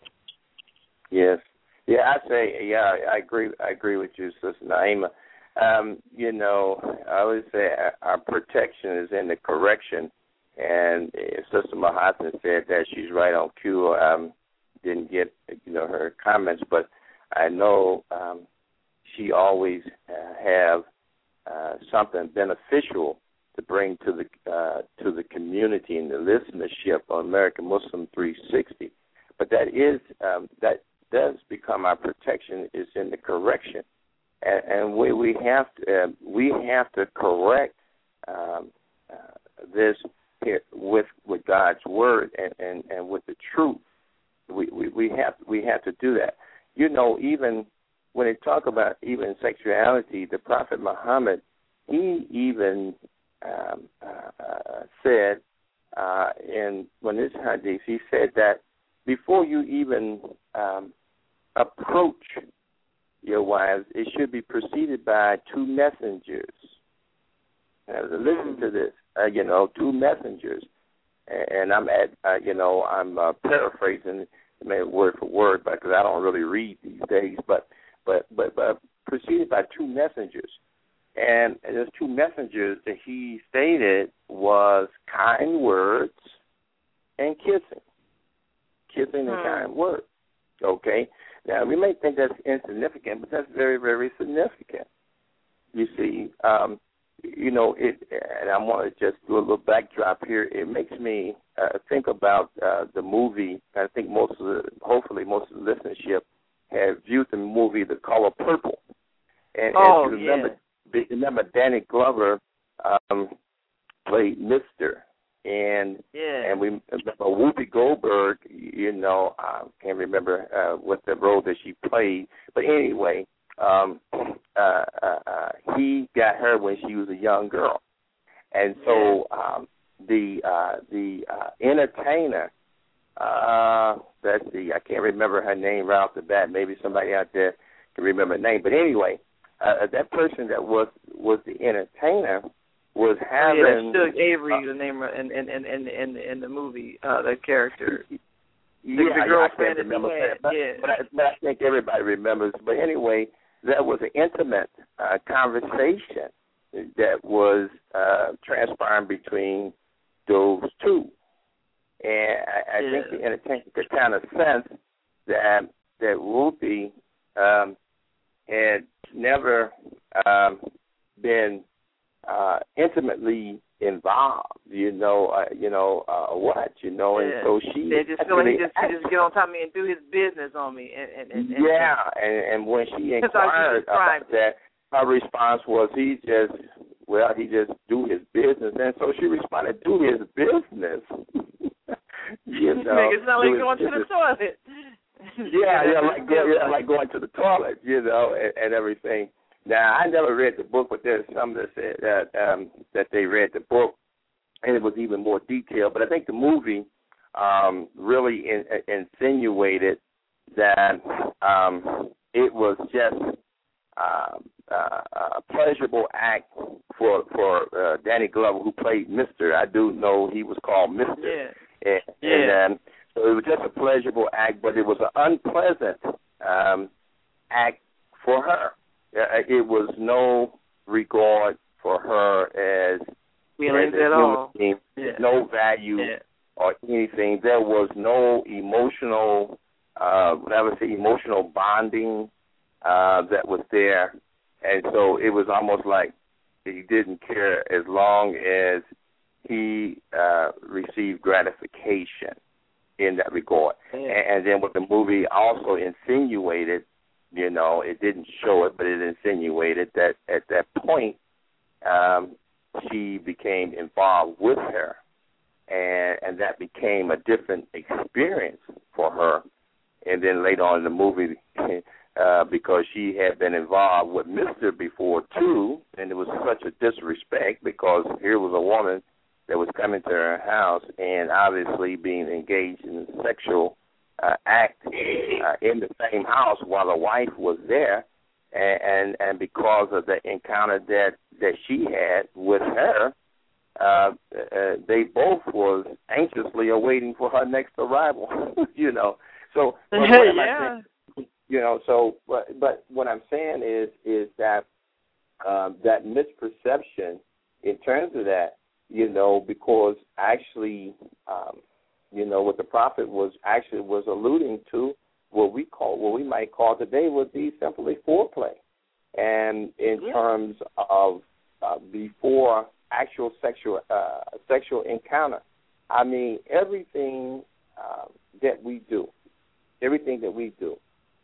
Yes. Yeah, I say, yeah, I agree I agree with you, Sister Naima. Um, you know, I always say our protection is in the correction, and Sister Mahatma said that. She's right on cue. Um, didn't get, you know, her comments, but I know um, she always uh, have uh, something beneficial to bring to the uh, to the community and the listenership on American Muslim three sixty. But that is um, that does become our protection is in the correction, and, and we we have to uh, we have to correct um, uh, this here with with God's word and, and, and with the truth. We, we we have we have to do that. You know, even when they talk about even sexuality, the Prophet Muhammad, he even um, uh, uh, said uh, in when this hadith, he said that before you even um, approach your wives, it should be preceded by two messengers. Now, listen to this. Uh, you know, two messengers, and, and I'm at, uh, you know, I'm uh, paraphrasing, maybe word for word, because I don't really read these days. But, but, but, but preceded by two messengers, and, and those two messengers that he stated was kind words and kissing, kissing hmm. and kind words. Okay, now we may think that's insignificant, but that's very, very significant. You see. Um, You know, it, and I want to just do a little backdrop here. It makes me uh, think about uh, the movie. I think most of the, hopefully most of the listenership have viewed the movie The Color Purple. And oh, as you remember, yeah. remember Danny Glover um, played Mister And yeah. and we remember Whoopi Goldberg, you know, I can't remember uh, what the role that she played. But anyway, Um, uh, uh, uh, he got her when she was a young girl, and so um, the uh, the uh, entertainer, uh, let's see, I can't remember her name right off the bat. Maybe somebody out there can remember her name. But anyway, uh, that person that was was the entertainer was having. Oh, yeah, Shug Avery, uh, the name in in in in in, in the movie, uh, that character. Yeah, the, the girlfriend I can't remember that, but, yeah. but, I, but I think everybody remembers. But anyway, that was an intimate uh, conversation that was uh, transpiring between those two. And I, I yeah. think the entertainment could kind of sense that that Whoopi um, had never um, been uh, intimately involved, you know, uh, you know uh, what, you know, and yeah. so she. They just feel like he just, he just get on top of me and do his business on me, and, and, and yeah, and, and when she inquired about that, her response was he just, well, he just do his business, and so she responded, do his business. you know, make it sound like going to the toilet. yeah, yeah, like go, yeah, like going to the toilet, you know, and, and everything. Now, I never read the book, but there's some that said that um, that they read the book, and it was even more detailed. But I think the movie um, really in, insinuated that um, it was just uh, uh, a pleasurable act for for uh, Danny Glover, who played Mister I do know he was called Mister Yeah. And, Yeah. and um, so it was just a pleasurable act, but it was an unpleasant um, act for her. Uh, it was no regard for her as, Feelings as a at human all. being, Yeah. no value Yeah. or anything. There was no emotional, uh, I would say emotional bonding uh, that was there. And so it was almost like he didn't care as long as he uh, received gratification in that regard. Yeah. And, and then what the movie also insinuated, you know, it didn't show it, but it insinuated that at that point um, she became involved with her, and and that became a different experience for her. And then later on in the movie, uh, because she had been involved with Mister before too, and it was such a disrespect because here was a woman that was coming to her house and obviously being engaged in a sexual uh, act uh, in the same house while the wife was there, and, and and because of the encounter that that she had with her, uh, uh, they both was anxiously awaiting for her next arrival. you know, so but what am I yeah. saying? You know, so but but what I'm saying is is that um, that misperception in terms of that. You know, because actually, um, you know, what the prophet was actually was alluding to, what we call, what we might call today would be simply foreplay, and in yeah. terms of uh, before actual sexual uh, sexual encounter. I mean, everything uh, that we do, everything that we do,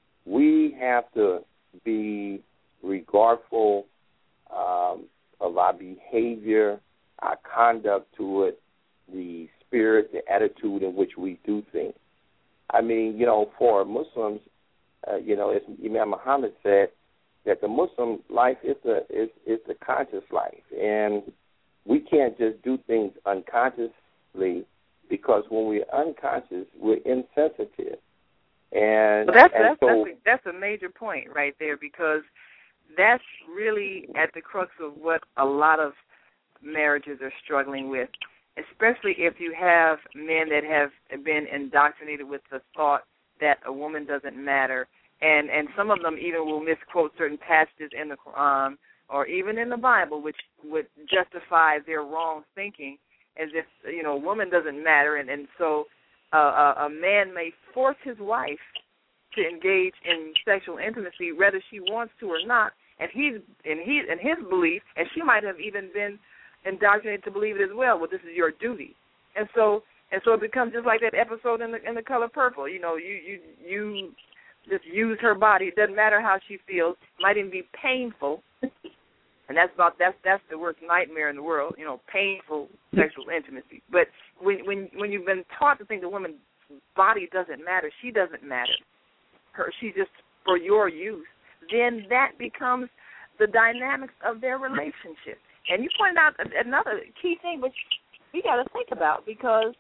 we have to be regardful um, of our behavior, our conduct to it, the spirit, the attitude in which we do things. I mean, you know, for Muslims, uh, you know, as Imam Muhammad said, that the Muslim life is the is is the conscious life, and we can't just do things unconsciously because when we're unconscious, we're insensitive. And, well, that's and that's so, that's, a, that's a major point right there, because that's really at the crux of what a lot of marriages are struggling with, especially if you have men that have been indoctrinated with the thought that a woman doesn't matter, and and some of them even will misquote certain passages in the Quran or even in the Bible, which would justify their wrong thinking, as if, you know, a woman doesn't matter, and and so uh, a, a man may force his wife to engage in sexual intimacy whether she wants to or not, and he's in he in his belief, and she might have even been indoctrinated to believe it as well. Well, this is your duty, and so and so it becomes just like that episode in the in the Color Purple. You know, you you you just use her body. It doesn't matter how she feels. It might even be painful, and that's about that's that's the worst nightmare in the world. You know, painful sexual intimacy. But when when when you've been taught to think the woman's body doesn't matter, she doesn't matter. Her she's just for your use. Then that becomes the dynamics of their relationship. And you pointed out another key thing, which we got to think about, because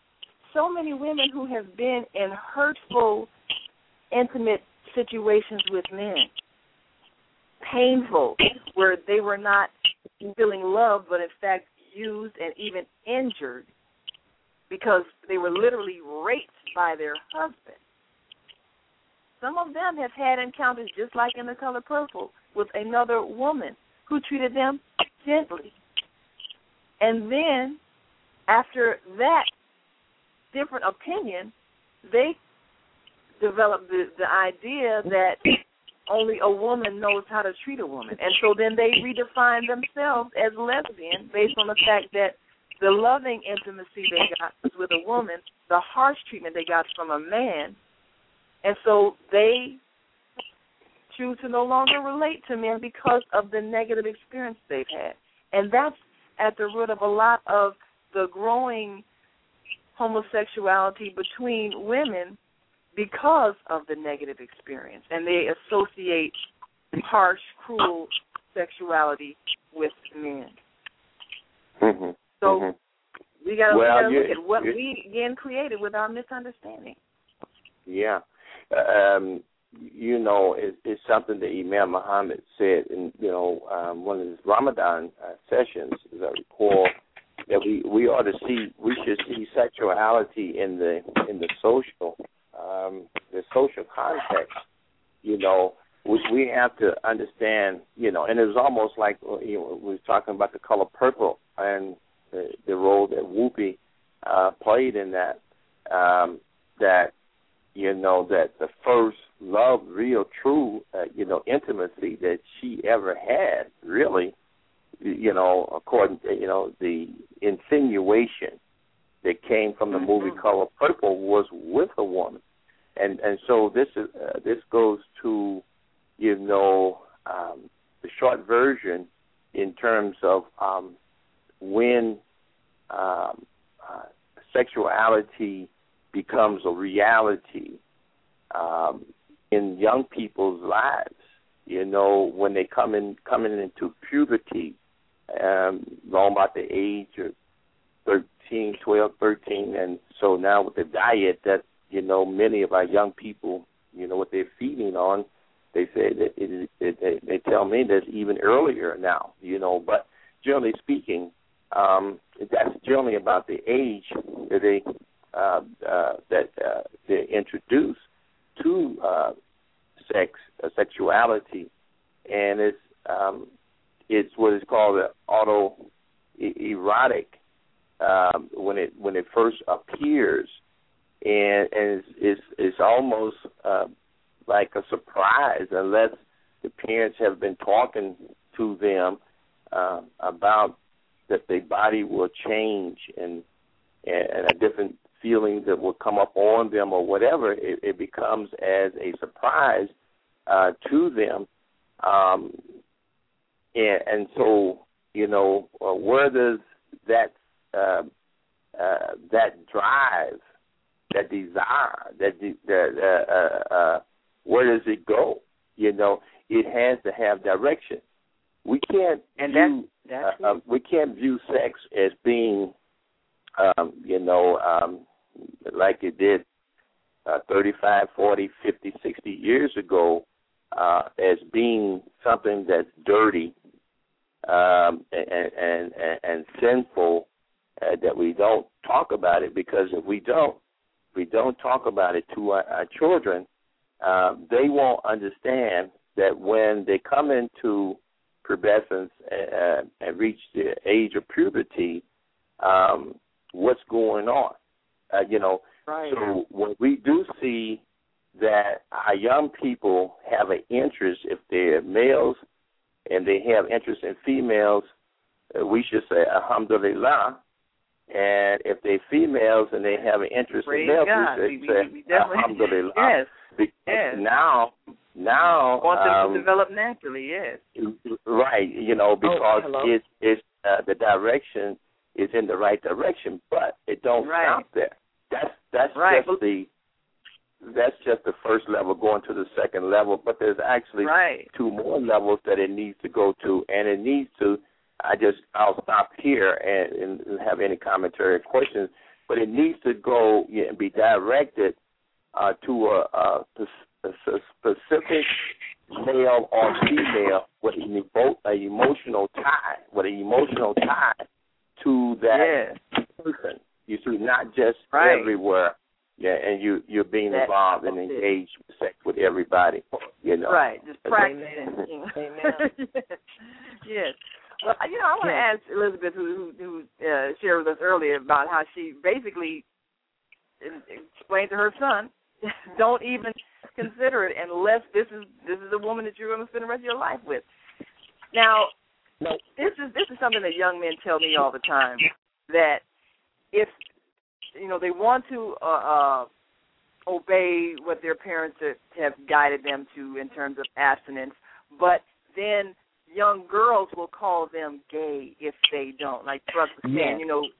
so many women who have been in hurtful, intimate situations with men, painful, where they were not feeling loved, but in fact used and even injured because they were literally raped by their husband. Some of them have had encounters just like in The Color Purple with another woman who treated them gently. And then, after that different opinion, they developed the, the idea that only a woman knows how to treat a woman. And so then they redefine themselves as lesbian based on the fact that the loving intimacy they got was with a woman, the harsh treatment they got from a man, and so they choose to no longer relate to men because of the negative experience they've had. And that's at the root of a lot of the growing homosexuality between women because of the negative experience. And they associate harsh, cruel sexuality with men. Mm-hmm. So mm-hmm. we got to well, look at what we again created with our misunderstanding. Yeah. Um, you know, it, it's something that Imam Muhammad said in, you know, um, one of his Ramadan uh, sessions, as I recall, that we, we ought to see, we should see sexuality in the in the social, um, the social context. You know, we, we have to understand, you know, and it was almost like, you know, we were talking about The Color Purple and the, the role that Whoopi uh, played in that, um, that, you know, that the first love, real, true, uh, you know, intimacy that she ever had, really, you know, according to, you know, the insinuation that came from the movie mm-hmm. Color Purple was with a woman. And and so this is uh, this goes to, you know, um, the short version in terms of um, when um, uh, sexuality becomes a reality um, in young people's lives. You know, when they come in coming into puberty, um, long about the age of thirteen, twelve, thirteen, and so now with the diet that, you know, many of our young people, you know, what they're feeding on, they say that it, it, it, they tell me that's even earlier now, you know. But generally speaking, um, that's generally about the age that they uh, uh, that uh, they introduce to uh, sex, uh, sexuality, and it's um, it's what is called auto erotic um, when it when it first appears. And, and it's, it's, it's almost uh, like a surprise unless the parents have been talking to them uh, about that their body will change and, and a different feeling that will come up on them or whatever. It, it becomes as a surprise uh, to them. Um, and, and so, you know, uh, where does that uh, uh, that drive, that desire, that de- that uh, uh, uh, where does it go? You know, it has to have direction. We can't and view that's, that's uh, uh, we can't view sex as being, um, you know, um, like it did uh, thirty-five, forty, fifty, sixty years ago, uh, as being something that's dirty um, and, and, and, and sinful. Uh, that we don't talk about it, because if we don't, we don't talk about it to our, our children, uh, they won't understand that when they come into pubescence uh, and reach the age of puberty, um, what's going on. Uh, you know, right. So when we do see that our young people have an interest, if they're males and they have interest in females, uh, we should say, alhamdulillah. And if they're females and they have an interest Praise in males, God. we we, say, we, we alhamdulillah. Yes. Because yes. now, now, want them um, to develop naturally. Yes. Right. You know, because oh, it's it's uh, the direction is in the right direction, but it don't right. stop there. That's that's right. just the that's just the first level, going to the second level. But there's actually right. two more levels that it needs to go to, and it needs to. I just, I'll stop here and, and have any commentary or questions, but it needs to go yeah, and be directed uh, to a, a, a specific male or female with an, an emotional tie, with an emotional tie to that yeah. person. You see, not just right. everywhere. Yeah, and you you're being that, involved and engaged with sex with everybody. You know, right? Just practicing. Amen. Yes. Well, you know, I want to ask Elizabeth, who who uh, shared with us earlier about how she basically explained to her son, don't even consider it unless this is this is a woman that you're going to spend the rest of your life with. Now, nope. this is this is something that young men tell me all the time, that if you know they want to uh, uh, obey what their parents have guided them to in terms of abstinence, but then young girls will call them gay if they don't. Like Trump was saying, yeah. you know,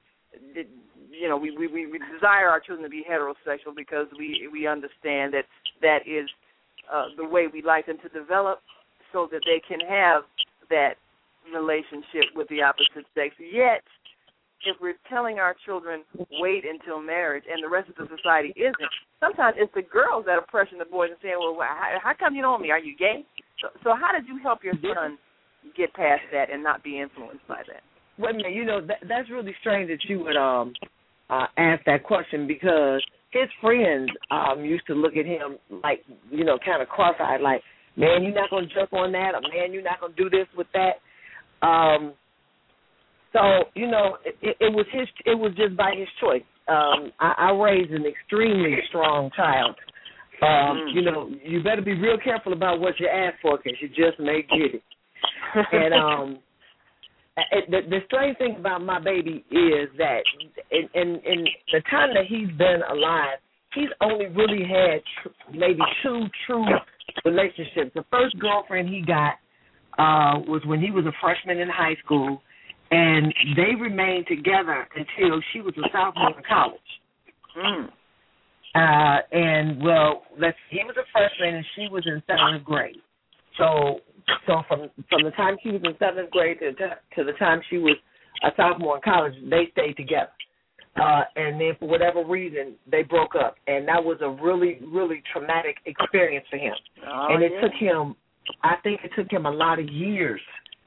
you know, we, we we desire our children to be heterosexual because we we understand that that is uh, the way we like them to develop so that they can have that relationship with the opposite sex. Yet, if we're telling our children, wait until marriage, and the rest of the society isn't, sometimes it's the girls that are pressuring the boys and saying, well, how, how come you don't want me? Are you gay? So, so how did you help your son get past that and not be influenced by that? Wait a minute, you know, that, that's really strange that you would um uh, ask that question, because his friends um used to look at him like, you know, kind of cross-eyed, like, man, you're not going to jump on that, or man, you're not going to do this with that. Um, so, you know, it, it was his, it was just by his choice. Um, I, I raised an extremely strong child. Um, you know, you better be real careful about what you ask for, because you just may get it. And um, it, the, the strange thing about my baby is that in, in, in the time that he's been alive, he's only really had tr- maybe two true relationships. The first girlfriend he got uh, was when he was a freshman in high school, and they remained together until she was a sophomore in college. Mm. Uh, and, well, let's, he was a freshman and she was in seventh grade. So so from from the time she was in seventh grade to, to the time she was a sophomore in college, they stayed together. Uh, and then for whatever reason, they broke up. And that was a really, really traumatic experience for him. Oh, and it yeah. took him, I think it took him a lot of years,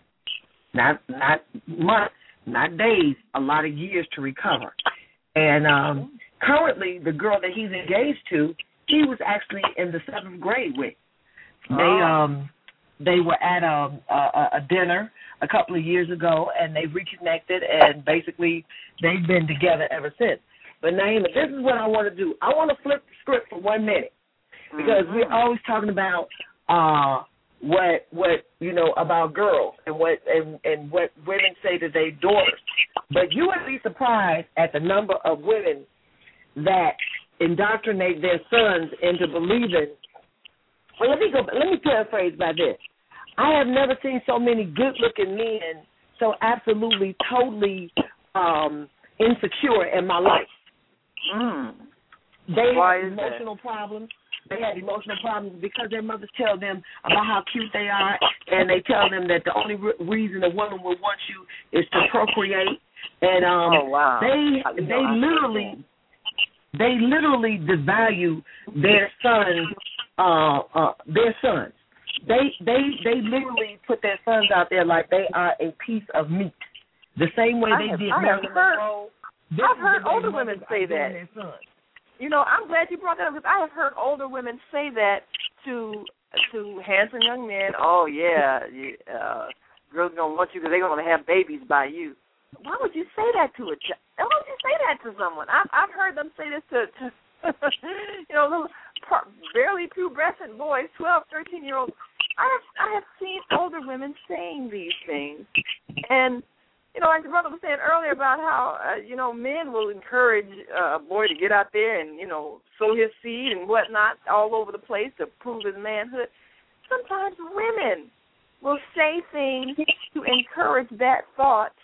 not not months, not days, a lot of years to recover. And um, currently, the girl that he's engaged to, he was actually in the seventh grade with. They oh. um they were at a, a a dinner a couple of years ago, and they reconnected, and basically they've been together ever since. But Naima, this is what I want to do. I want to flip the script for one minute, because mm-hmm. we're always talking about uh what what you know about girls and what and, and what women say to their daughters. But you would be surprised at the number of women that indoctrinate their sons into believing. Well, let me go. Let me paraphrase by this. I have never seen so many good-looking men so absolutely, totally um, insecure in my life. Mm. They Why have is emotional that? problems. They have emotional problems because their mothers tell them about how cute they are, and they tell them that the only re- reason a woman will want you is to procreate. And um, oh, wow. they I, you they know, literally they literally devalue their sons. Uh, uh, their sons. They they they literally put their sons out there like they are a piece of meat. The same way I they have, did I Marilyn have heard, Monroe. I've heard older women say that. You know, I'm glad you brought that up, because I have heard older women say that to to handsome young men. Oh yeah, you, uh, girls gonna want you because they're gonna have babies by you. Why would you say that to a child? Why would you say that to someone? I've I've heard them say this to, to you know, little barely pubescent boys, twelve, thirteen year olds. I have I have seen older women saying these things, and you know, like the brother was saying earlier about how uh, you know, men will encourage uh, a boy to get out there and, you know, sow his seed and whatnot all over the place to prove his manhood. Sometimes women will say things to encourage that thought,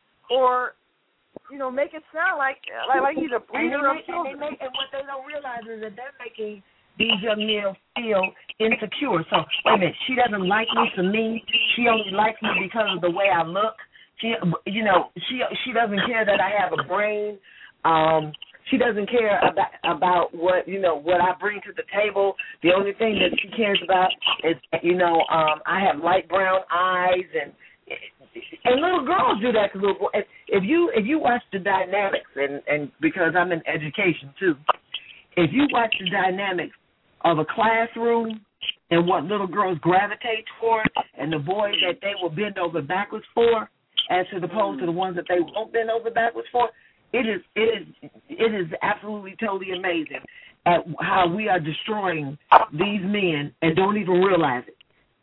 or you know, make it sound like like, like he's a breeder of children. And, and what they don't realize is that they're making these young men feel insecure. So, wait a minute, she doesn't like me for me. She only likes me because of the way I look. She, you know, she she doesn't care that I have a brain. Um, she doesn't care about about what you know what I bring to the table. The only thing that she cares about is, you know, um, I have light brown eyes, and and little girls do that to little boys. If you if you watch the dynamics, and and because I'm in education too, if you watch the dynamics of a classroom and what little girls gravitate toward, and the boys that they will bend over backwards for, as opposed to the ones that they won't bend over backwards for, it is it is it is absolutely totally amazing at how we are destroying these men and don't even realize it.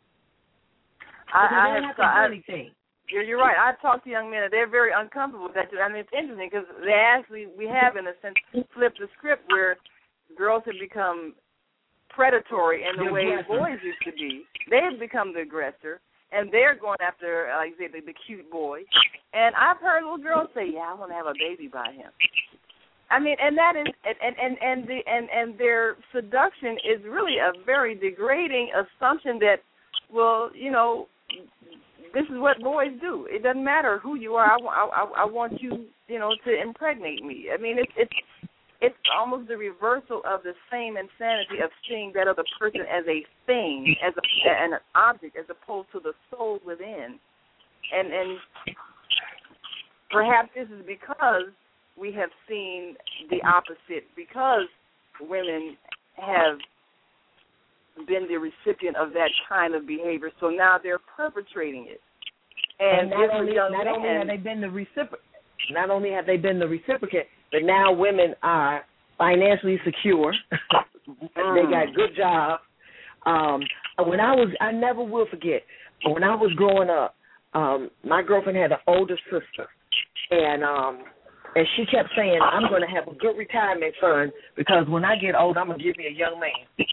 I, they I don't have, have to I, do anything. You're, you're right. I've talked to young men, and they're very uncomfortable with that. I mean, it's interesting because they actually, we have, in a sense, flipped the script where girls have become predatory in the, the way aggressor. boys used to be. They have become the aggressor, and they're going after, like you say, the, the cute boy. And I've heard little girls say, "Yeah, I want to have a baby by him." I mean, and that is, and and and the and and their seduction is really a very degrading assumption that well, you know, this is what boys do. It doesn't matter who you are. I, I, I want you, you know, to impregnate me. I mean, it's it's it's almost the reversal of the same insanity of seeing that other person as a thing, as a, an object, as opposed to the soul within. And and perhaps this is because we have seen the opposite, because women have been the recipient of that kind of behavior, so now they're perpetrating it. And, and not, only, not man, only have they been the recipro- not only have they been the reciprocate, but now women are financially secure. They got good jobs. Um, when I was, I never will forget. When I was growing up, um, my girlfriend had an older sister, and um, and she kept saying, "I'm going to have a good retirement fund because when I get old, I'm going to give me a young man."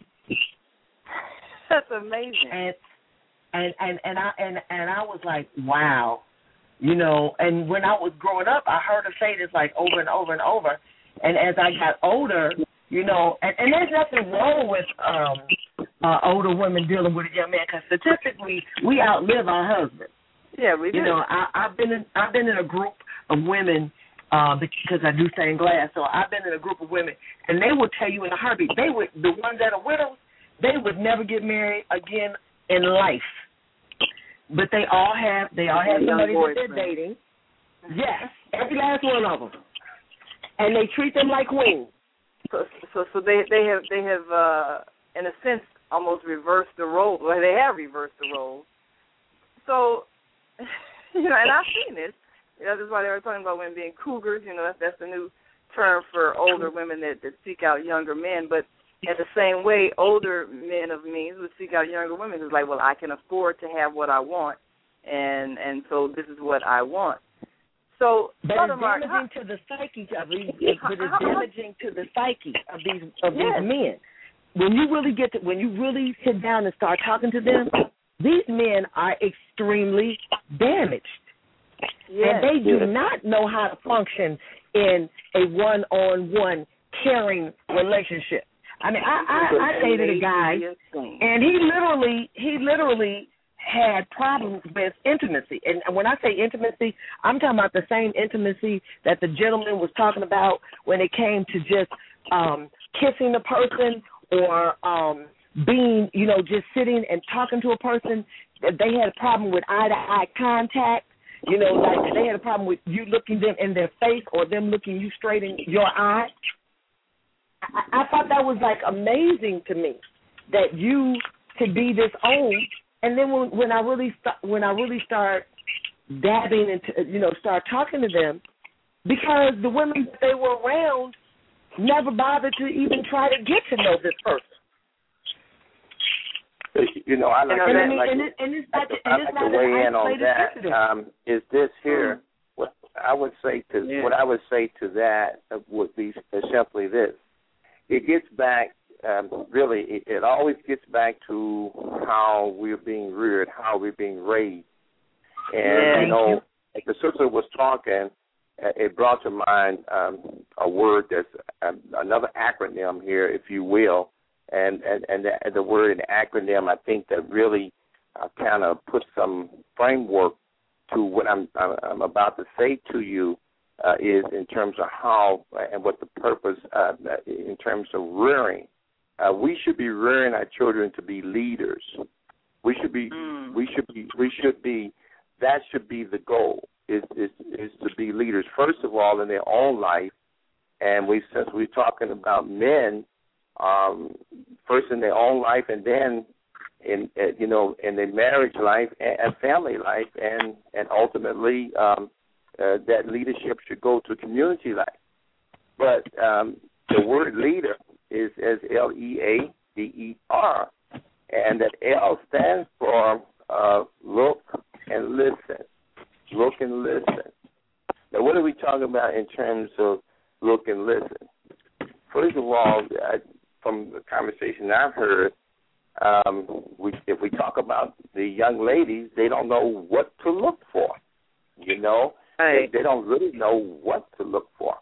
That's amazing. And and and and I and, and I was like, wow, you know. And when I was growing up, I heard her say this like over and over and over. And as I got older, you know, and, and there's nothing wrong with um, uh, older women dealing with a young man, because statistically, we outlive our husbands. Yeah, we do. You know, I, I've been in, I've been in a group of women uh, because I do stained glass. So I've been in a group of women, and they will tell you in a heartbeat, they would the ones that are widows, they would never get married again in life. But they all have they all have somebody that they're dating. Yes, every last one of them, and they treat them like queens. So, so, so they they have they have uh, in a sense almost reversed the role. Well, they have reversed the role. So, you know, and I've seen this. You know, that's why they were talking about women being cougars. You know, that's that's the new term for older women that, that seek out younger men. But in the same way, older men of means would seek out younger women who's like, well, I can afford to have what I want, and and so this is what I want. So, but it's damaging how, to the psyche of these. But it's damaging to the psyche of these of yes. these men. When you really get to, when you really sit down and start talking to them, these men are extremely damaged, yes. and they do yes. not know how to function in a one-on-one caring relationship. I mean, I, I, I dated a guy, and he literally, he literally had problems with intimacy. And when I say intimacy, I'm talking about the same intimacy that the gentleman was talking about when it came to just um, kissing the person or um, being, you know, just sitting and talking to a person. They had a problem with eye-to-eye contact. You know, like they had a problem with you looking them in their face or them looking you straight in your eye. I, I thought that was, like, amazing to me, that you could be this old. And then when, when I really st- when I really start dabbing into, you know, start talking to them, because the women that they were around never bothered to even try to get to know this person. You know, I like and, that. I mean, like, and, it, and it's not, I like to weigh in on that. Incident. Um, is this here? Mm. What I would say to yeah. what I would say to that would be simply this. It gets back. Um, really, it, it always gets back to how we're being reared, how we're being raised. And, yeah, you know, you. Like the sister was talking, it brought to mind um, a word that's um, another acronym here, if you will. And, and, and, the, and the word and acronym, I think that really uh, kind of puts some framework to what I'm, I'm about to say to you. Uh, is in terms of how and what the purpose uh, in terms of rearing. Uh, we should be rearing our children to be leaders. We should be. Mm. We should be. We should be. That should be the goal. Is is is to be leaders first of all in their own life, and we since we're talking about men, um, first in their own life, and then in uh, you know in their marriage life and, and family life, and and ultimately. Um, Uh, that leadership should go to community life. But um, the word leader is as L E A D E R, and that L stands for uh, look and listen. Look and listen. Now, what are we talking about in terms of look and listen? First of all, I, from the conversation I've heard, um, we, if we talk about the young ladies, they don't know what to look for, you know? They, they don't really know what to look for.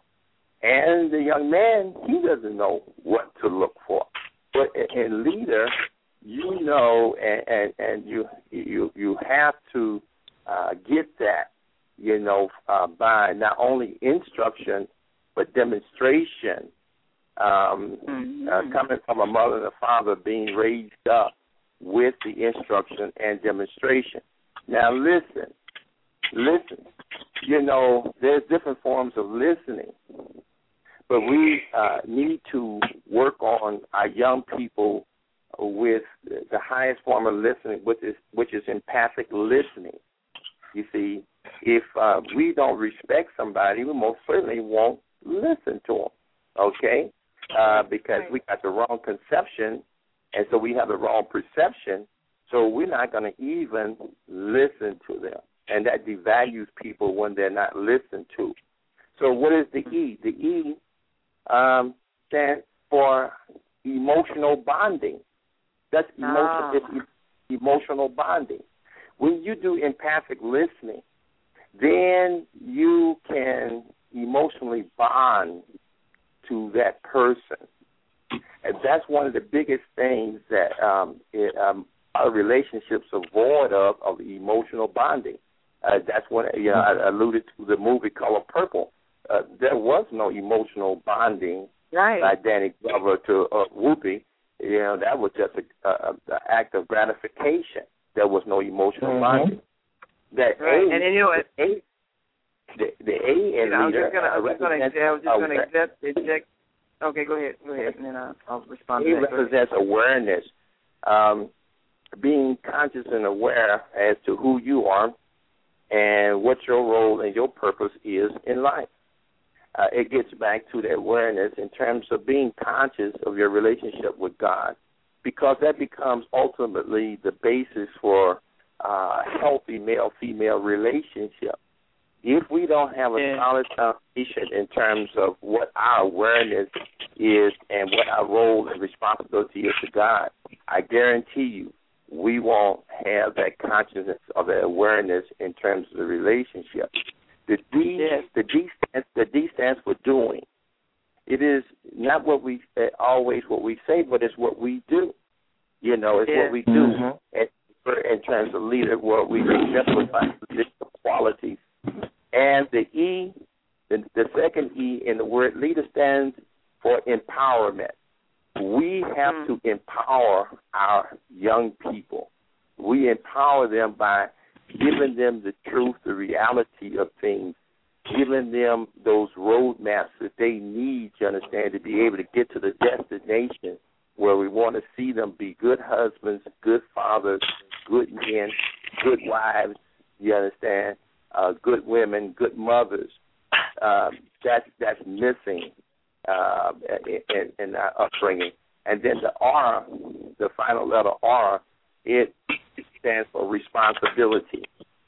And the young man, he doesn't know what to look for. But in leader, you know, and, and, and you you you have to uh, get that, you know, uh, by not only instruction but demonstration, um, mm-hmm. uh, coming from a mother and a father being raised up with the instruction and demonstration. Now listen, listen, you know, there's different forms of listening, but we uh, need to work on our young people with the highest form of listening, which is, which is empathic listening. You see, if uh, we don't respect somebody, we most certainly won't listen to them, okay? Uh, because we got the wrong conception, and so we have the wrong perception, so we're not going to even listen to them. And that devalues people when they're not listened to. So what is the E? The E um, stands for emotional bonding. That's emotion, it's emotional bonding. When you do empathic listening, then you can emotionally bond to that person. And that's one of the biggest things that um, it, um, our relationships are void of, of emotional bonding. Uh, that's when you know, I alluded to the movie Color Purple. Uh, there was no emotional bonding right. by Danny Glover to uh, Whoopi. You know, that was just an act of gratification. There was no emotional mm-hmm. bonding. That right. A, and then, you know, the A, the, the A in you know, leader. I was just going to accept, eject. Okay, go ahead. Go ahead, and then I'll, I'll respond A to that. represents awareness, um, being conscious and aware as to who you are and what your role and your purpose is in life. Uh, it gets back to the awareness in terms of being conscious of your relationship with God, because that becomes ultimately the basis for a uh, healthy male-female relationship. If we don't have a yeah. solid foundation in terms of what our awareness is and what our role and responsibility is to God, I guarantee you we won't have that consciousness or that awareness in terms of the relationship. The D, yes. the D stands, the D stands for doing. It is not what we uh, always what we say, but it's what we do. You know, it's yes. what we do mm-hmm. in, in terms of leader, what we exemplify leadership qualities. And the E, the, the second E in the word leader stands for empowerment. We have mm-hmm. to empower our young people. We empower them by giving them the truth, the reality of things, giving them those roadmaps that they need, you understand, to be able to get to the destination where we want to see them be good husbands, good fathers, good men, good wives, you understand, uh, good women, good mothers. Uh, that's, that's missing uh, in, in our upbringing. And then the R, the final letter R, it stands for responsibility.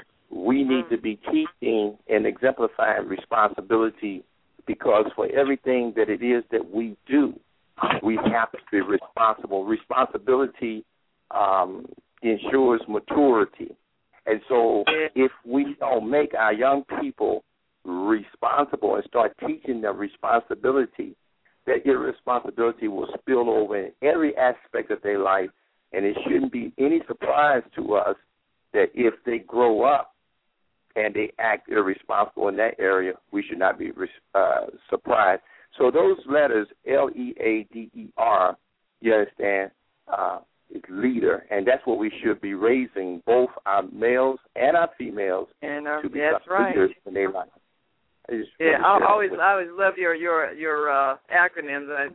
We need to be teaching and exemplifying responsibility, because for everything that it is that we do, we have to be responsible. Responsibility um, ensures maturity. And so if we don't make our young people responsible and start teaching them responsibility, that irresponsibility will spill over in every aspect of their life. And it shouldn't be any surprise to us that if they grow up and they act irresponsible in that area, we should not be uh, surprised. So those letters, L E A D E R, you understand, uh, is leader, and that's what we should be raising, both our males and our females, and our, to become that's right. leaders in their life. Yeah, I always, I always love your your your uh, acronyms. I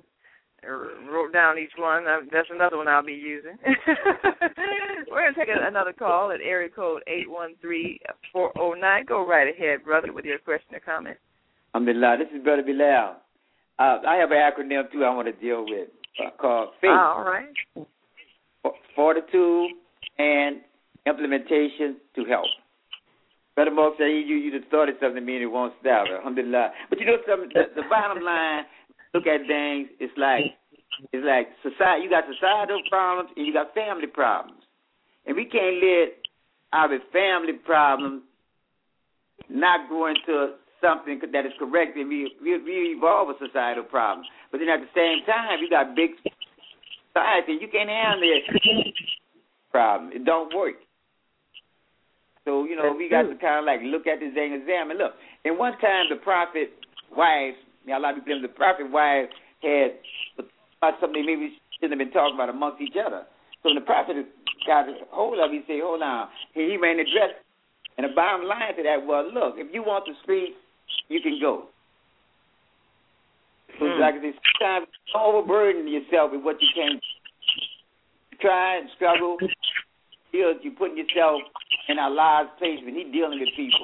wrote down each one. That's another one I'll be using. We're going to take another call at area code eight one three, four oh nine. Go right ahead, brother, with your question or comment. Alhamdulillah. This is Brother Bilal. Uh, I have an acronym, too, I want to deal with uh, called FAITH. Ah, all right. Fortitude and implementation to help. Brother Mo said you, you just started something, mean it won't stop. Alhamdulillah. But you know something, the, the bottom line, look at things, it's like it's like society. You got societal problems and you got family problems, and we can't let our family problems not grow into something that is correct, and we we, we evolve a societal problem. But then at the same time, you got big society, you can't handle it. Problem. It don't work. So, you know, we got to kind of like look at this thing and examine. Look, and one time the prophet wives, you know, a lot of people, the prophet wives had about something maybe shouldn't have been talking about amongst each other. So when the prophet got a hold of it, he said, hold on. He, he ran the dress. And the bottom line to that was, look, if you want the streets, you can go. So mm. like I said, sometimes don't overburden yourself with what you can't. Try and struggle. You're putting yourself in Allah's place when He's dealing with people.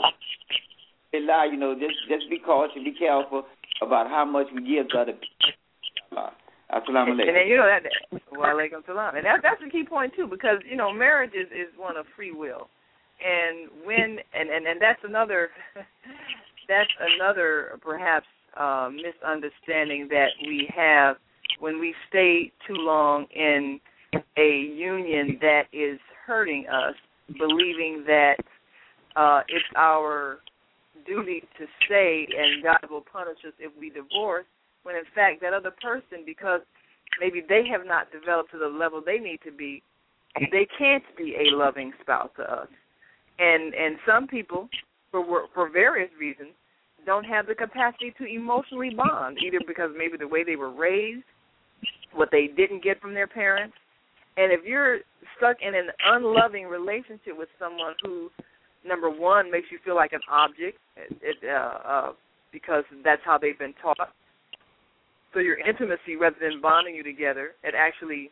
Allah, you know, just just be cautious, be careful about how much we give to other people. Uh, Assalamu alaikum. And then, you know, that, wa alaikum salam. And that, that's a key point, too, because, you know, marriage is, is one of free will. And when, and, and, and that's another, that's another perhaps uh, misunderstanding that we have when we stay too long in a union that is hurting us, believing that uh, it's our duty to stay and God will punish us if we divorce, when in fact that other person, because maybe they have not developed to the level they need to be, they can't be a loving spouse to us. And and some people, for for various reasons, don't have the capacity to emotionally bond, either because maybe the way they were raised, what they didn't get from their parents. And if you're stuck in an unloving relationship with someone who, number one, makes you feel like an object, it, it, uh, uh, because that's how they've been taught. So your intimacy, rather than bonding you together, it actually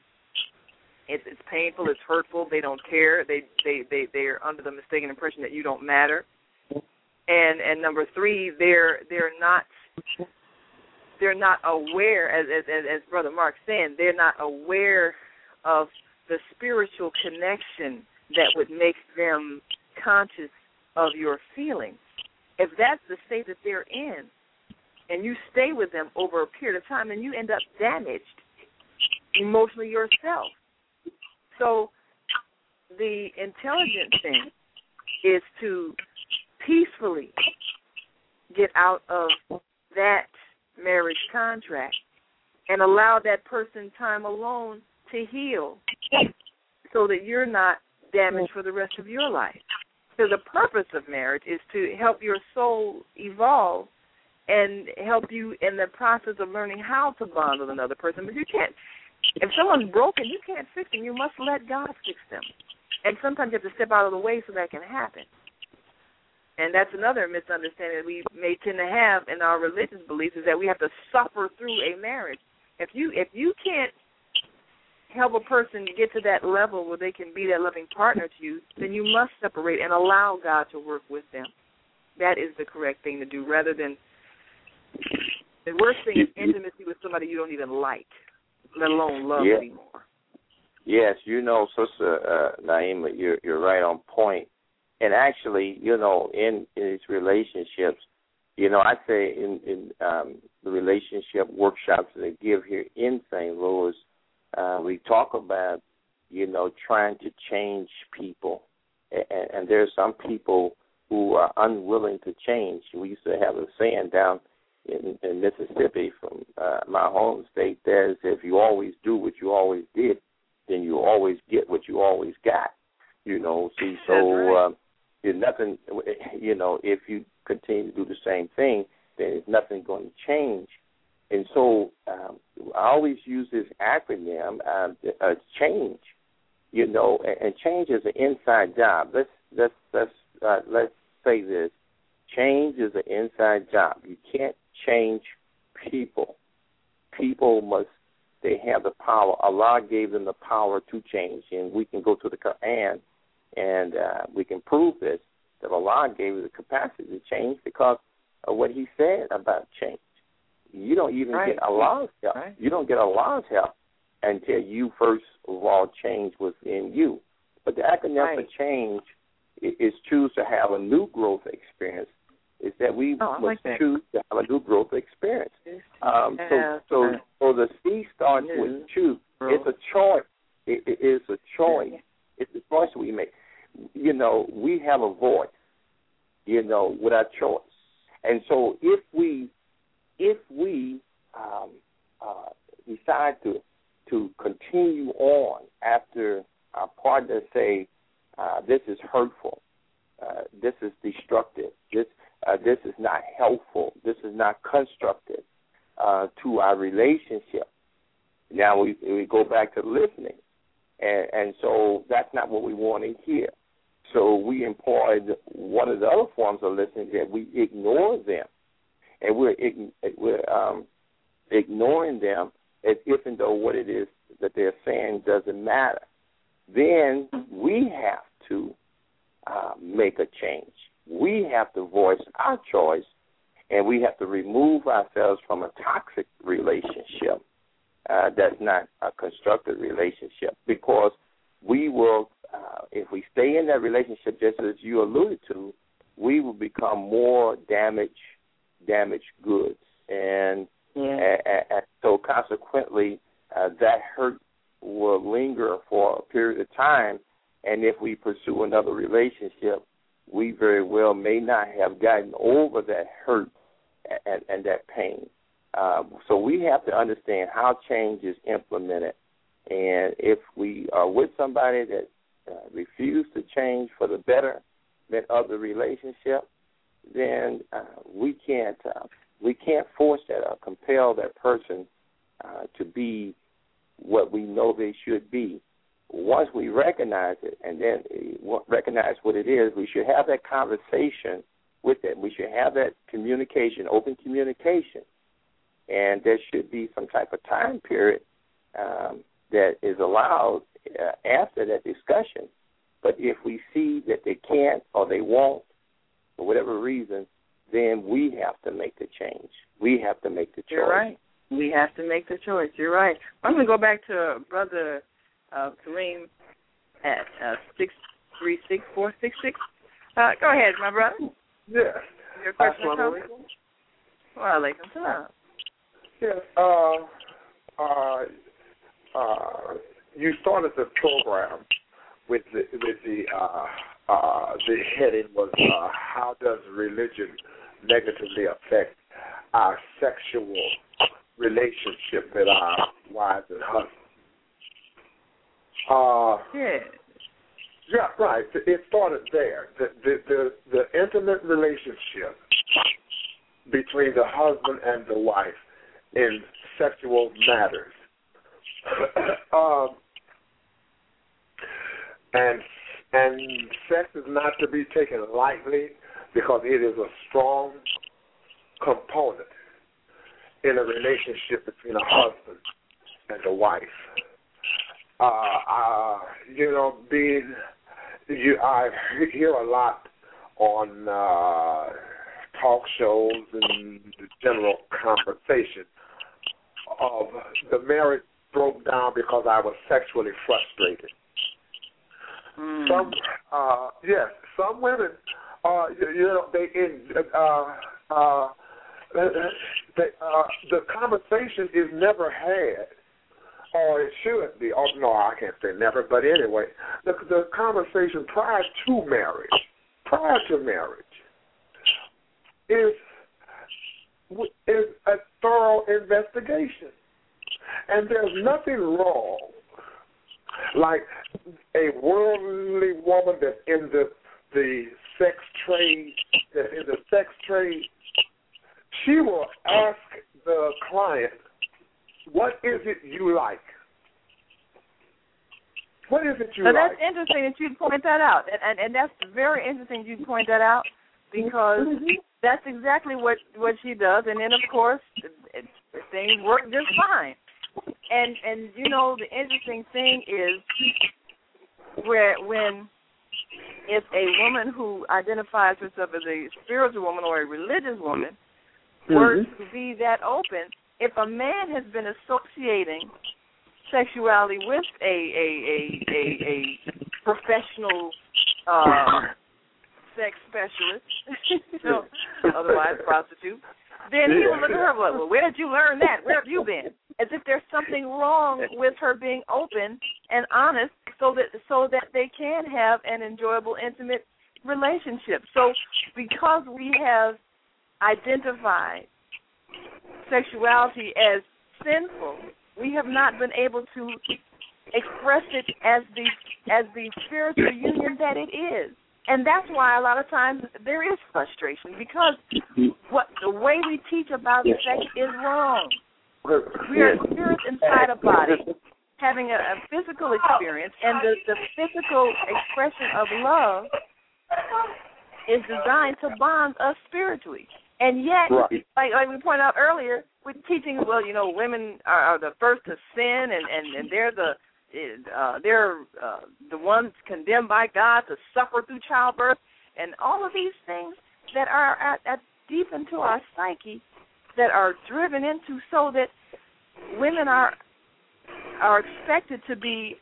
it, it's painful, it's hurtful. They don't care. They they they they're under the mistaken impression that you don't matter. And and number three, they're they're not they're not aware, as as as Brother Mark saying, they're not aware of the spiritual connection that would make them conscious of your feelings. If that's the state that they're in, and you stay with them over a period of time, then you end up damaged emotionally yourself. So the intelligent thing is to peacefully get out of that marriage contract and allow that person time alone to heal so that you're not damaged for the rest of your life. So the purpose of marriage is to help your soul evolve and help you in the process of learning how to bond with another person. But you can't, if someone's broken, you can't fix them. You must let God fix them. And sometimes you have to step out of the way so that can happen. And that's another misunderstanding that we may tend to have in our religious beliefs, is that we have to suffer through a marriage. If you if you can't help a person get to that level where they can be that loving partner to you, then you must separate and allow God to work with them. That is the correct thing to do, rather than the worst thing is intimacy with somebody you don't even like, let alone love yeah. anymore. Yes, you know, Sister uh, Naima, you're, you're right on point. And actually, you know, in, in these relationships, you know, I say in, in um, the relationship workshops that they give here in Saint Louis, uh, we talk about, you know, trying to change people. And, and there are some people who are unwilling to change. We used to have a saying down in, in Mississippi from uh, my home state there is, if you always do what you always did, then you always get what you always got. You know, see, so right. um, there's nothing, you know, if you continue to do the same thing, then there's nothing going to change. And so um, I always use this acronym, uh, uh, change, you know, and, and change is an inside job. Let's, let's, let's, uh, let's say this. Change is an inside job. You can't change people. People must, they have the power. Allah gave them the power to change. And we can go to the Quran and uh, we can prove this, that Allah gave you the capacity to change because of what He said about change. You don't even right. get Allah's help. Right. You don't get Allah's help until you first of all change within you. But the acronym right. for change is choose to have a new growth experience. Is that we oh, must like that. choose to have a new growth experience. Um, so, so, so the C starts new with choose. Growth. It's a choice. It, it is a choice. Yeah. It's a choice we make. You know, we have a voice, you know, with our choice. And so if we if we um, uh, decide to to continue continue on after our partner say, uh, this is hurtful, uh, this is destructive, this uh, this is not helpful, this is not constructive uh, to our relationship. Now we we go back to listening, and, and so that's not what we want to hear. So we employed one of the other forms of listening, that we ignore them, and we're we're um, ignoring them as if and though what it is that they're saying doesn't matter. Then we have to uh, make a change. We have to voice our choice, and we have to remove ourselves from a toxic relationship uh, that's not a constructive relationship, because we will, uh, if we stay in that relationship, just as you alluded to, we will become more damaged, damaged goods. And, yeah. and, and so consequently, uh, that hurt will linger for a period of time, and if we pursue another relationship, we very well may not have gotten over that hurt and, and that pain. Uh, so we have to understand how change is implemented, and if we are with somebody that uh, refuses to change for the betterment of the relationship, then uh, we can't uh, we can't force that or compel that person uh, to be what we know they should be. Once we recognize it and then recognize what it is, we should have that conversation with them. We should have that communication, open communication, and there should be some type of time period um, that is allowed uh, after that discussion. But if we see that they can't or they won't, for whatever reason, then we have to make the change. We have to make the choice. You're right. We have to make the choice. You're right. I'm going to go back to Brother uh, Kareem at uh, six three six four six six. Uh, go ahead, my brother. Yes. Your question Assalamu comes? Wa alaikum salam. Yes. Uh, uh, uh, you started the program with the with the uh, uh, the heading was uh, how does religion negatively affect our sexual relationship with our wives and husbands? Uh, yeah. Yeah, right. It started there. The, the the the intimate relationship between the husband and the wife in sexual matters. um, and and sex is not to be taken lightly, because it is a strong component in a relationship between a husband and a wife. Uh, uh, you know, being you, I hear a lot on uh, talk shows and the general conversation of the marriage broke down because I was sexually frustrated. Mm. Some, uh, yes, some women, uh, you, you know, they in uh, uh, they, uh, the conversation is never had. Or it should be. Oh, no, I can't say never, but anyway, the, the conversation prior to marriage, prior to marriage, is is a thorough investigation. And there's nothing wrong like a worldly woman that's in the the sex trade, that's in the sex trade, she will ask the client, what is it you like? What is it you now, like? That's interesting that you point that out, and, and and that's very interesting you point that out, because that's exactly what, what she does, and then of course it, it, things work just fine. And and you know the interesting thing is where when if a woman who identifies herself as a spiritual woman or a religious woman mm-hmm. were to be that open. If a man has been associating sexuality with a a a, a, a professional um, sex specialist, you know, otherwise prostitute, then he will look at her, well, where did you learn that? Where have you been? As if there's something wrong with her being open and honest, so that so that they can have an enjoyable, intimate relationship. So, because we have identified sexuality as sinful, we have not been able to express it as the as the spiritual union that it is. And that's why a lot of times there is frustration, because what the way we teach about yes. sex is wrong. We are spirits inside a body, having a, a physical experience, and the, the physical expression of love is designed to bond us spiritually. And yet, right. like, like we pointed out earlier, we're teaching, well, you know, women are, are the first to sin, and, and, and they're the uh, they're uh, the ones condemned by God to suffer through childbirth, and all of these things that are at, at deep into our psyche, that are driven into, so that women are are expected to be,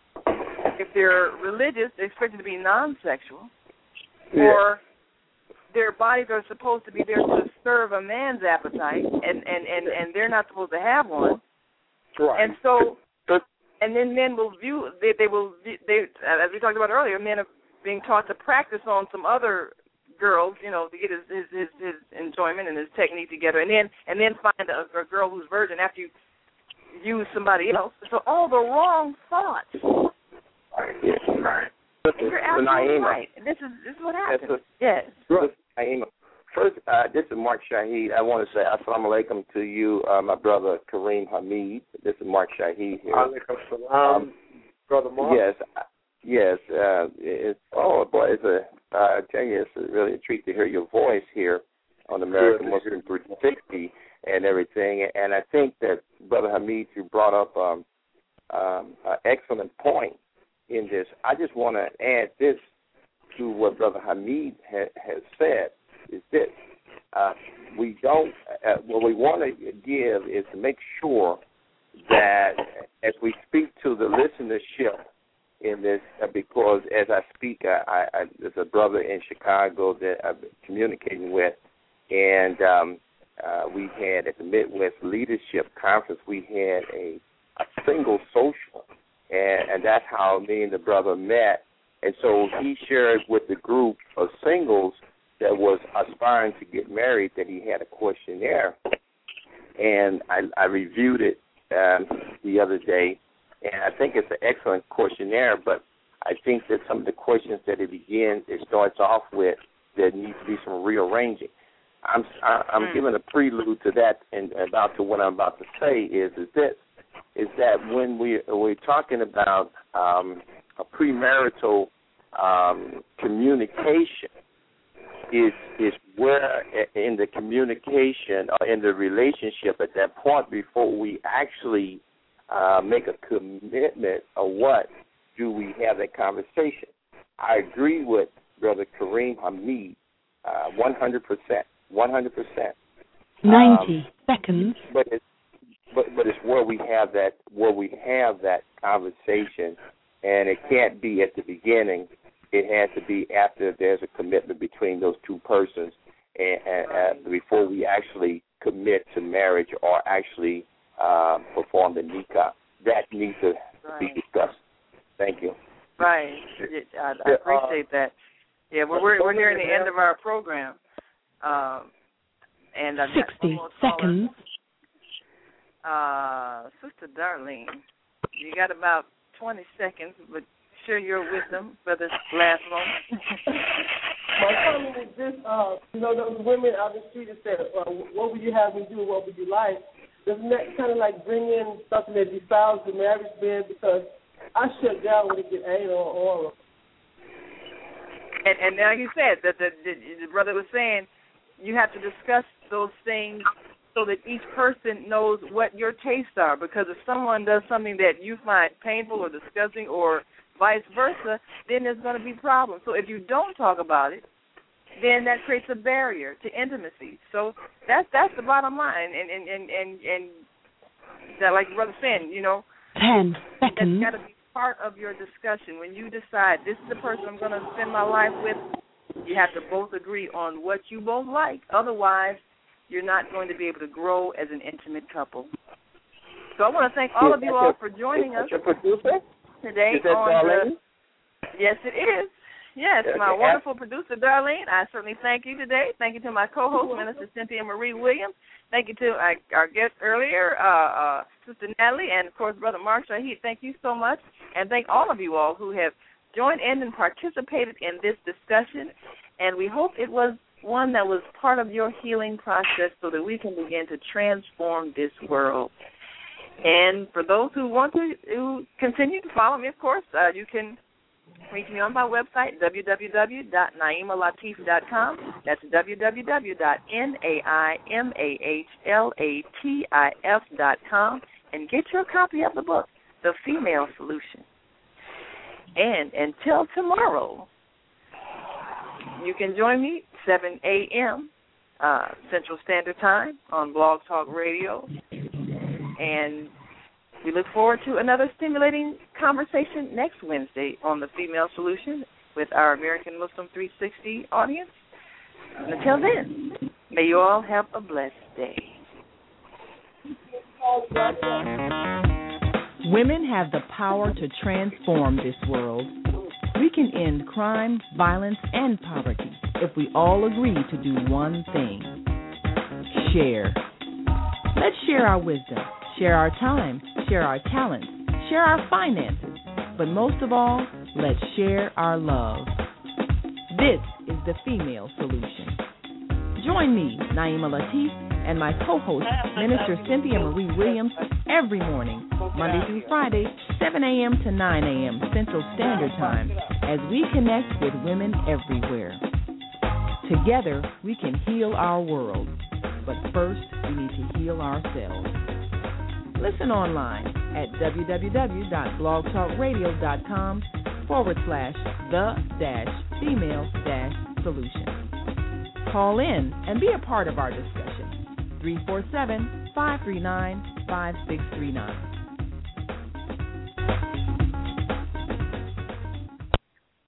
if they're religious, they're expected to be non-sexual, yeah. or their bodies are supposed to be there to serve a man's appetite, and, and, and, and they're not supposed to have one. Right. And so, and then men will view, they, they will, they, as we talked about earlier, men are being taught to practice on some other girls, you know, to get his his, his, his enjoyment and his technique together, and then and then find a, a girl who's virgin after you use somebody else. So all the wrong thoughts. Right. Yes. Right. You're absolutely right. This is this is what happens. A, yes. Naima. First, uh, this is Mark Shaheed. I want to say assalamu alaikum to you, uh, my brother Kareem Hamid. This is Mark Shaheed here. Alaikum salam, um, brother Mark. Yes. Yes, uh, it's oh boy, it's a uh, I tell you, it's really a treat to hear your voice here on American Muslim three sixty and everything. And I think that Brother Hamid, you brought up um, um, an excellent point in this. I just want to add this to what Brother Hamid ha- has said. Is this: uh, we don't uh, what we want to give is to make sure that as we speak to the listenership in this, uh, because as I speak, I, I, I, there's a brother in Chicago that I've been communicating with, and um, uh, we had at the Midwest Leadership Conference, we had a, a single social, and, and that's how me and the brother met. And so he shared with the group of singles that was aspiring to get married that he had a questionnaire, and I, I reviewed it um, the other day. And I think it's an excellent questionnaire, but I think that some of the questions that it begins, it starts off with, there needs to be some rearranging. I'm I'm mm. giving a prelude to that, and about to what I'm about to say is is this: is that when we we're talking about um, a premarital um, communication, is is where in the communication or in the relationship at that point before we actually Uh, make a commitment of what do we have that conversation. I agree with Brother Kareem Hamid, uh, one hundred percent, one hundred percent. Ninety um, seconds. But it's but but it's where we have that where we have that conversation, and it can't be at the beginning. It has to be after there's a commitment between those two persons, and, and uh, before we actually commit to marriage or actually Uh, perform the nikah. That needs to right. be discussed. Thank you. Right. I, I appreciate that. Yeah, well, we're we're nearing the end of our program. Um, and I've Sixty seconds. Uh, Sister Darlene, you got about twenty seconds, but share your wisdom for this last moment. My comment is this: uh, you know, those women out the street that said, uh, "What would you have me do? What would you like?" Doesn't that kind of like bring in something that defiles the marriage bed? Because I shut down when it get anal or oral. And, and like you said, that the, the, the brother was saying, you have to discuss those things so that each person knows what your tastes are. Because if someone does something that you find painful or disgusting or vice versa, then there's going to be problems. So if you don't talk about it, then that creates a barrier to intimacy. So that's that's the bottom line. And and and and, and that, like your brother saying, you know, ten seconds. That's got to be part of your discussion. When you decide this is the person I'm going to spend my life with, you have to both agree on what you both like. Otherwise, you're not going to be able to grow as an intimate couple. So I want to thank all of you all for joining us your producer? today is that on Darlene? the. Yes, it is. Yes, Yes, my yes. wonderful producer, Darlene. I certainly thank you today. Thank you to my co-host, Minister Cynthia Marie Williams. Thank you to our, our guest earlier, uh, uh, Sister Natalie, and, of course, Brother Mark Shahid. Thank you so much. And thank all of you all who have joined in and participated in this discussion. And we hope it was one that was part of your healing process so that we can begin to transform this world. And for those who want to who continue to follow me, of course, uh, you can reach me on my website, w w w dot naima latif dot com. That's w w w dot naima latif dot com. And get your copy of the book, The Female Solution. And until tomorrow, you can join me seven a.m. Uh, Central Standard Time on Blog Talk Radio. And we look forward to another stimulating conversation next Wednesday on The Female Solution with our American Muslim three sixty audience. And until then, may you all have a blessed day. Women have the power to transform this world. We can end crime, violence, and poverty if we all agree to do one thing: share. Let's share our wisdom, share our time, share our talents, share our finances, but most of all, let's share our love. This is The Female Solution. Join me, Naima Latif, and my co-host, Minister Cynthia Marie Williams, every morning, Monday through Friday, seven a.m. to nine a.m. Central Standard Time, as we connect with women everywhere. Together, we can heal our world, but first, we need to heal ourselves. Listen online at w w w dot blog talk radio dot com forward slash the dash female dash solution. Call in and be a part of our discussion. three four seven, five three nine, five six three nine.